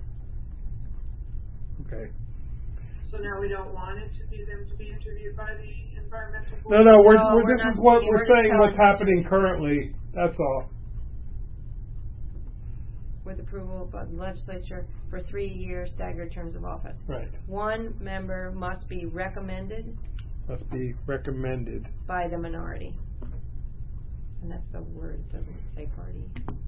Okay. So now we don't want it to be them to be interviewed by the environmental board? No, no, we're, No, we're, we're this not is what, speaking, we're we're just saying what's telling- happening currently, that's all. with approval by the legislature for three-year staggered terms of office. Right. One member must be recommended Must be recommended. by the minority. And that's the word, it doesn't say party.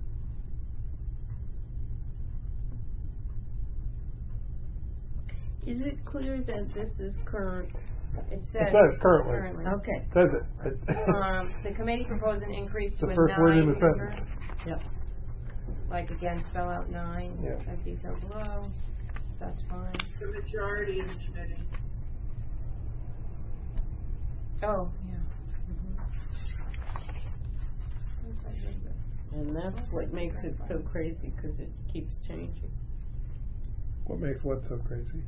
Is it clear that this is current? It It says. says currently. Okay. Says it. It- Um, the committee proposed an increase to The a first word in nine the member. sentence. Yep. Like again, spell out nine, Yeah. as detailed below, that's fine. The majority of the committee. Oh, yeah. Mhm. And that's what makes it so crazy, because it keeps changing. What makes what so crazy?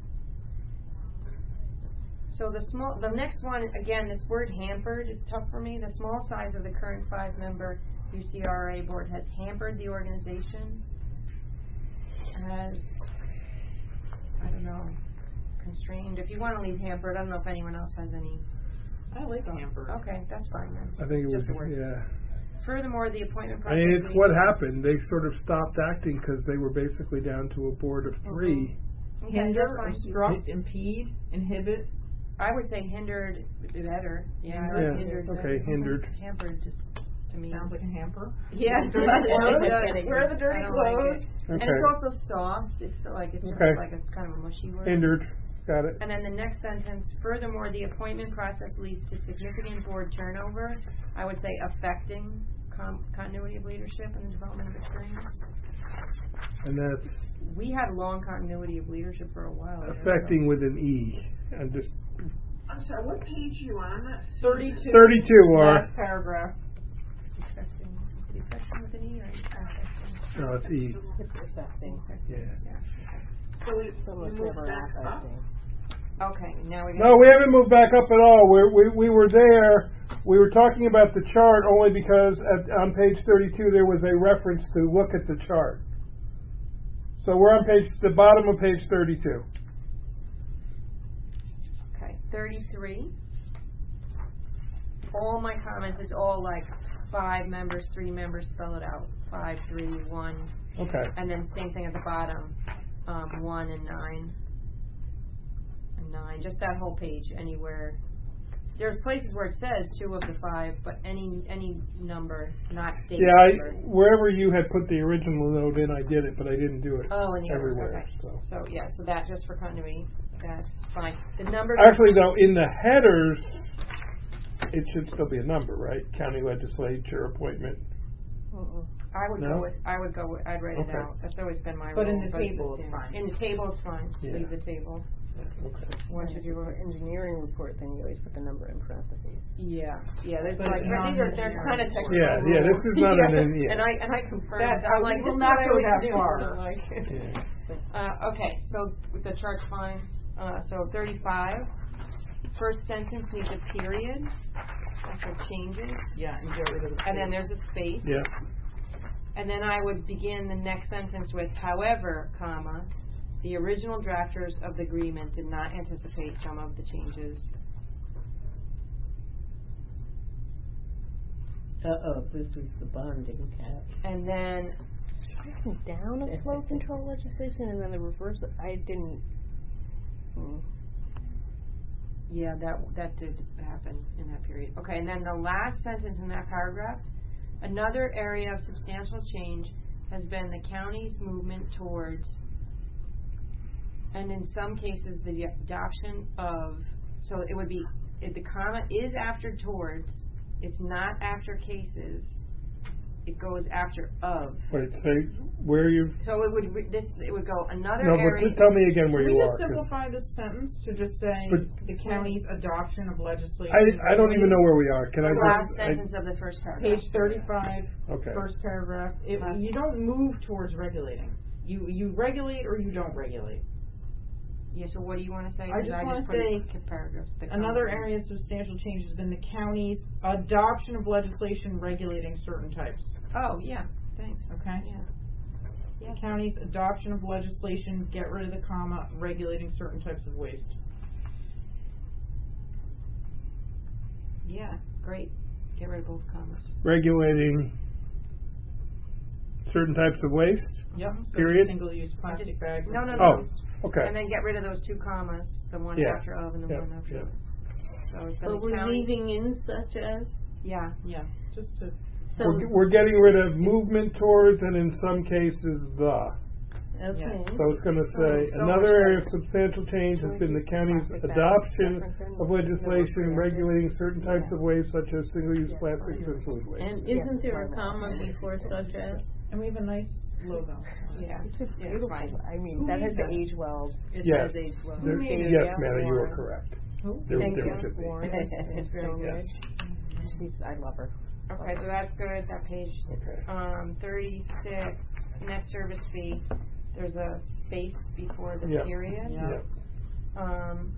So the small, the next one, again, this word hampered is tough for me. The small size of the current five-member U C R A board has hampered the organization. Has, I don't know, constrained. If you want to leave hampered, I don't know if anyone else has any. I like hampered. Okay, that's fine then. I think it was, Just a word. yeah. Furthermore, the appointment I process. mean, it's leads- what happened. They sort of stopped acting because they were basically down to a board of three. Okay, Hinder, that's fine. obstruct, impede, inhibit. I would say hindered would be better. Yeah, I Yeah, like hindered. okay, better. hindered. Hampered just to me. Sounds like a hamper. Yeah, Dirty but clothes. it does. Wear the dirty I don't like clothes. it. And Okay. it's also soft. It's like it's just Okay. like it's kind of a mushy word. Hindered. Got it. And then the next sentence, furthermore, the appointment process leads to significant board turnover. I would say affecting com- continuity of leadership and the development of experience. And that's We had long continuity of leadership for a while. there. affecting with an E. I'm just I'm sorry, what page are you on? I'm not. seeing Thirty-two. thirty-two or Last paragraph. Affecting, is it affecting with an E or affecting? no, it's E. It's affecting. Yeah. So we, So you it's moved never back up? affecting. Okay, now we. No, we haven't moved back up at all. We're, we we were there. We were talking about the chart only because at, on page thirty-two there was a reference to look at the chart. So we're on page, the bottom of page thirty-two. Okay, thirty-three. All my comments, it's all like five members, three members, spell it out. Five, three, one. Okay. And then same thing at the bottom, um, one and nine. And nine, just that whole page, anywhere. There's places where it says two of the five, but any, any number, not state Yeah, I, number. wherever you had put the original note in, I did it, but I didn't do it Oh, and the others, everywhere. okay. So. So, yeah, so that just for continuity, that's fine. The numbers. Actually, though, in the headers, it should still be a number, right? County legislature appointment. Mm-mm. I would No? go with, I would go with, I'd write it Okay. out. That's always been my rule. But in the it's table, it's yeah. fine. In the table, it's fine. Yeah. Leave the table. Okay. Once you do For it. engineering report, then you always put the number in parentheses. Yeah, yeah, there's But like, it's these are, they're non-engineering. kind of technical Yeah, yeah, this is not rules. an- yeah. And I, and I confirm That- that, I'm I like, will this is not what I go always that do. far. I'm like- Yeah. Uh, okay, so with the chart's fine. Uh, so thirty-five, first sentence needs a period after changes, Yeah, and get rid of the. and then there's a space. Yeah. And then I would begin the next sentence with, however, comma, the original drafters of the agreement did not anticipate some of the changes. Uh-oh, this was the bonding cap. And then, Striking down of flow control legislation and then the reverse, I didn't, hmm. yeah, that, that did happen in that period. Okay, and then the last sentence in that paragraph, another area of substantial change has been the county's movement towards, and in some cases, the adoption of, so it would be, if the comma is after towards, it's not after cases, it goes after of. Wait, say where you. So it would, re- this, it would go another No, but area. just tell me again where Can you we are. just 'cause simplify this sentence to just say But- the county's adoption of legislation? I, I don't even know where we are. Can I The last just? I, sentence of the first paragraph. Page thirty-five, okay. first paragraph. It, Last- you don't move towards regulating. You you regulate or you don't regulate. Yeah, so what do you wanna say? I 'Cause just I wanna just put it say in paragraphs. the Another comma. area of substantial change has been the county's adoption of legislation regulating certain types. Oh, yeah, thanks, Okay? yeah. The county's adoption of legislation, get rid of the comma, regulating certain types of waste. Yeah, great. Get rid of both commas. Regulating certain types of waste. Yep. Period. Single-use plastic bags. No, no, Oh, no. okay. And then get rid of those two commas, the one Yeah. after of and the Yeah, one after yeah. of. So it's been But the we're county. leaving in such as, Yeah, Yeah, just to, so, We're, we're getting rid of movement towards and in some cases the. okay. So it's going to say, so another much area of substantial change has been the county's Plastic bags, adoption different of than- legislation regulating certain types Yeah. of waste such as single-use Yeah. plastics and food waste. And Yeah, isn't there a right. comma before such as? and we have a nice logo. yeah. It's just Yeah, it's beautiful. fine. I mean, Who that has made to that? age well. It Yes. says age well. There- made it? yes, Yeah, Manna, you are Warren. correct. Who? There, Thank there you. should be. Warren. It's very Yes. She's, I love her. Okay, so that's good, that page. Okay. Um, thirty-six, net service fee, there's a space before the Yeah. period. Yeah. Yeah. Um,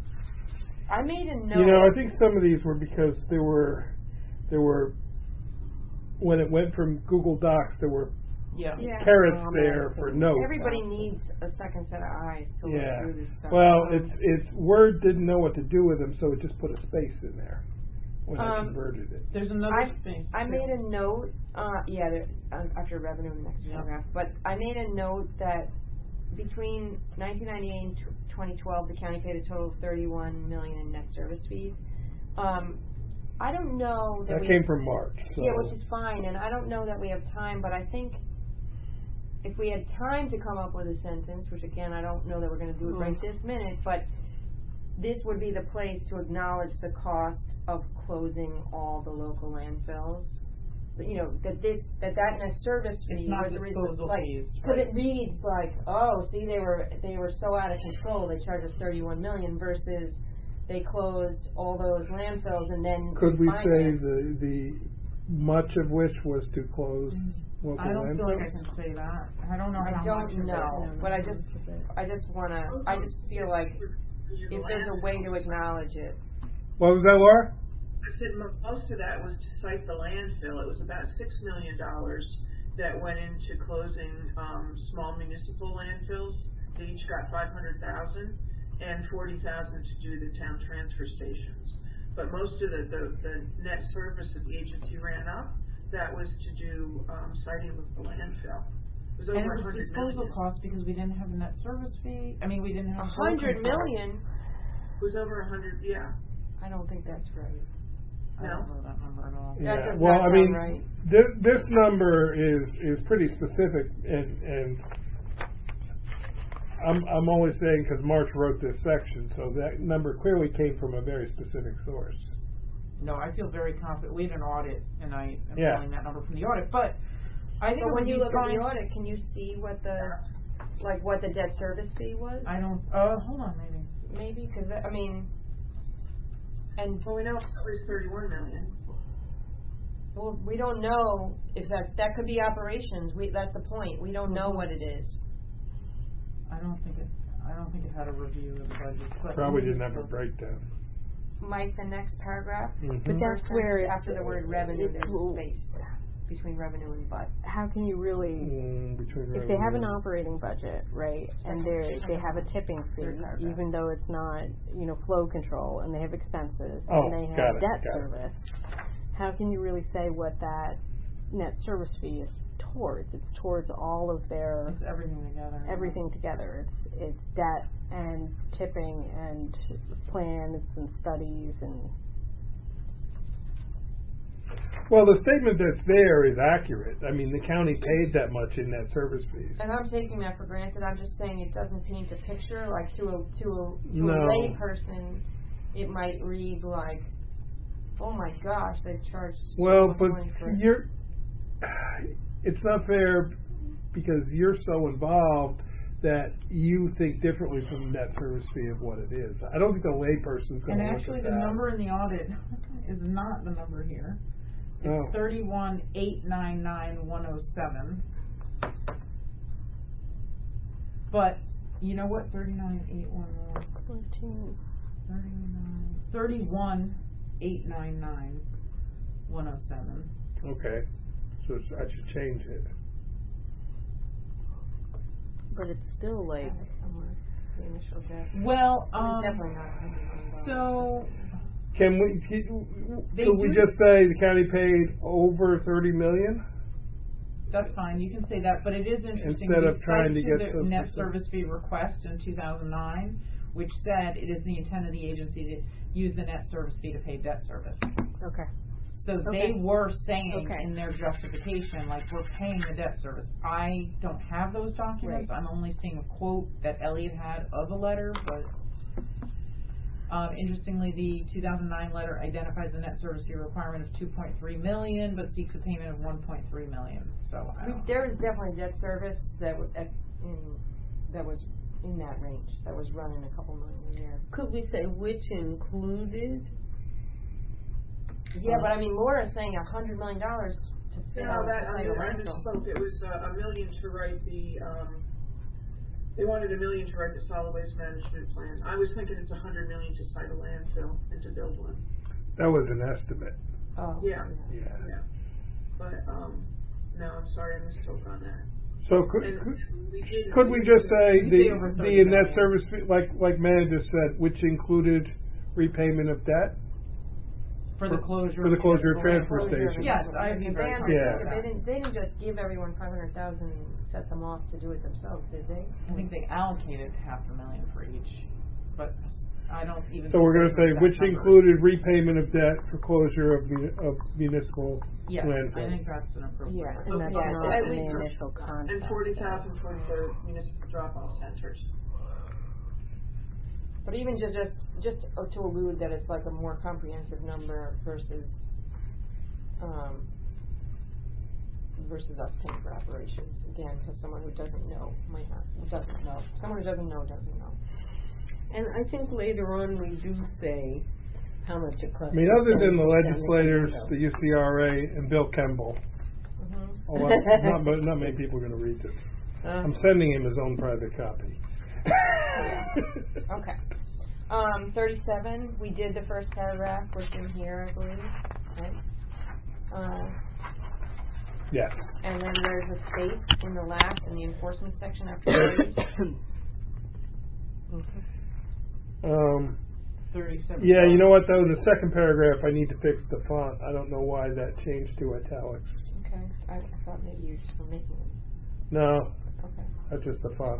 I made a note. You know, I think some of these were because there were, there were, when it went from Google Docs, there were Yeah. Yeah. carrots Um, there for notes. Everybody needs a second set of eyes to look Yeah. through this stuff. Well, Um, it's it's Word didn't know what to do with them, so it just put a space in there when I Um, converted it. There's another I, space. I too. made a note, uh, yeah, there, um, after revenue in the next Yeah. paragraph, but I made a note that between nineteen ninety-eight and tw- twenty twelve, the county paid a total of thirty-one million in net service fees. Um, I don't know that That we came have, from March. So. yeah, which is fine, and I don't know that we have time, but I think if we had time to come up with a sentence, which again, I don't know that we're gonna do it right this minute, but this would be the place to acknowledge the cost of closing all the local landfills. But, you know, that this, that that net service fee It's not was a reason, disposal like, fees, cause right. it reads like, oh, see, they were, they were so out of control, they charged us thirty-one million versus they closed all those landfills and then Could we say financed. the the much of which was to close local I don't feel like I landfills? can say that. I don't know I how much don't of know, it. but I just, I just wanna, I just feel like if there's a way to acknowledge it. What was that, Laura? I said mo- most of that was to cite the landfill. It was about six million dollars that went into closing, um, small municipal landfills. They each got five hundred thousand and forty thousand to do the town transfer stations. But most of the, the, the net service that the agency ran up, that was to do, um, siting of the landfill. It was And over it a was hundred disposal million. cost because we didn't have a net service fee, I mean, we didn't have. A flow hundred control. million? It was over a hundred, yeah. I don't think that's right. I don't know that number at all. That Yeah, does well, not I mean, sound right. this, this number is, is pretty specific, and, and I'm, I'm only saying because March wrote this section, so that number clearly came from a very specific source. No, I feel very confident, we had an audit, and I am Yeah. pulling that number from the audit, but I think. But it when would you be look at fine- the audit, can you see what the, like, what the debt service fee was? I don't, uh, hold on, maybe. Maybe, cause, that- I mean, and, Well, we know it's at least thirty-one million. well, we don't know if that, that could be operations, we, that's the point, we don't know what it is. I don't think it, I don't think it had a review of the budget, but. Probably didn't have a breakdown. Mike, the next paragraph, Mhm. But that's first where sentence it's- after the word revenue, it's- there's a space between revenue and but. How can you really, Mm, between if they have an revenue- operating budget, right, and Second- they they second have a one. tipping fee, Third paragraph. even though it's not, you know, flow control, and they have expenses, Oh, and they got have it, debt got it. service, how can you really say what that net service fee is towards? It's towards all of their, It's everything together. everything together. It's it's debt and tipping and plans and studies and. Well, the statement that's there is accurate. I mean, the county paid that much in net service fees. And I'm taking that for granted, I'm just saying it doesn't paint a picture, like to a, to a, to No. a lay person, it might read like, oh my gosh, they've charged so Well, much but money for. you're, it's not fair because you're so involved that you think differently from the net service fee of what it is. I don't think the layperson's going And to look actually, at the that. number in the audit is not the number here. Oh. It's thirty-one, eight nine nine, one oh seven. But, you know what, thirty-nine, eight one one, Fourteen. thirty-nine, thirty-one, eight nine nine, one oh seven. Okay, so it's- I should change it. But it's still like, Somewhere, the initial debt. Well, I mean, um, definitely not a hundred million dollars. so, Can we, can They could we do- just say the county paid over thirty million? that's fine, you can say that, but it is interesting. Instead we of trying to cited get the so net specific. service fee request in two thousand nine, which said it is the intent of the agency to use the net service fee to pay debt service. okay. So Okay. they were saying Okay. in their justification, like, we're paying the debt service. I don't have those documents. Right. I'm only seeing a quote that Elliot had of the letter, but um, interestingly, the two thousand nine letter identifies the net service fee requirement of two point three million, but seeks a payment of one point three million. So I We, don't. there is definitely debt service that was, at- in, that was in that range, that was running a couple million a year. Could we say which included? Yeah, but I mean, Laura's saying a hundred million dollars to fit No, out that, the I site of I landfill. misspoke, it was uh, a million to write the, um, they wanted a million to write the solid waste management plan. I was thinking it's a hundred million to site a landfill and to build one. That was an estimate. Oh. Yeah. Yeah. Yeah. But, um, no, I'm sorry, I misspoke on that. So could, And could, we did. could we just say We the, say over the thirty net million. service fee, like, like Manny just said, which included repayment of debt? For the closure. For the closure of the transfer closure. station. Yes, I'd be They very didn't- comfortable Yeah. with They that. didn't, they didn't just give everyone five hundred thousand and set them off to do it themselves, did they? I think they allocated half a million for each, but I don't even. So we're gonna say, think which that number. included repayment of debt for closure of, mu- of municipal Yes, landfill. I think that's an appropriate. Yeah, Okay. and that's Yeah, not at in the least- initial contract. And forty thousand towards the municipal drop-off centers. But even to just, just uh, to allude that it's like a more comprehensive number versus, um, versus us paying for operations, again, because someone who doesn't know might not, who doesn't know, someone who doesn't know doesn't know. And I think later on we do say how much it costs. I mean, other than the to send it legislators, down. the U C R A, and Bill Kemble, Mm-hmm. although not, mo- not many people are gonna read this. I'm sending him his own private copy. Okay. Um, thirty-seven, we did the first paragraph, was in here, I believe, right? Uh, Yes. And then there's a space in the last, in the enforcement section after thirty. Um, Thirty-seven. yeah, you know what though? The second paragraph, I need to fix the font. I don't know why that changed to italics. Okay, I, I thought maybe you just were making it. No, Okay. that's just the font.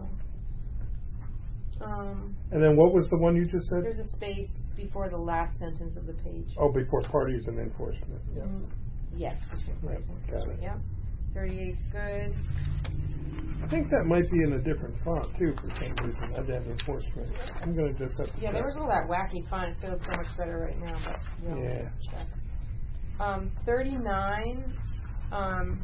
Um, And then what was the one you just said? there's a space before the last sentence of the page. Oh, before parties and enforcement. Yeah. Mm, Yes. Yep, got it. Yep. Thirty-eight's good. I think that might be in a different font too for some reason. I'd have enforcement. I'm gonna just have to Yeah, there check. was all that wacky font. It feels so much better right now, but we'll Yeah. check. Um, thirty-nine, um,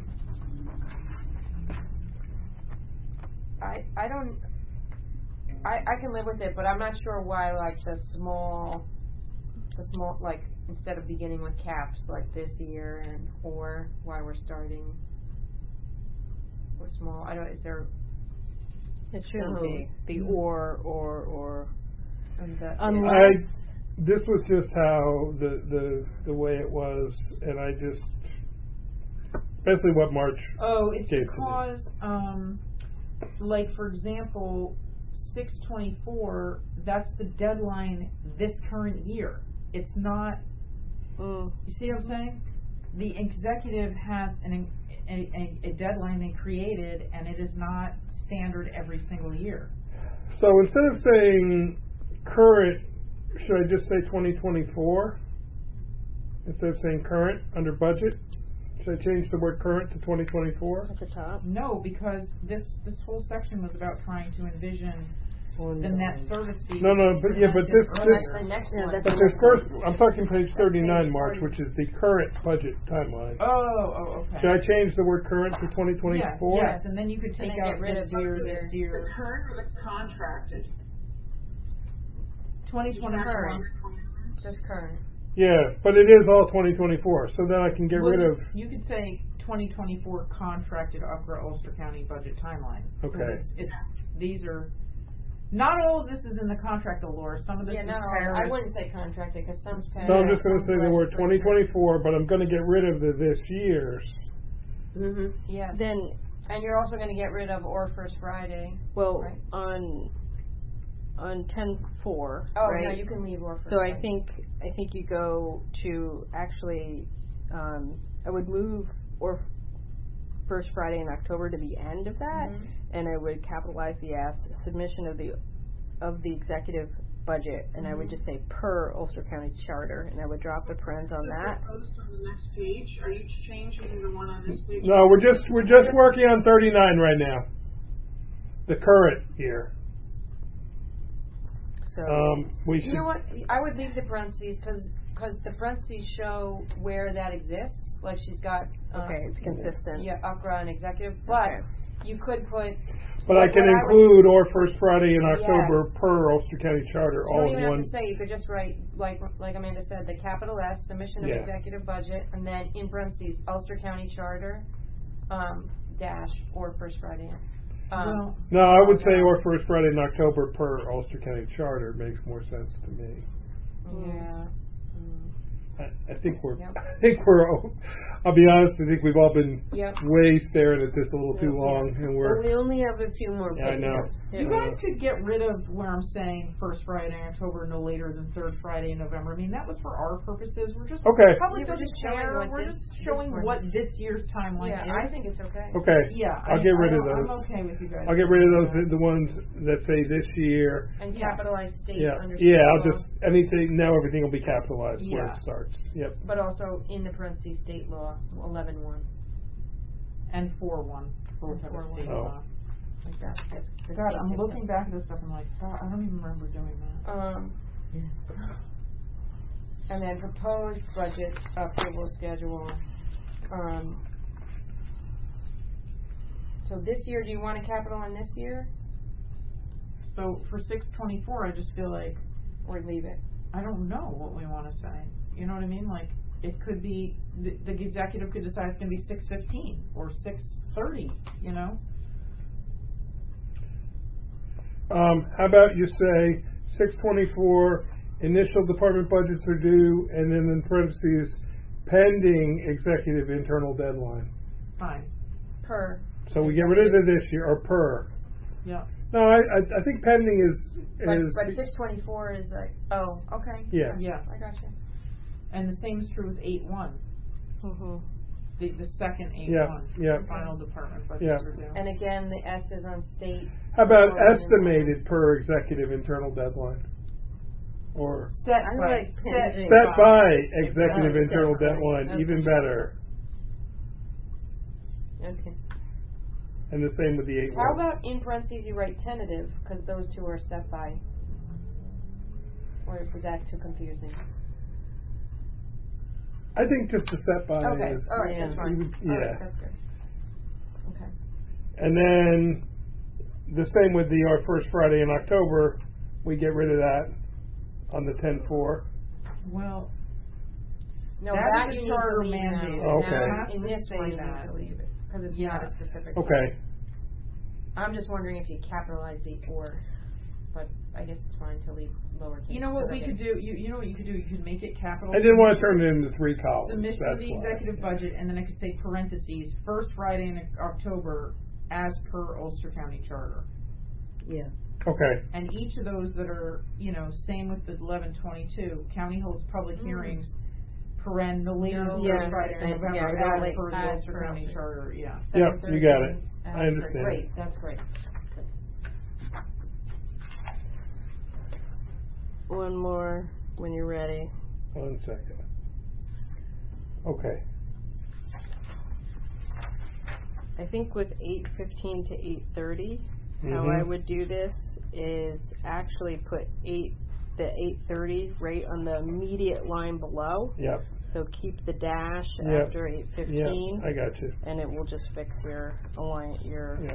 I, I don't, I, I can live with it, but I'm not sure why, like, the small, the small, like, instead of beginning with caps, like this year, and, or why we're starting with small, I don't, is there, It shouldn't Um, be the or or or. um, the, Unless- I, this was just how the, the, the way it was, and I just, especially what March Oh, it's gave to me. because, um, like, for example, six twenty-four, that's the deadline this current year. It's not, Mm. you see what I'm saying? The executive has an, a, a, a deadline they created, and it is not standard every single year. So instead of saying current, should I just say twenty twenty-four? Instead of saying current under budget, should I change the word current to twenty twenty-four? At the top. No, because this, this whole section was about trying to envision the net service fee. No, no, but yeah, but this, oh, this, that's the next Yeah, one. that's but this first, I'm talking page thirty-nine, March, which is the current budget timeline. Oh, oh, okay. Should I change the word current to twenty Yes, twenty-four? yes, and then you could And take then out get rid this of year, this this The year. current or the contracted? Twenty twenty-four. Just current. Yeah, but it is all twenty twenty-four, so then I can get rid of, You could say twenty twenty-four contracted Upper Ulster County budget timeline. So Okay. It's, it's, these are, not all of this is in the contract, Laura, some of this Yeah, is no, Paris. I wouldn't say contracted, because some's paying. so I'm just gonna say the word twenty twenty-four, but I'm gonna get rid of the this year's. Mm-hmm. Yes, Then, and you're also gonna get rid of or First Friday. well, Right. on on ten four, Oh, right? no, you can leave or First So I Friday. think I think you go to actually, um, I would move or first Friday in October to the end of that, Mhm. and I would capitalize the S submission of the of the executive budget, and I would just say per Ulster County Charter, and I would drop the parens on that. Post on the next page, are you changing the one on this page? No, we're just, we're just working on thirty-nine right now. The current year. So Um, we You should, know what, I would leave the parentheses, because, because the parentheses show where that exists, like she's got, uh, okay, it's consistent. yeah, Upra and executive, but Okay. you could put. but I what- can what I would- include or first Friday in Yes. October per Ulster County Charter, You all don't in even have one. to say, you could just write, like, like Amanda said, the capital S, submission of Yeah. executive budget, and then in parentheses, Ulster County Charter, um, dash, or First Friday. Um, Well, No, I would say or first Friday in October per Ulster County Charter makes more sense to me. yeah. I, I think we're, Yep. I think we're, all- I'll be honest, I think we've all been Yep. way staring at this a little too Yeah. long, and But we're, we only have a few more yeah, I pages. know. you I guys know. could get rid of where I'm saying first Friday in October, no later than third Friday in November. I mean, that was for our purposes. We're just Okay. public Yeah, we're doesn't just showing care. what We're this- just this showing one- what this year's timeline Yeah, is. I think it's okay. Okay. Yeah, I'll I, get I rid of don't- those. I'm okay with you guys. I'll get rid of doing those, that. the ones that say this year. And Yeah. capitalize state Yeah, under. yeah, state I'll law, just, anything, now everything will be capitalized where Yeah. it starts. Yep. But also in the parentheses, state law, eleven one, And four one. And four one. Oh. like that. That's the God, state I'm gets looking it. back at this stuff and I'm like, God, I don't even remember doing that. Um, and then proposed budget approval schedule, um, so this year, do you want a capital in this year, So for six twenty-four, I just feel like, or leave it? I don't know what we want to say. You know what I mean? Like, it could be, the, the executive could decide it's going to be six fifteen or six thirty, you know? Um, how about you say six twenty-four, initial department budgets are due, and then in parentheses, pending executive internal deadline. fine. Per. So we get rid of the this year, or per. Yeah. No, I, I, I think pending is, But, is. but six twenty-four is like, oh, okay. Yeah. Yeah. I got you. And the same is true with eight one. Mhm. The, the second eight Yeah, one. yeah. The final department budgets Yeah. are due. And again, the S is on state. How about or- estimated per executive internal deadline? Or Set I by, like set, pending. set by executive Right, internal set by. deadline, Okay. even better. Okay. And the same with the eight How one. about in parentheses you write tentative, because those two are set by? Or is that too confusing? I think just the set by Okay, is. all right, that's yeah. fine. even- All right, yeah. that's good. Okay. And then the same with the our first Friday in October, we get rid of that on the ten four. well, No, That that is a you need charter to leave mandate. now. Okay. Now, Have in to this thing, you say need that. to leave it, because it's Yeah. not a specific. Okay. I'm just wondering if you capitalize the or, but I guess it's fine to leave lowercase. you know what we Okay. could do? You you know what you could do? You could make it capital. I didn't want to turn it into three the columns. mission That's of the why. executive budget, and then I could say parentheses, first Friday in October, as per Ulster County Charter. Yeah. Okay. And each of those that are, you know, same with the eleven twenty-two, county holds public Mm. hearings, paren, the later No, first yeah, Friday in and- November, yeah, as like, per the as Ulster per County Ulster. Charter, yeah. Yeah, Second you got Thursday, it. uh, I understand. Great, that's great. One more when you're ready. One second. Okay. I think with eight fifteen to eight thirty, how Mhm. I would do this is actually put eight the eight thirty right on the immediate line below. Yep. So keep the dash Yep. after eight Yeah. fifteen, I got you. and it will just fix your align your. Yep.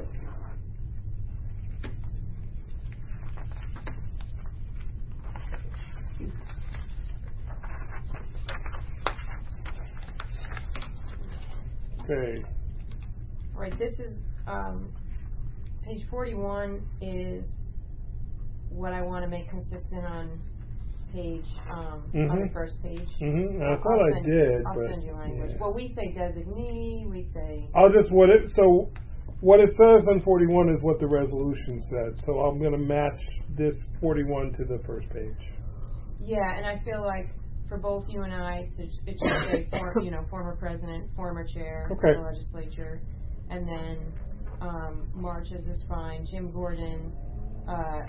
Okay. All right, this is, um, page forty-one is what I want to make consistent on page, um, on the Mhm. first page. Mhm. I I'll thought I send- did, I'll but send you language. yeah. Well, we say designee, we say, I'll just what it so what it says on forty-one is what the resolution said. So I'm going to match this forty-one to the first page. yeah, and I feel like for both you and I, it sh- it should say, for, you know, former president, former chair of Okay. the legislature, and then, um, March's is fine, Jim Gordon, uh,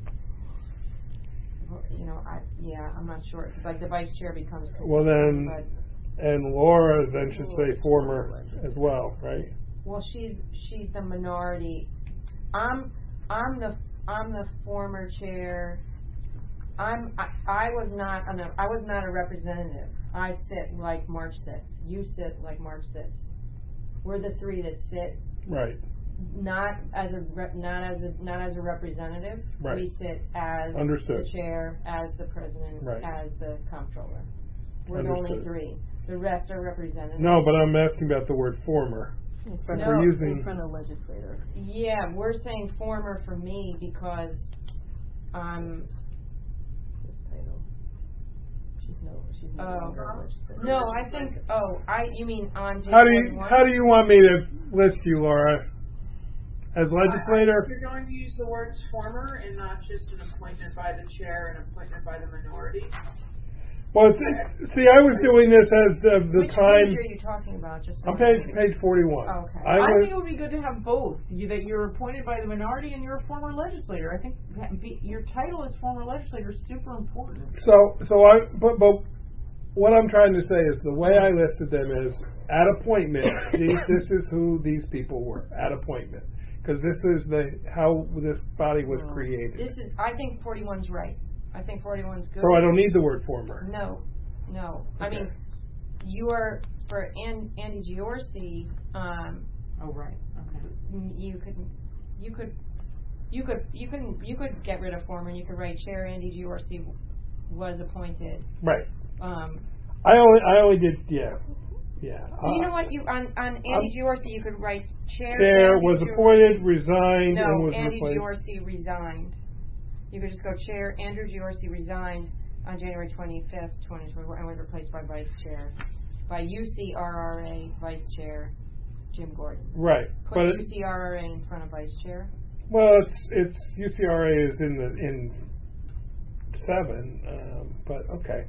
you know, I, yeah, I'm not sure, like the vice chair becomes Well, then- consistent, And Laura then should say former as well, right? but, well, she's, she's the minority. I'm, I'm the, I'm the former chair. I'm, I, I was not, an, I was not a representative. I sit like March sits. You sit like March sits. We're the three that sit, Right. not as a, rep, not as a, not as a representative. Right. We sit as Understood. the chair, as the president, Right. as the comptroller. We're the only Understood. three. The rest are representatives. No, but I'm asking about the word former. In front No. of, We're using- in front of legislator. Yeah, we're saying former for me because, um, This title. She's no. She's no Oh. longer a legislator. no, I think, oh, I, you mean on page How do you forty-one? how do you want me to list you, Laura? As legislator? You're going to use the words former and not just an appointment by the chair and appointment by the minority. Well, see, see, I was doing this as of the Which time. page are you talking about? Just so On I page can- page forty-one. Oh, okay. I I was, think it would be good to have both. You, that you're appointed by the minority and you're a former legislator. I think that be, your title as former legislator is super important. so so I but but what I'm trying to say is the way I listed them is at appointment. these, this is who these people were at appointment because this is the how this body was created. This is, I think forty-one's right. I think forty-one's good. So I don't need the word former. No, no. I Okay. mean, you are, for An- Andy Giorgi, um, Oh, right. Okay. m- you could, you could, you could, you can, you could get rid of former and you could write Chair Andy Giorgi was appointed. Right. Um, I only I only did yeah yeah. you Uh, know what? You on on Andy Giorgi, you could write Chair. Chair Andy was Giorgi- appointed, resigned, No, and was Andy replaced. Giorgi resigned. You could just go Chair Andrew Giorgi resigned on January twenty-fifth, twenty twenty-one, and was replaced by Vice Chair, by U C R R A Vice Chair, Jim Gordon. Right, Put but, U it- C R R A in front of vice chair. well, it's, it's, U C R A is in the, in seven, um, but, okay.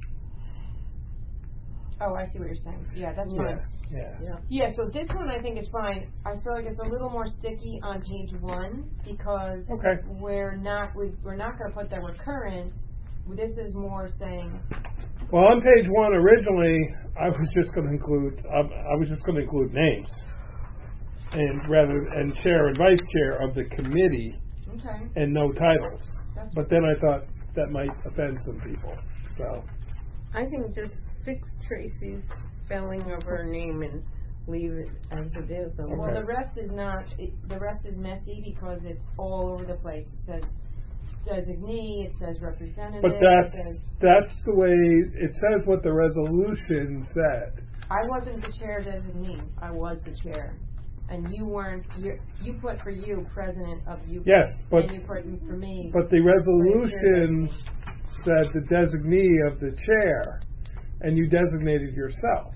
Oh, I see what you're saying. Yeah, that's Yeah, fine. yeah. Yeah, so this one I think is fine. I feel like it's a little more sticky on page one because Okay. we're not, we, we're not gonna put that we're current. This is more saying, Well, on page one originally, I was just gonna include, um, I was just gonna include names. And rather, and chair and vice chair of the committee okay, and no titles. that's, But then I thought that might offend some people, so. I think just fix Tracy's spelling of her name and leave it as it is. on well, Okay. the rest is not, it, the rest is messy because it's all over the place. It says designee, it says representative, But it that's, says, that's the way, it says what the resolution said. I wasn't the chair designee, I was the chair. And you weren't, you, you put for you, president of you. Yes, but, And you put for me. but the resolution said the designee of the chair, and you designated yourself.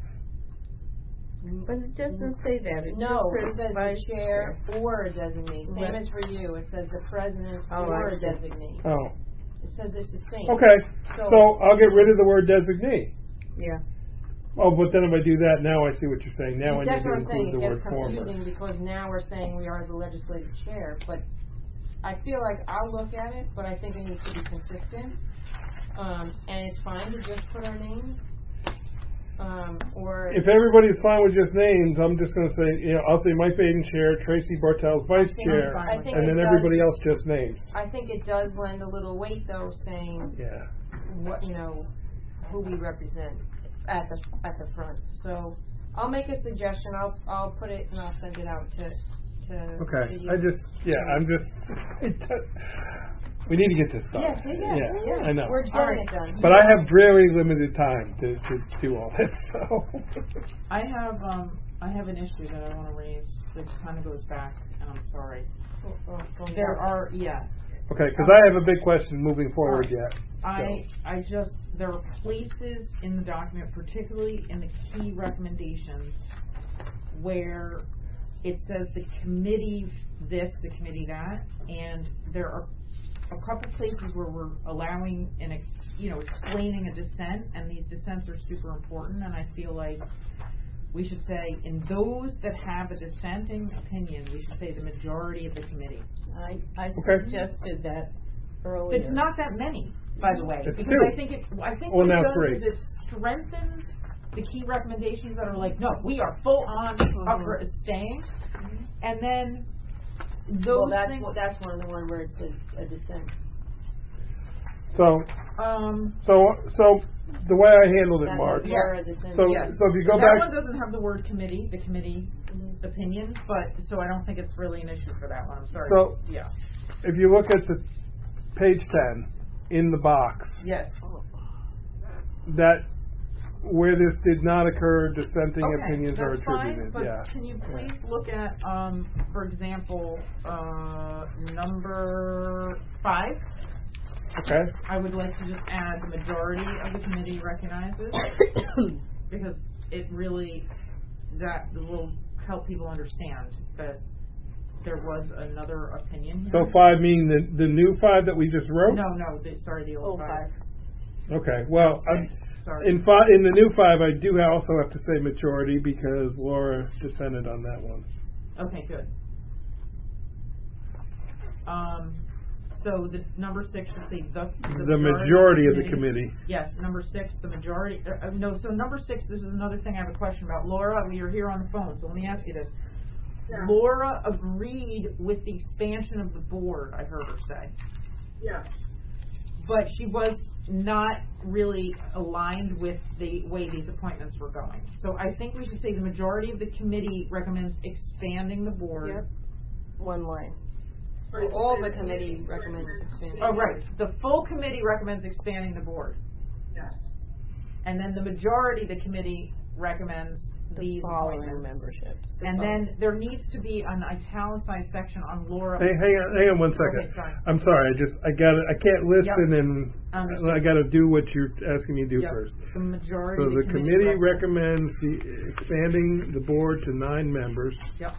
But it doesn't say that. It No, just it says vice the chair or a designee. Same Right. as for you. It says the president Oh, or I a see. designee. Oh, It says it's the same. okay, So- so I'll get rid of the word designee. Yeah. Oh, but then if I do that, now I see what you're saying, now I need That's to what I'm saying. include the It word gets former. confusing because now we're saying we are the legislative chair, but I feel like I'll look at it, but I think it needs to be consistent. Um, and it's fine to just put our names. Um, or If everybody's fine with just names, I'm just gonna say, you know, I'll say Mike Baden chair, Tracy Bartels vice think- chair, I think and it then does- everybody else just names. I think it does lend a little weight though, saying Yeah. what, you know, who we represent at the, at the front. So I'll make a suggestion, I'll, I'll put it and I'll send it out to, to. Okay, to you. I just, yeah, I'm just, it does- we need to get this done. Yes, yeah, yeah, yeah. I know. We're getting it done. But I have very limited time to, to do all this, so. I have, um, I have an issue that I wanna raise that kinda goes back, and I'm sorry. Oh, oh, going There back. are, yeah, Okay, cause I have a big question moving forward yet. I, I just, there are places in the document, particularly in the key recommendations, where it says the committee this, the committee that, and there are a couple places where we're allowing and, ex you know, explaining a dissent, and these dissents are super important, and I feel like we should say, in those that have a dissenting opinion, we should say the majority of the committee. I, I Okay. suggested that earlier. It's not that many, by the way, It's because two. I think it, I think Well, what now it does three. is it strengthens the key recommendations that are like, no, we are full on Mm-hmm. up for staying, and then Well, those that's, things, one- that's one of the one where it says a dissent. So, um, so, so, the way I handled it, That's Mark, where a dissent. so, Yes. so if you go that back. one doesn't have the word committee, the committee Mhm. opinion, but, so I don't think it's really an issue for that one, I'm sorry. So- Yeah, If you look at the page ten, in the box, yes, that, where this did not occur, dissenting okay, opinions are that's fine, attributed, but yeah. can you please look at, um, for example, uh, number five? Okay, I would like to just add the majority of the committee recognizes, because it really, that will help people understand that there was another opinion here. so five meaning the, the new five that we just wrote? No, no, the, sorry, the old Oh, five. Okay, well, I'm, Sorry. in five, in the new five, I do also have to say majority because Laura dissented on that one. Okay, good. Um, so the number six should say the, the, The majority of the committee. Yes, number six, the majority, uh, uh, no, so number six, this is another thing I have a question about. Laura, you're here on the phone, so let me ask you this. Yeah. Laura agreed with the expansion of the board, I heard her say. Yeah. But she was not really aligned with the way these appointments were going. So I think we should say the majority of the committee recommends expanding the board. Yep. One line. Well, all the committee recommends expanding. Oh, right. The full committee recommends expanding the board. Yes. And then the majority of the committee recommends The these following appointments. memberships. And then there needs to be an italicized section on Laura. Hey, hang on, hang on one second. Okay, sorry. I'm sorry, I just, I gotta, I can't listen Yep. and Understood. I gotta do what you're asking me to do Yep. first. The majority So of the the committee rec- recommends the, expanding the board to nine members. Yep.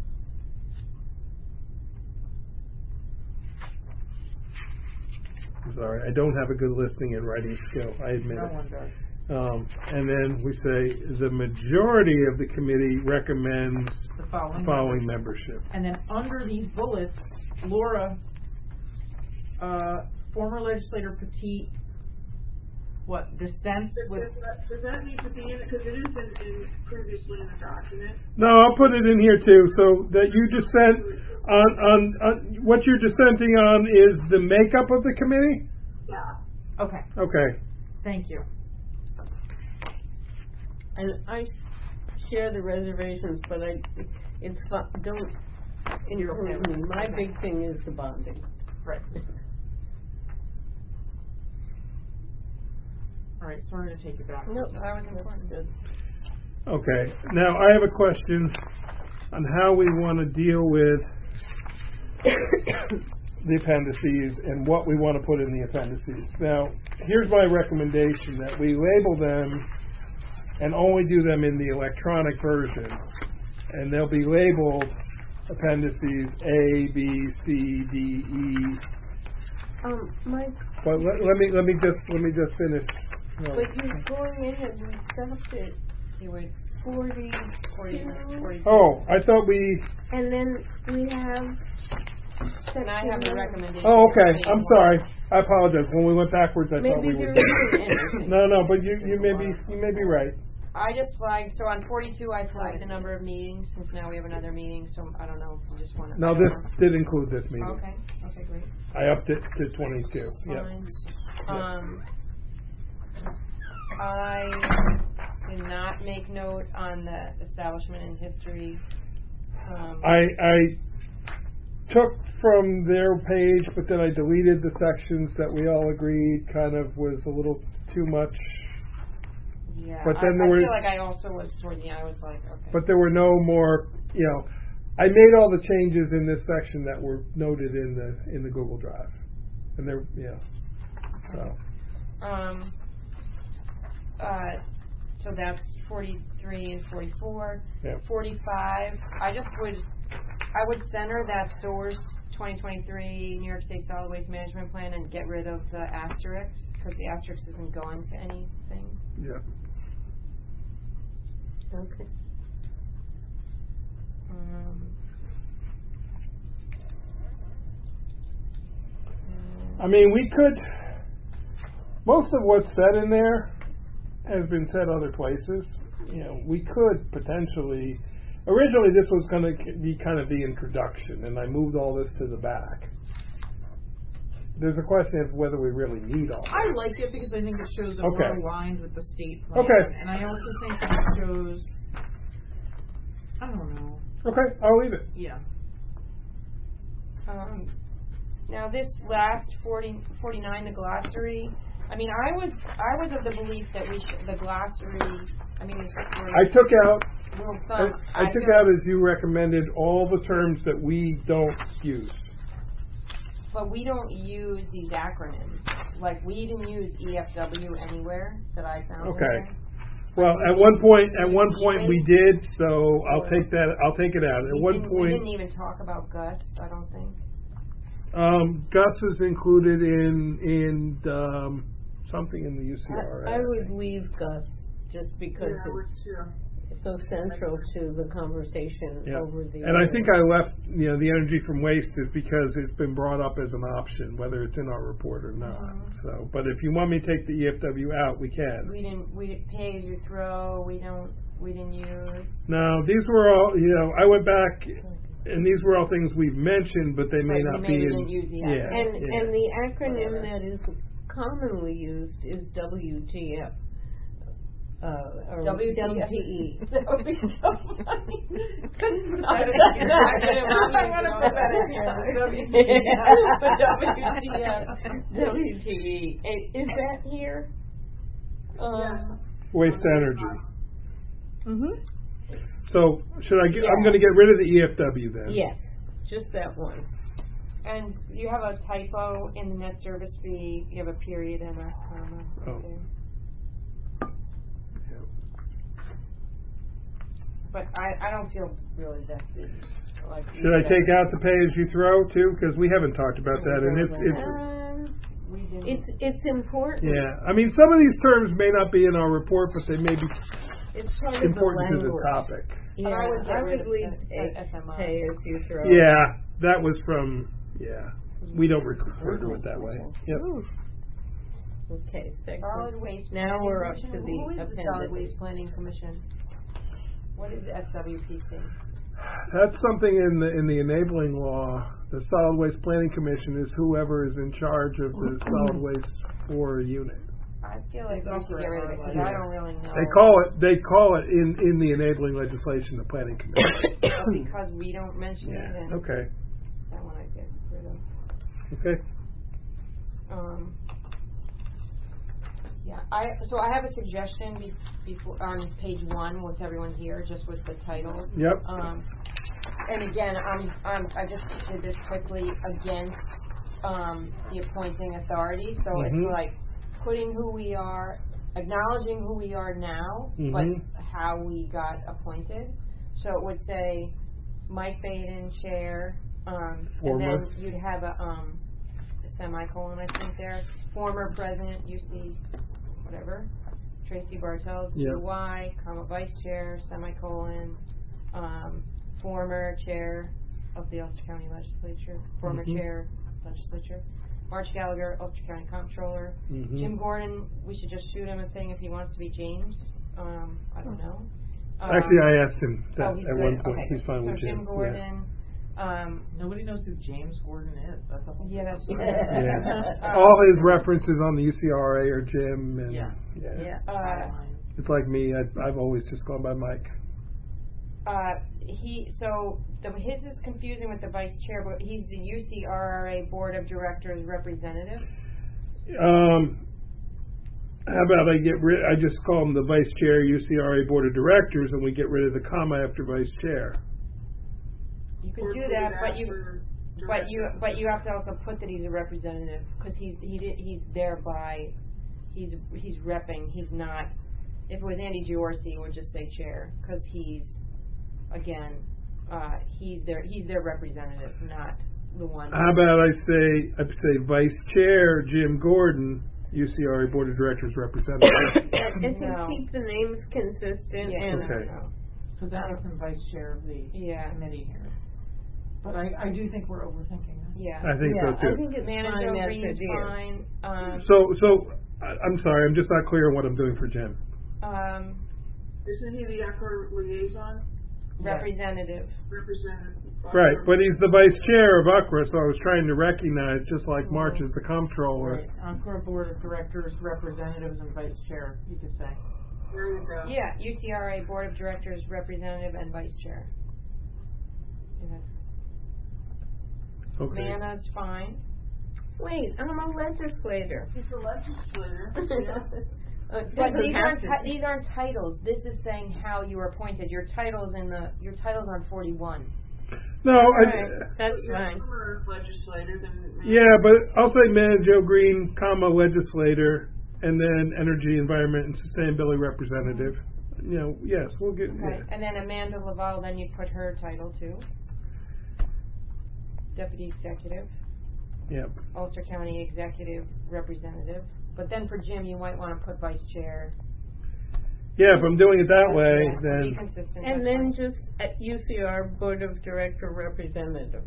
I'm sorry, I don't have a good listening and writing skill, I admit No it. one does. Um, and then we say, the majority of the committee recommends The following. following members. membership. And then under these bullets, Laura, uh, former legislator Petit, what, dissents Does, with, does that, does that need to be in it, because it is in, in previously in the document? No, I'll put it in here too, so that you dissent on, on, on, what you're dissenting on is the makeup of the committee? Yeah. okay, Okay. thank you. And I share the reservations, but I, it's fun, don't You're okay include with me. it. My Okay. big thing is the bonding. Right. All right, sorry to take you back. No, That was important. good. Okay, now I have a question on how we want to deal with the appendices and what we want to put in the appendices. Now, here's my recommendation, that we label them and only do them in the electronic version. And they'll be labeled appendices A, B, C, D, E. Um, my, But let, let me, let me just, let me just finish. No. but you're going in and we stopped at You would, forty, forty, forty-two. Oh, I thought we, and then we have. And I have a section- recommendation. oh, okay, I'm sorry. I apologize. When we went backwards, I thought we Maybe were. there isn't anything. No, no, but you, you may be, you may be right. I just flagged, so on forty-two, I flagged the number of meetings, since now we have another meeting, so I don't know if you just wanna. No, I don't this know. did include this meeting. Okay, okay, great. I upped it to twenty-two, yeah. Fine. Um, I did not make note on the establishment and history. Um, I, I took from their page, but then I deleted the sections that we all agreed kind of was a little too much. yeah, but I, then there I were- feel like I also was toward the, end, I was like, okay. But there were no more, you know, I made all the changes in this section that were noted in the, in the Google Drive. And there, yeah, so. Um, uh, so that's forty-three and forty-four. Yeah. Forty-five, I just would, I would center that SOARS twenty twenty-three New York State Solid Waste Management Plan and get rid of the asterisk, because the asterisk isn't going to anything. Yeah. Okay. Um, I mean, we could, most of what's said in there has been said other places. You know, we could potentially, originally this was going to be kind of the introduction, and I moved all this to the back. There's a question of whether we really need all that. I like it because I think it shows that Okay. we're aligned with the state plan. Okay. And I also think it shows, I don't know, Okay, I'll leave it. yeah. Um, now this last forty, forty-nine, the glossary, I mean, I was, I was of the belief that we should, the glossary, I mean, it's, I took out, well, I, some, I took feel- out as you recommended all the terms that we don't use. But we don't use these acronyms. Like, we didn't use E F W anywhere that I found. in Okay. there. Well, at one point, at one point we did, so I'll take that, I'll take it out. At We one didn't, we didn't point, even talk about guts, I don't think. um, Gus is included in, in, um, something in the U C R A. I, I would leave Gus just because Yeah, I would it's too. so central to the conversation Yeah. over the. And I think I left, you know, the energy from waste is because it's been brought up as an option, whether it's in our report or not. Mhm. So, but if you want me to take the E F W out, we can. We didn't, we didn't pay as you throw, we don't, we didn't use, No, these were all, you know, I went back, and these were all things we've mentioned, but they may But we not be maybe in. didn't use the yeah, acronym. And, yeah. and the acronym Whatever. that is commonly used is W T F. Uh, or W T F. W T E. That would be so funny. Couldn't put that in I the acronym on I there, wanna you put know, that in here. W T F. W T F. W T E. Eh, Is that here? Um, Waste energy. mhm. So, should I get, I'm Yeah. gonna get rid of the E F W then? Yes, just that one. And you have a typo in the net service fee, you have a period and a comma. Oh. there. Yeah. But I, I don't feel really that big, like. Should I take out the pay-as-you-throw too? Because we haven't talked about that, and it's, it's, Um, We didn't. it's, it's important. yeah. I mean, some of these terms may not be in our report, but they may be It's part of the important to the language. topic. Yeah, But I would get I rid would of leave the- a- the S M I. pay as you throw. Yeah, that was from, yeah. We don't refer to it that way. Yep. Ooh. Okay, Solid second. Waste. Now Planning we're up to Commission? the Who is the Solid appendix. Waste Planning Commission? What is the S W P C? That's something in the, in the enabling law. The Solid Waste Planning Commission is whoever is in charge of the solid waste for a unit. I feel like we should get rid of it, because Yeah. I don't really know. They call it, they call it in, in the enabling legislation, the planning commission. But because we don't mention it, Yeah, and okay, that one I get rid of. okay. Um, yeah, I, so I have a suggestion be, before, on page one with everyone here, just with the title. Yep. Um, and again, I'm, I'm, I just did this quickly against, um, the appointing authority, so Mhm. it's like putting who we are, acknowledging who we are now, Mhm. but how we got appointed. So it would say Mike Baden, chair, um, and Former. then you'd have a, um, a semicolon, I think there, former president, U C, whatever, Tracy Bartels, Yep. U Y, comma, vice chair, semicolon, um, former chair of the Ulster County Legislature, former Mhm. chair, legislature, March Gallagher, Ulster County Comptroller, Mhm. Jim Gordon, we should just shoot him a thing if he wants to be James, um, I don't know. Um, Actually, I asked him oh, that he's at good. one point. Okay. He's fine with So Jim. Jim Gordon, um, Nobody knows who James Gordon is. That's a whole. yeah, that's. Yeah. yeah. Um, All his references on the U C R A are Jim, and Yeah. yeah. Yeah. Uh, It's like me. I, I've always just gone by Mike. Uh, he, so, the, his is confusing with the vice chair, but he's the U C R R A Board of Directors representative. Um, how about I get rid? I just call him the vice chair, U C R A Board of Directors, and we get rid of the comma after vice chair. You could Or do put that, it but you, after but you, director. but you have to also put that he's a representative, cause he's, he did, he's thereby, he's, he's repping, he's not, if it was Andy Giorgi, it would just say chair, cause he's, again, uh, he's their, he's their representative, not the one. How about I say I say vice chair Jim Gordon, U C R A Board of Directors representative. I think No. keep the names consistent Yeah, and Okay. no. So that makes him vice chair of the Yeah. committee here. But I, I do think we're overthinking that. Yeah. I think yeah, so too. I think it's Manager fine as Reed's it is. fine, um, So so I, I'm sorry, I'm just not clear on what I'm doing for Jim. um, Isn't he the Echo liaison, representative. representative? Right, but he's the vice chair of U C R A, so I was trying to recognize, just like March is the comptroller. Right, Encore Board of Directors, representatives, and vice chair, you could say. There you go. Yeah, U C R A Board of Directors, representative, and vice chair. Yeah. Okay. Mana's fine. Wait, I'm a legislator. He's the legislator. Uh, it But doesn't these have aren't, to- ti- these aren't titles. This is saying how you were appointed. Your title's in the, your title's on forty-one. No, Right, I, that's You're a fine. former legislator, then. yeah, but I'll say man Joe Green, comma legislator, and then energy, environment, and sustainability representative. You know, yes, we'll get. Okay. Yeah. And then Amanda Laval, then you put her title too. Deputy Executive, Yep. Ulster County Executive Representative. But then for Jim, you might want to put Vice Chair. Yeah, if I'm doing it that way, Yeah, then be consistent. And that's then fine. just at U C R Board of Director Representative.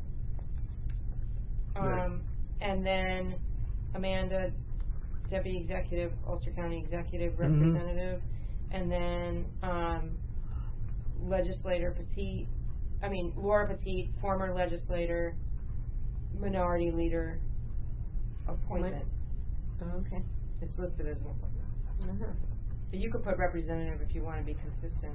Um, and then Amanda, Deputy Executive, Ulster County Executive Mhm. Representative, and then um, Legislator Petit, I mean Laura Petit, former legislator, Minority Leader, appointment. Okay. It's listed as an appointment. Uh-huh. But you could put representative if you want to be consistent.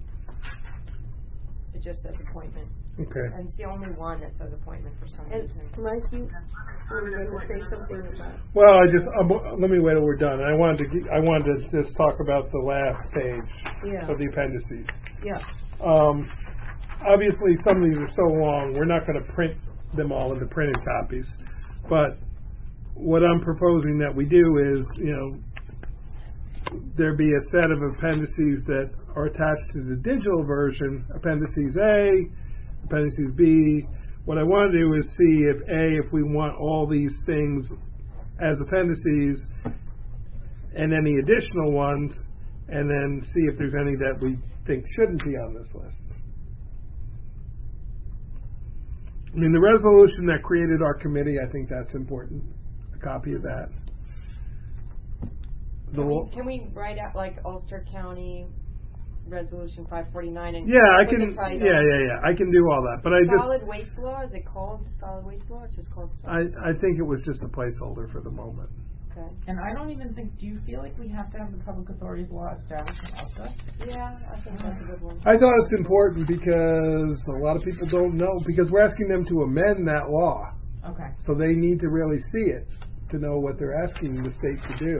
It just says appointment. okay. And it's the only one that says appointment for some And reason. Mike, you were going to say something about. Well, I just um, let me wait till we're done. I wanted to ge- I wanted to just talk about the last page Yeah. of the appendices. Yeah. Um, obviously, some of these are so long, we're not going to print them all into printed copies. But what I'm proposing that we do is, you know, there be a set of appendices that are attached to the digital version, appendices A, appendices B. What I want to do is see if A, if we want all these things as appendices and any additional ones, and then see if there's any that we think shouldn't be on this list. I mean, the resolution that created our committee, I think that's important. A copy of that. The Can we, lo- can we write out like Ulster County Resolution five forty-nine and yeah, I put can. the title? Yeah, yeah, yeah. I can do all that, but I just. Solid waste law, is it called solid waste law? It's just called I solid. I think it was just a placeholder for the moment. Okay. And I don't even think, do you feel like we have to have the public authorities law established in Ulster? Yeah, I think that's a good one. I thought it's important because a lot of people don't know, because we're asking them to amend that law. Okay. So they need to really see it to know what they're asking the state to do.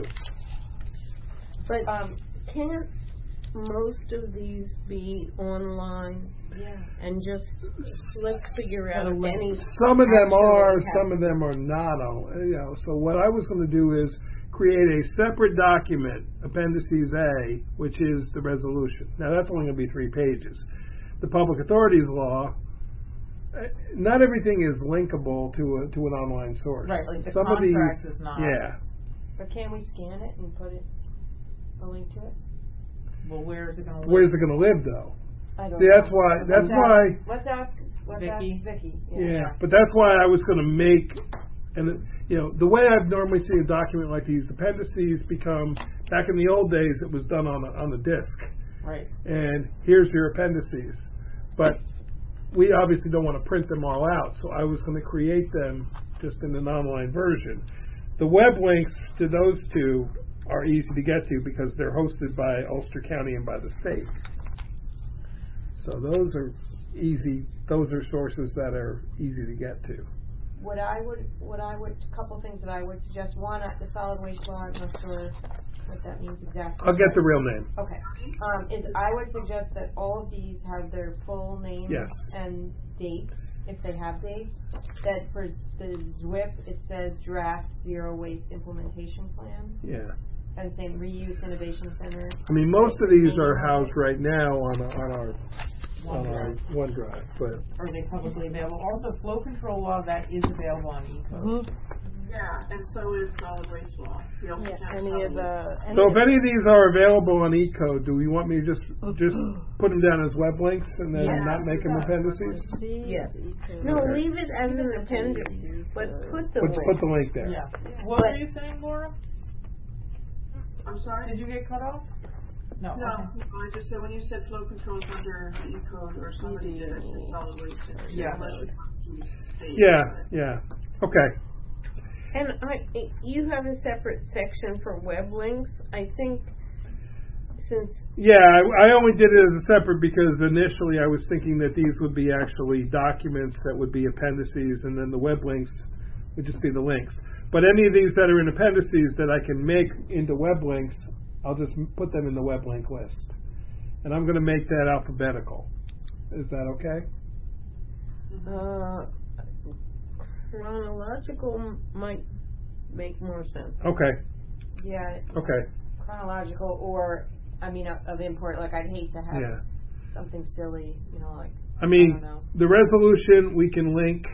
But Um, can't most of these be online yeah. and just let's figure out if any? Some of them are, actually some of them are not. On, you know, so what I was going to do is create a separate document, Appendices A, which is the resolution. Now that's only going to be three pages. The public authorities law. Uh, not everything is linkable to a, to an online source. Right, like the Some of these, contract is not. yeah. But can we scan it and put it, a link to it? Well, where is it going to live? Where's it going to live, though? I don't See, know. that's why. That's let's why. Ask, let's ask. Let's Vicky? ask Vicky. Yeah, but that's why I was going to make, and it- you know, the way I've normally seen a document like these, appendices become. Back in the old days, it was done on a, on the disc, Right. and here's your appendices. But we obviously don't want to print them all out, so I was going to create them just in an online version. The web links to those two are easy to get to because they're hosted by Ulster County and by the state. So those are easy. Those are sources that are easy to get to. What I would, what I would, a couple things that I would suggest. One, uh, the solid waste law. I'm not sure what that means exactly. I'll get the real name. Okay. Um, is I would suggest that all of these have their full names Yes. and dates, if they have dates. That for the Z W I P, it says Draft Zero Waste Implementation Plan, Yeah. and same Reuse Innovation Center. I mean, most of these are housed right now on a, on our on our OneDrive, but Are they publicly available? Also, flow control law, that is available on E code. Yeah, and so is solid waste law. The Ulster Yeah, County any solid of waste. the. Any so of if any of these are available on E code, do we want me to just just put them down as web links and then Yeah. not make them appendices? Yes. the- No, Okay. leave it as an appendix, but put the Put, link. put the link there. Yeah. What were you saying, Laura? I'm sorry? Did you get cut off? No. No, Okay. no, I just said when you said flow controls under the E code or somebody did, I said solid waste. Yeah. Unless you want to state Yeah, that. yeah. Okay. And I, you have a separate section for web links. I think since Yeah, I, I only did it as a separate because initially I was thinking that these would be actually documents that would be appendices, and then the web links would just be the links. But any of these that are in appendices that I can make into web links, I'll just m- put them in the web link list. And I'm going to make that alphabetical. Is that okay? uh, chronological m- might make more sense. Okay, Yeah, okay, chronological or, I mean, of, of import. Like, I'd hate to have yeah. something silly, you know, like, I mean, I don't know. the resolution we can link,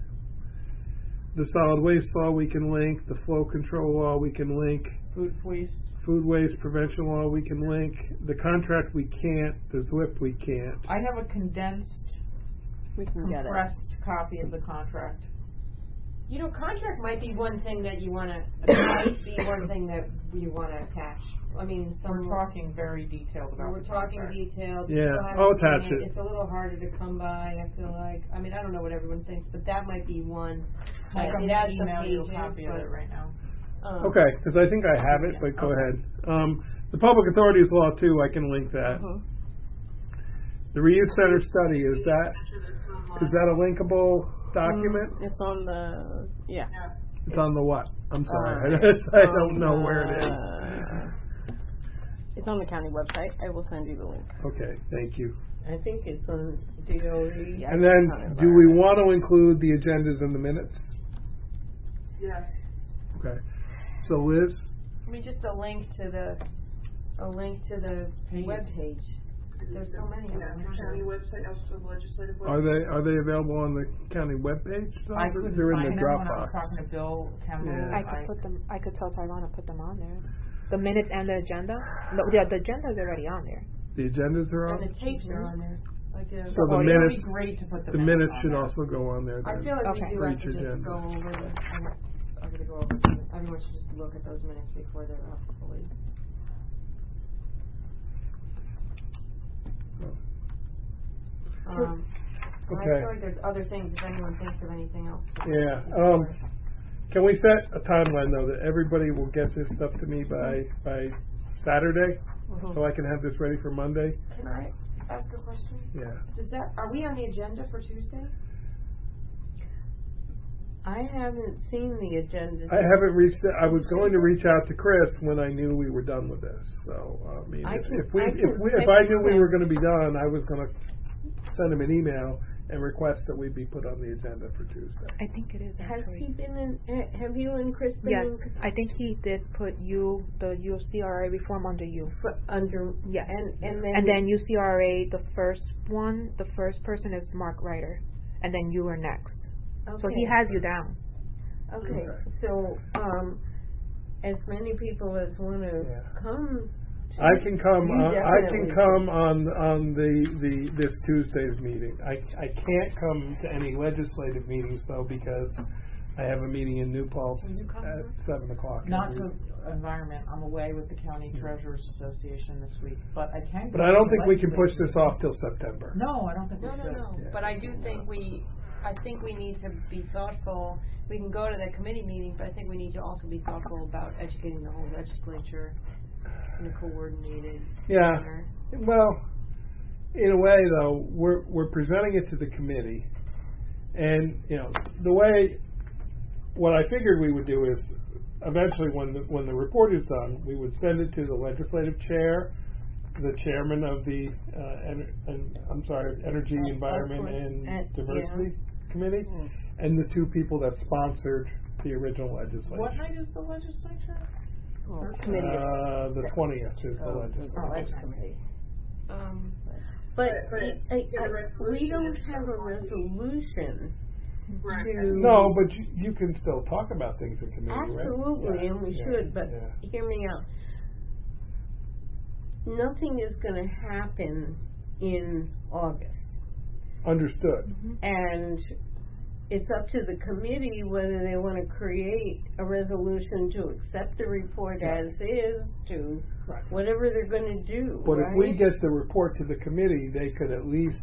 the solid waste law we can link, the flow control law we can link, Food waste. food waste prevention law we can link, the contract we can't, the Z W I P we can't. I have a condensed, We can get it. compressed copy of the contract. You know, contract might be one thing that you want to, might be one thing that you want to attach. I mean, some. We're talking very detailed about We're the talking contract. detailed. Yeah, People haven't I'll seen attach it. It's a little harder to come by, I feel like. I mean, I don't know what everyone thinks, but that might be one. I Uh, can it adds some email you a pages, copy of but, it right now. um, Okay, because I think I have it, but go Okay. ahead. Um, the public authorities law too, I can link that. Mhm. The reuse center study, is that, Enter this online. is that a linkable document? Mm, It's on the, yeah. Yeah. It's on the what? I'm sorry, Uh, I don't know where it is. Uh, It's on the county website. I will send you the link. Okay, thank you. I think it's on D O E. And then, do we want to include the agendas in the minutes? Yes. Okay. So Liz, I mean, just a link to the, a link to the Page. webpage. There's so many of Yeah, them. the county website, also the legislative website. are they are they available on the county webpage? though? I couldn't They're in find the them when I was Dropbox. talking to Bill Campbell. Yeah. I could put them, I could tell Tyrone to put them on there. The minutes and the agenda? No, yeah, the agenda's already on there. The agendas are on. And the tapes are on there, like, uh, So the Oh, it would minutes, be great to put the the minutes minutes on should there. also go on there. I Then. feel like we Okay. do For have each to just agenda. go over the, I'm, I'm gonna go over, them. Everyone should just look at those minutes before they're up fully. Um, and I Okay. feel like there's other things, if anyone thinks of anything else. Yeah. Um, can we set a timeline though that everybody will get this stuff to me by by Saturday, Mhm. so I can have this ready for Monday? Can I ask a question? Yeah. Does that, are we on the agenda for Tuesday? I haven't seen the agenda. I haven't reached. I was going to reach out to Chris when I knew we were done with this. So I mean, I if, can- if we I if can we if I text knew we him. were going to be done, I was going to send him an email and request that we be put on the agenda for Tuesday. I think it is Has actually. he been in, ha- have you and Chris been Yes, in? I think he did put you, the U C R A reform under you. For, under, Yes. and, and then. And then U C R A, the first one, the first person is Mark Ryder. And then you are next. So he Okay. has you down. Okay, so, um, as many people as wanna Yeah. come. to- I can come. You Uh, I definitely can come on on the, the this Tuesday's meeting. I I can't come to any legislative meetings though because I have a meeting in New Paltz Can you come? at seven o'clock. Not every- to environment, I'm away with the County Treasurers Association this week, but I can. But go I to don't the think we can push legislative this off till September. No, I don't think we No, no, should. no, Yeah. but I do think we, I think we need to be thoughtful. We can go to the committee meeting, but I think we need to also be thoughtful about educating the whole legislature in a coordinated Yeah. manner. Well, in a way though, we're we're presenting it to the committee, and you know the way. What I figured we would do is, eventually, when the, when the report is done, we would send it to the legislative chair, the chairman of the uh, en- en- I'm sorry, Energy, Of Environment, course. and Uh, Diversity Committee, Mm. and the two people that sponsored the original legislation. What night is the legislature? Well, committee of- Uh, the twentieth is the Oh, legislature. oh, that's committee. Um, But, But I, I, get a I- we resolution don't and have a stuff on the- resolution Right. to. No, but you, you can still talk about things in committee, right? Absolutely, Yeah, and we yeah, should, but yeah. hear me out. Nothing is gonna happen in August. Understood. And it's up to the committee whether they wanna create a resolution to accept the report Right. as is, to Right. whatever they're gonna do, But if we right? get the report to the committee, they could at least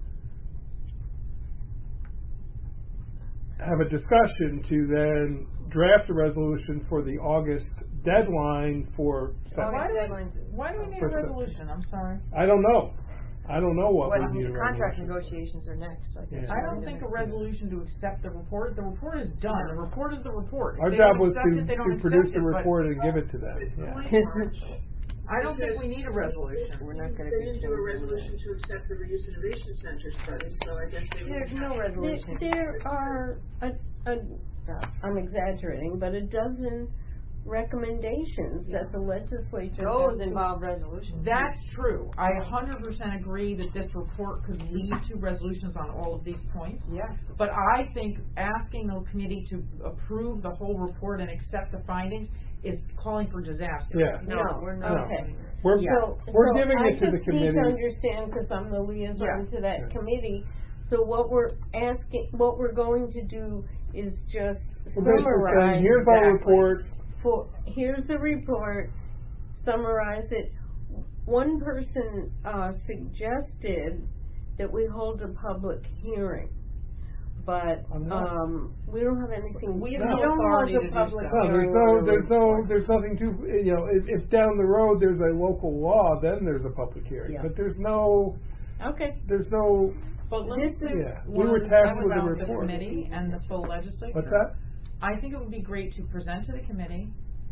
have a discussion to then draft a resolution for the August deadline for. August Why do we, deadlines. why do we need a For Sep- resolution? I'm sorry. I don't know. I don't know what What, we need a contract resolution. negotiations are next, I guess. Yeah. I don't think a resolution to accept the report, the report is done, the report is the report. If Our they job don't was accept to, it, they don't to accept produce it, the but report and give it to them, yeah. I don't think we need a resolution. We're not gonna They be didn't do a changing resolution to accept the reuse innovation center study, so I guess they. There's no There, resolution. there are a, a, I'm exaggerating, but a dozen recommendations that the legislature. Those has to- involve resolutions. That's true. I a hundred percent agree that this report could lead to resolutions on all of these points. Yeah. But I think asking the committee to approve the whole report and accept the findings is calling for disaster. Yeah. No, we're not. Okay. We're, So, we're so giving I it to the just need to committee. understand, cause I'm the liaison to that Yeah. committee, so what we're asking, what we're going to do is just We're basically summarize. saying, here's our exactly. report, For, here's the report, summarize it. One person, uh, suggested that we hold a public hearing, but, On what? um, we don't have anything, We we have no don't authority hold to a do public so. No, there's hearing. no, on the there's no, report. there's nothing to, you know, if, if down the road there's a local law, then there's a public hearing. Yeah. But there's no, Okay. there's no, But let This is yeah, we were one tasked with a about the report. committee and the full legislature. What's that? I think it would be great to present to the committee,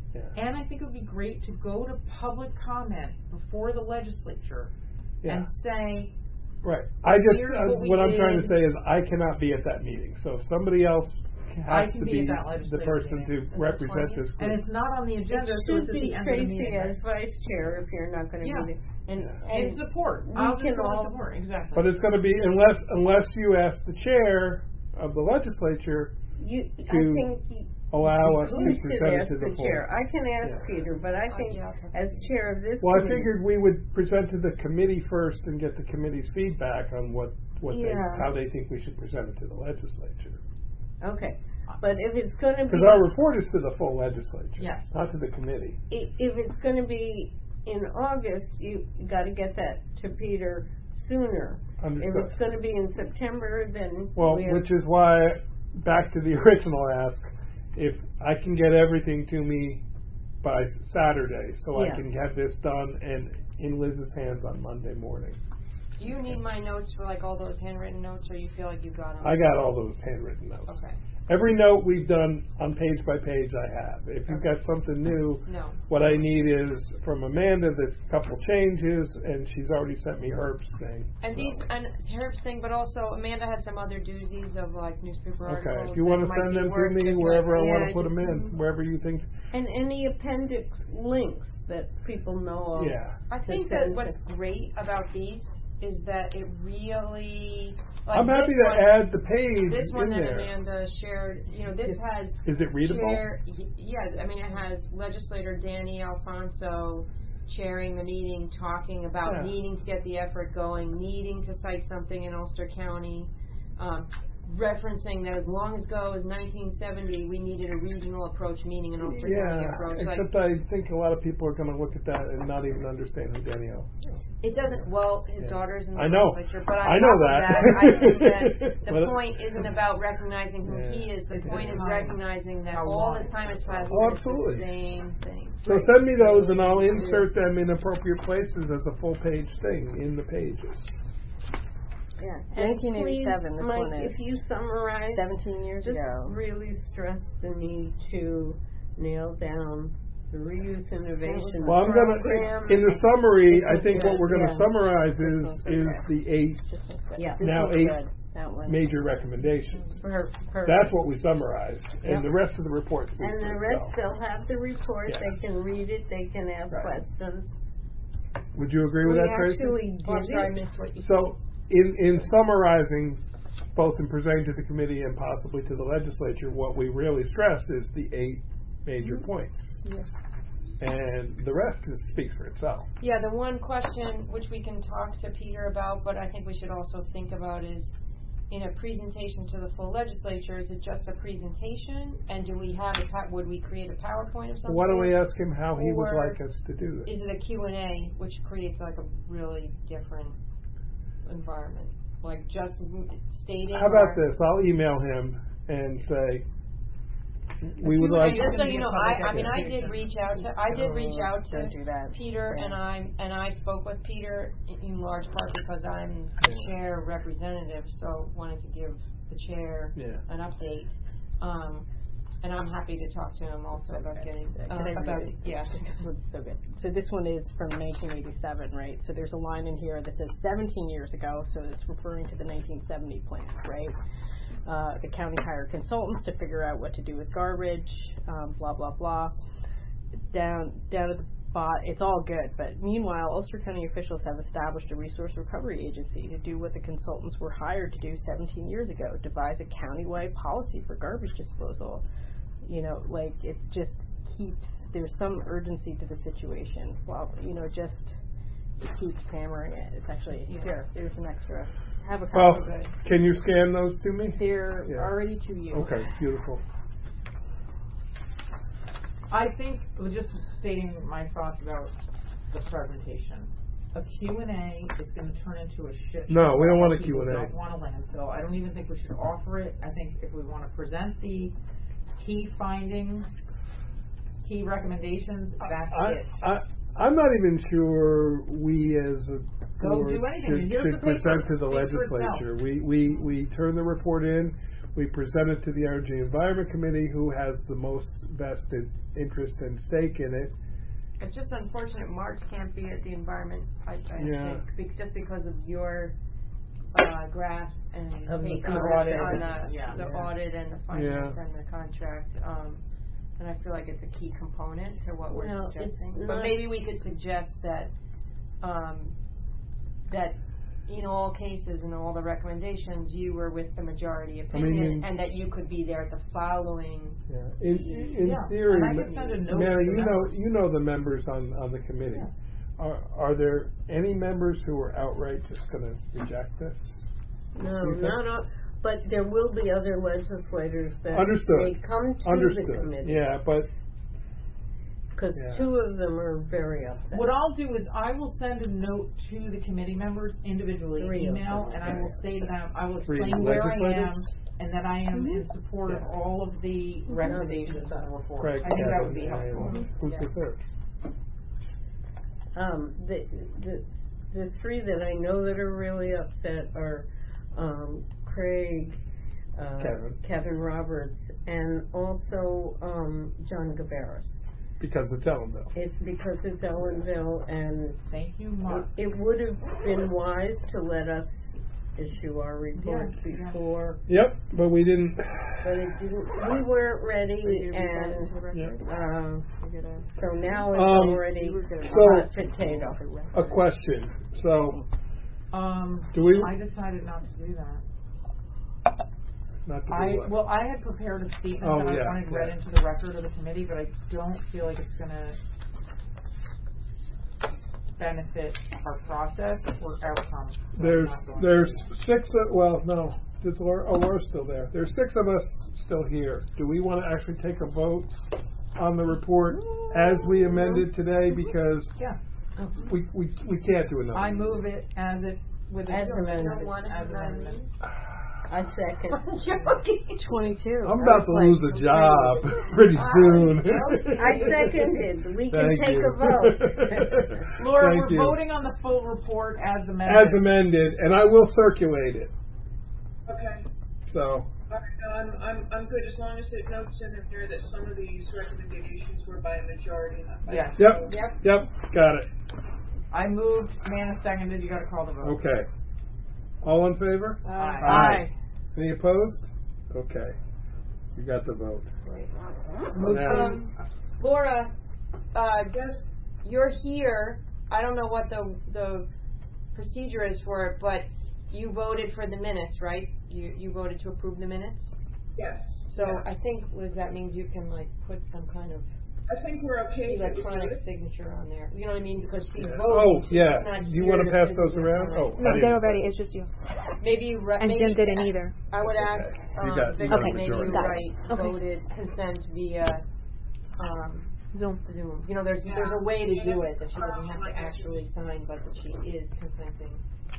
Yeah. And I think it would be great to go to public comment before the legislature Yeah. and say, Right. I just, Here's uh, what we what I'm trying to did. say is I cannot be at that meeting. So if somebody else I has can to be be at that the legislative person meeting. to represent this and group. it's not on the agenda, It so should it's at be the end of the Tracy meeting. as vice chair if you're not gonna Yeah. be there. And, Yeah. In and support. we I'll just can go all- in support, exactly. But it's going to be, unless unless you ask the chair of the legislature you, I to think you, allow us you to should present it ask to the the full. chair. I can ask Yeah. Peter, but I think yeah, I'll talk to as Peter. chair of this Well, I committee- figured we would present to the committee first and get the committee's feedback on what, what they, Yeah. how they think we should present it to the legislature. Okay, but if it's gonna be, Because our report is to the full legislature, Yes. not to the committee. i- if it's gonna be in August, you gotta get that to Peter sooner. If Understood. it's gonna be in September, then Well, we have, which is why, back to the original ask, if I can get everything to me by Saturday, so Yeah. I can have this done and in Liz's hands on Monday morning. Do you need my notes for like all those handwritten notes, or you feel like you got them? I got all those handwritten notes. Okay. Every note we've done on page by page I have. If you've got something new, No. what I need is from Amanda, there's a couple changes, and she's already sent me Herb's thing. And so. these, and Herb's thing, but also Amanda had some other doozies of like newspaper articles. Okay, if you that want to might send be them to worth me, just wherever I like- want Yeah, to put them in, just- wherever you think, and any appendix links that people know of. yeah. I think to that send what's to- great about these is that it really. Like I'm happy this to one, add the page This one in that there. Amanda shared, you know, this has Is it readable? chair. y- Yeah, I mean, it has legislator Danny Alfonso chairing the meeting, talking about Yeah. needing to get the effort going, needing to cite something in Ulster County, um, referencing that as long as ago as nineteen seventy, we needed a regional approach, meaning an Ulster County Yeah, approach. Like, except I think a lot of people are going to look at that and not even understand who Danielle. it doesn't. Well, his Yeah. daughter's in the I know. legislature, but on I know top of that. I think that the But- point isn't about recognizing who Yeah. he is. The point is Time. recognizing that How all long. the time has passed. Oh, and it's absolutely. the same thing. So send me those and I'll insert them in appropriate places as a full page thing in the pages. Yeah. And nineteen eighty-seven, please, this Mike, one is if you summarize, seventeen years just ago. really stress the need to nail down the reuse innovation Well, I'm program. gonna, in the summary, I think what we're gonna Yeah. summarize This is, one's is okay. the eight This one's good. Yeah. This Now one's eight good. That one. major recommendations. Per- perfect. That's what we summarized, Yep. and the rest of the report speaks And for the rest, itself. they'll have the report, Yeah. they can read it, they can ask Right. questions. Would you agree with We that, Tracy? actually Oh, I'm did sorry, I it. missed what you said. So, in, in summarizing, both in presenting to the committee and possibly to the legislature, what we really stressed is the eight major Mm-hmm. points. Yes. And the rest is, speaks for itself. Yeah, the one question which we can talk to Peter about, but I think we should also think about is, in a presentation to the full legislature, is it just a presentation? And do we have a, pa- would we create a PowerPoint of some Why don't we sort? ask him how he would Or like us to do this? Is it a Q and A, which creates like a really different environment? Like just m- stating. How about our- this? I'll email him and say, we would like, And just so you know, I, I mean, I Yeah. did reach out to, I did reach out to Don't do that. Peter, Yeah. and I, and I spoke with Peter in, in large part because I'm the chair representative, so wanted to give the chair Yeah. an update. Um, and I'm happy to talk to him also about getting, uh, Can I read about, it? yeah. This one's so good. So this one is from nineteen eighty-seven, right? So there's a line in here that says seventeen years ago, so it's referring to the nineteen seventy plan, right? Uh, the county hired consultants to figure out what to do with garbage, um, blah, blah, blah. Down, down at the bottom, it's all good, but meanwhile, Ulster County officials have established a resource recovery agency to do what the consultants were hired to do seventeen years ago, devise a countywide policy for garbage disposal. You know, like, it just keeps, there's some urgency to the situation. Well, you know, just, it keeps hammering it. It's actually, here, there's an extra. Have a well, copy of it. can you scan those to me? They're Yeah. already to you. Okay, beautiful. I think, well, just stating my thoughts about the presentation. A Q and A is going to turn into a shit show. No, we don't want a People Q and A. don't want a landfill. I don't even think we should offer it. I think if we want to present the key findings, key recommendations, that's I, it. I, I'm not even sure we as a Go board do anything. should, Here's should the paper. present to the Speak for itself. legislature. We, we, we turn the report in, we present it to the Energy Environment Committee, who has the most vested interest and stake in it. It's just unfortunate Mark can't be at the environment, I, I Yeah. think, be- just because of your, uh, grasp and Of the take on audit. the, on the, Yeah. the Yeah. audit and the finance Yeah. and the contract, um, and I feel like it's a key component to what we're Well, it's suggesting. But not- maybe we could suggest that, um, that in all cases and all the recommendations, you were with the majority I mean, opinion, in- and that you could be there at the following. Yeah. In, in Yeah. theory, And I can send a note Mary, to the you know, members. you know the members on, on the committee. Yeah. Are, are there any members who are outright just gonna reject this? No, You think? not all, but there will be other legislators that Understood. may come to the Understood, committee. yeah, but, Because Yeah. two of them are very upset. What I'll do is I will send a note to the committee members individually, Three of email, them. and I will say to them, I will Three explain where I am, legislators? and that I am in Mhm. support of Yeah. all of the recommendations in the report. Craig, I think that would Kevin, be helpful. and who's Yeah. the third? Um, the, the, the three that I know that are really upset are, um, Craig, uh, Kevin. Kevin Roberts, and also, um, John Gabaris. Because it's Ellenville. It's because it's Ellenville, and Thank you, it, Mark. it would have been wise to let us issue our report Yeah, yeah. before, Yep, but we didn't, but it didn't, we weren't ready, and, yeah. um, so now it's Um, already so- a hot potato. A question, so, Um, Do we- I decided not to do that. not to I, do what? well, I had prepared a statement Oh, that I yeah, wanted read yeah. into the record of the committee, but I don't feel like it's gonna benefit our process or outcome. so I'm There's, not going there's to. six, of- well, no, there's Laura, oh, Laura's still there. There's six of us still here. Do we wanna actually take a vote on the report as we amended today, because Yeah, we, we, we can't do another. I move it as it, with As it, amended. as amended. I second. Twenty-two. I'm about to lose a job pretty soon. I seconded. We can Thank take you. a vote. Laura, Thank we're you. voting on the full report as amended. As amended, and I will circulate it, Okay. so, Alright, no, I'm, I'm, I'm good, as long as it notes in there that some of these recommendations were by a majority, not by. Yes. yep, Yep. yep, got it, I moved, Nana seconded, you gotta call the vote. okay. All in favor? Uh, Aye. Any opposed? Okay, you got the vote. Now- Um, Laura, uh, just, you're here, I don't know what the, the procedure is for it, but you voted for the minutes, right? You, you voted to approve the minutes? Yes. So Yeah. I think, Liz, that means you can like put some kind of I think we're okay to do electronic it. signature on there, you know what I mean, because she's Yeah. voting. Oh, she's yeah, not you here wanna to pass physically those around? sign. Oh, I No, didn't- they're already, it's just you. Maybe you write, And maybe. Jim didn't either. I would ask, Okay. You um, got- you Vic, got the maybe you majority. write Okay. voted consent via, um, Zoom. Zoom. You know, there's, Yeah. there's a way to do it, that she doesn't have to actually sign, but that she is consenting.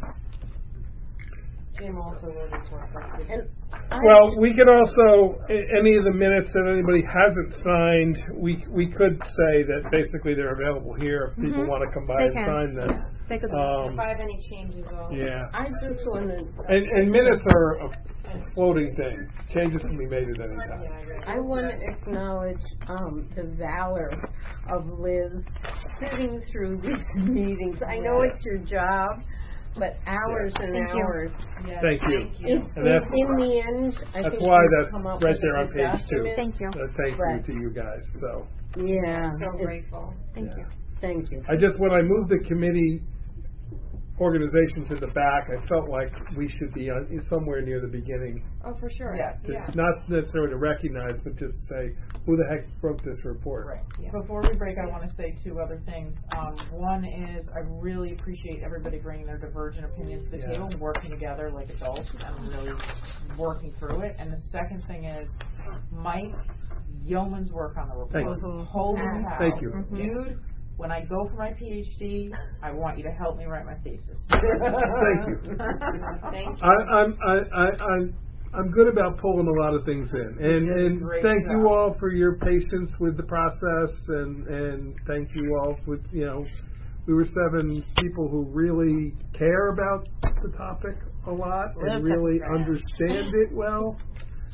Jim also voted for it, but And I, Well, we can also, a- any of the minutes that anybody hasn't signed, we, we could say that basically they're available here if people Mhm. wanna come by They and can. sign them. Take a look. Um, if I have any changes, I'll. yeah, I just wanted, and, and minutes are a floating thing, changes can be made at any Yeah, time. I read it. I want to acknowledge, um, the valor of Liz sitting through these meetings. I know it's your job, but hours and Thank you. hours. Yes, Thank you. Thank In, you. And that's- in the end, I That's think why we've that's come up right with there a on good page two. document. Thank you. Uh, thank you Right. to you guys, so. Yeah. So it's- grateful. Thank you. Thank you. I just, when I moved the committee organization to the back, I felt like we should be on, somewhere near the beginning. Oh, for sure. Yeah. To- Yeah. Not necessarily to recognize, but just say, who the heck wrote this report? Right. Yeah. Before we break, I want to say two other things. Um, one is I really appreciate everybody bringing their divergent opinions to the Yeah. table and working together like adults and really working through it. And the second thing is Mike yeoman's work on the report. Thank you. Holy cow. Thank you. Mhm. Dude, when I go for my PhD, I want you to help me write my thesis. Thank you. Thank you. I, I'm, I, I, I'm, I'm good about pulling a lot of things in, and, You did a and great thank job. you all for your patience with the process, and, and thank you all with, you know, we were seven people who really care about the topic a lot Well, and really that's right. understand it well.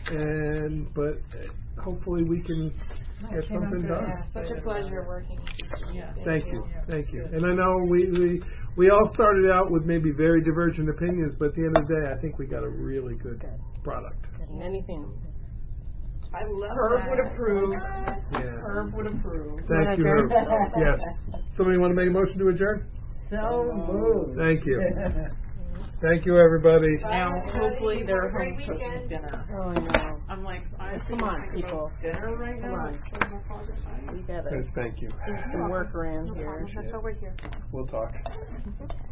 and, but uh, hopefully we can get something done. Yeah, such a pleasure working with you. Yeah. Thank you, thank you. And I know we, we, we all started out with maybe very divergent opinions, but at the end of the day, I think we got a really good product. Anything. I love Herb that. would approve. Yeah. Herb would approve. Thank you, Herb. Yes. Somebody want to make a motion to adjourn? So moved. Thank you. Thank you, everybody. Now, hopefully they're Have a great home cooking weekend. dinner. Oh, I know. I'm like, I Come on, people. dinner right Come now. on. We gotta Yes, thank you. do some work around here. That's why we're here. We'll talk.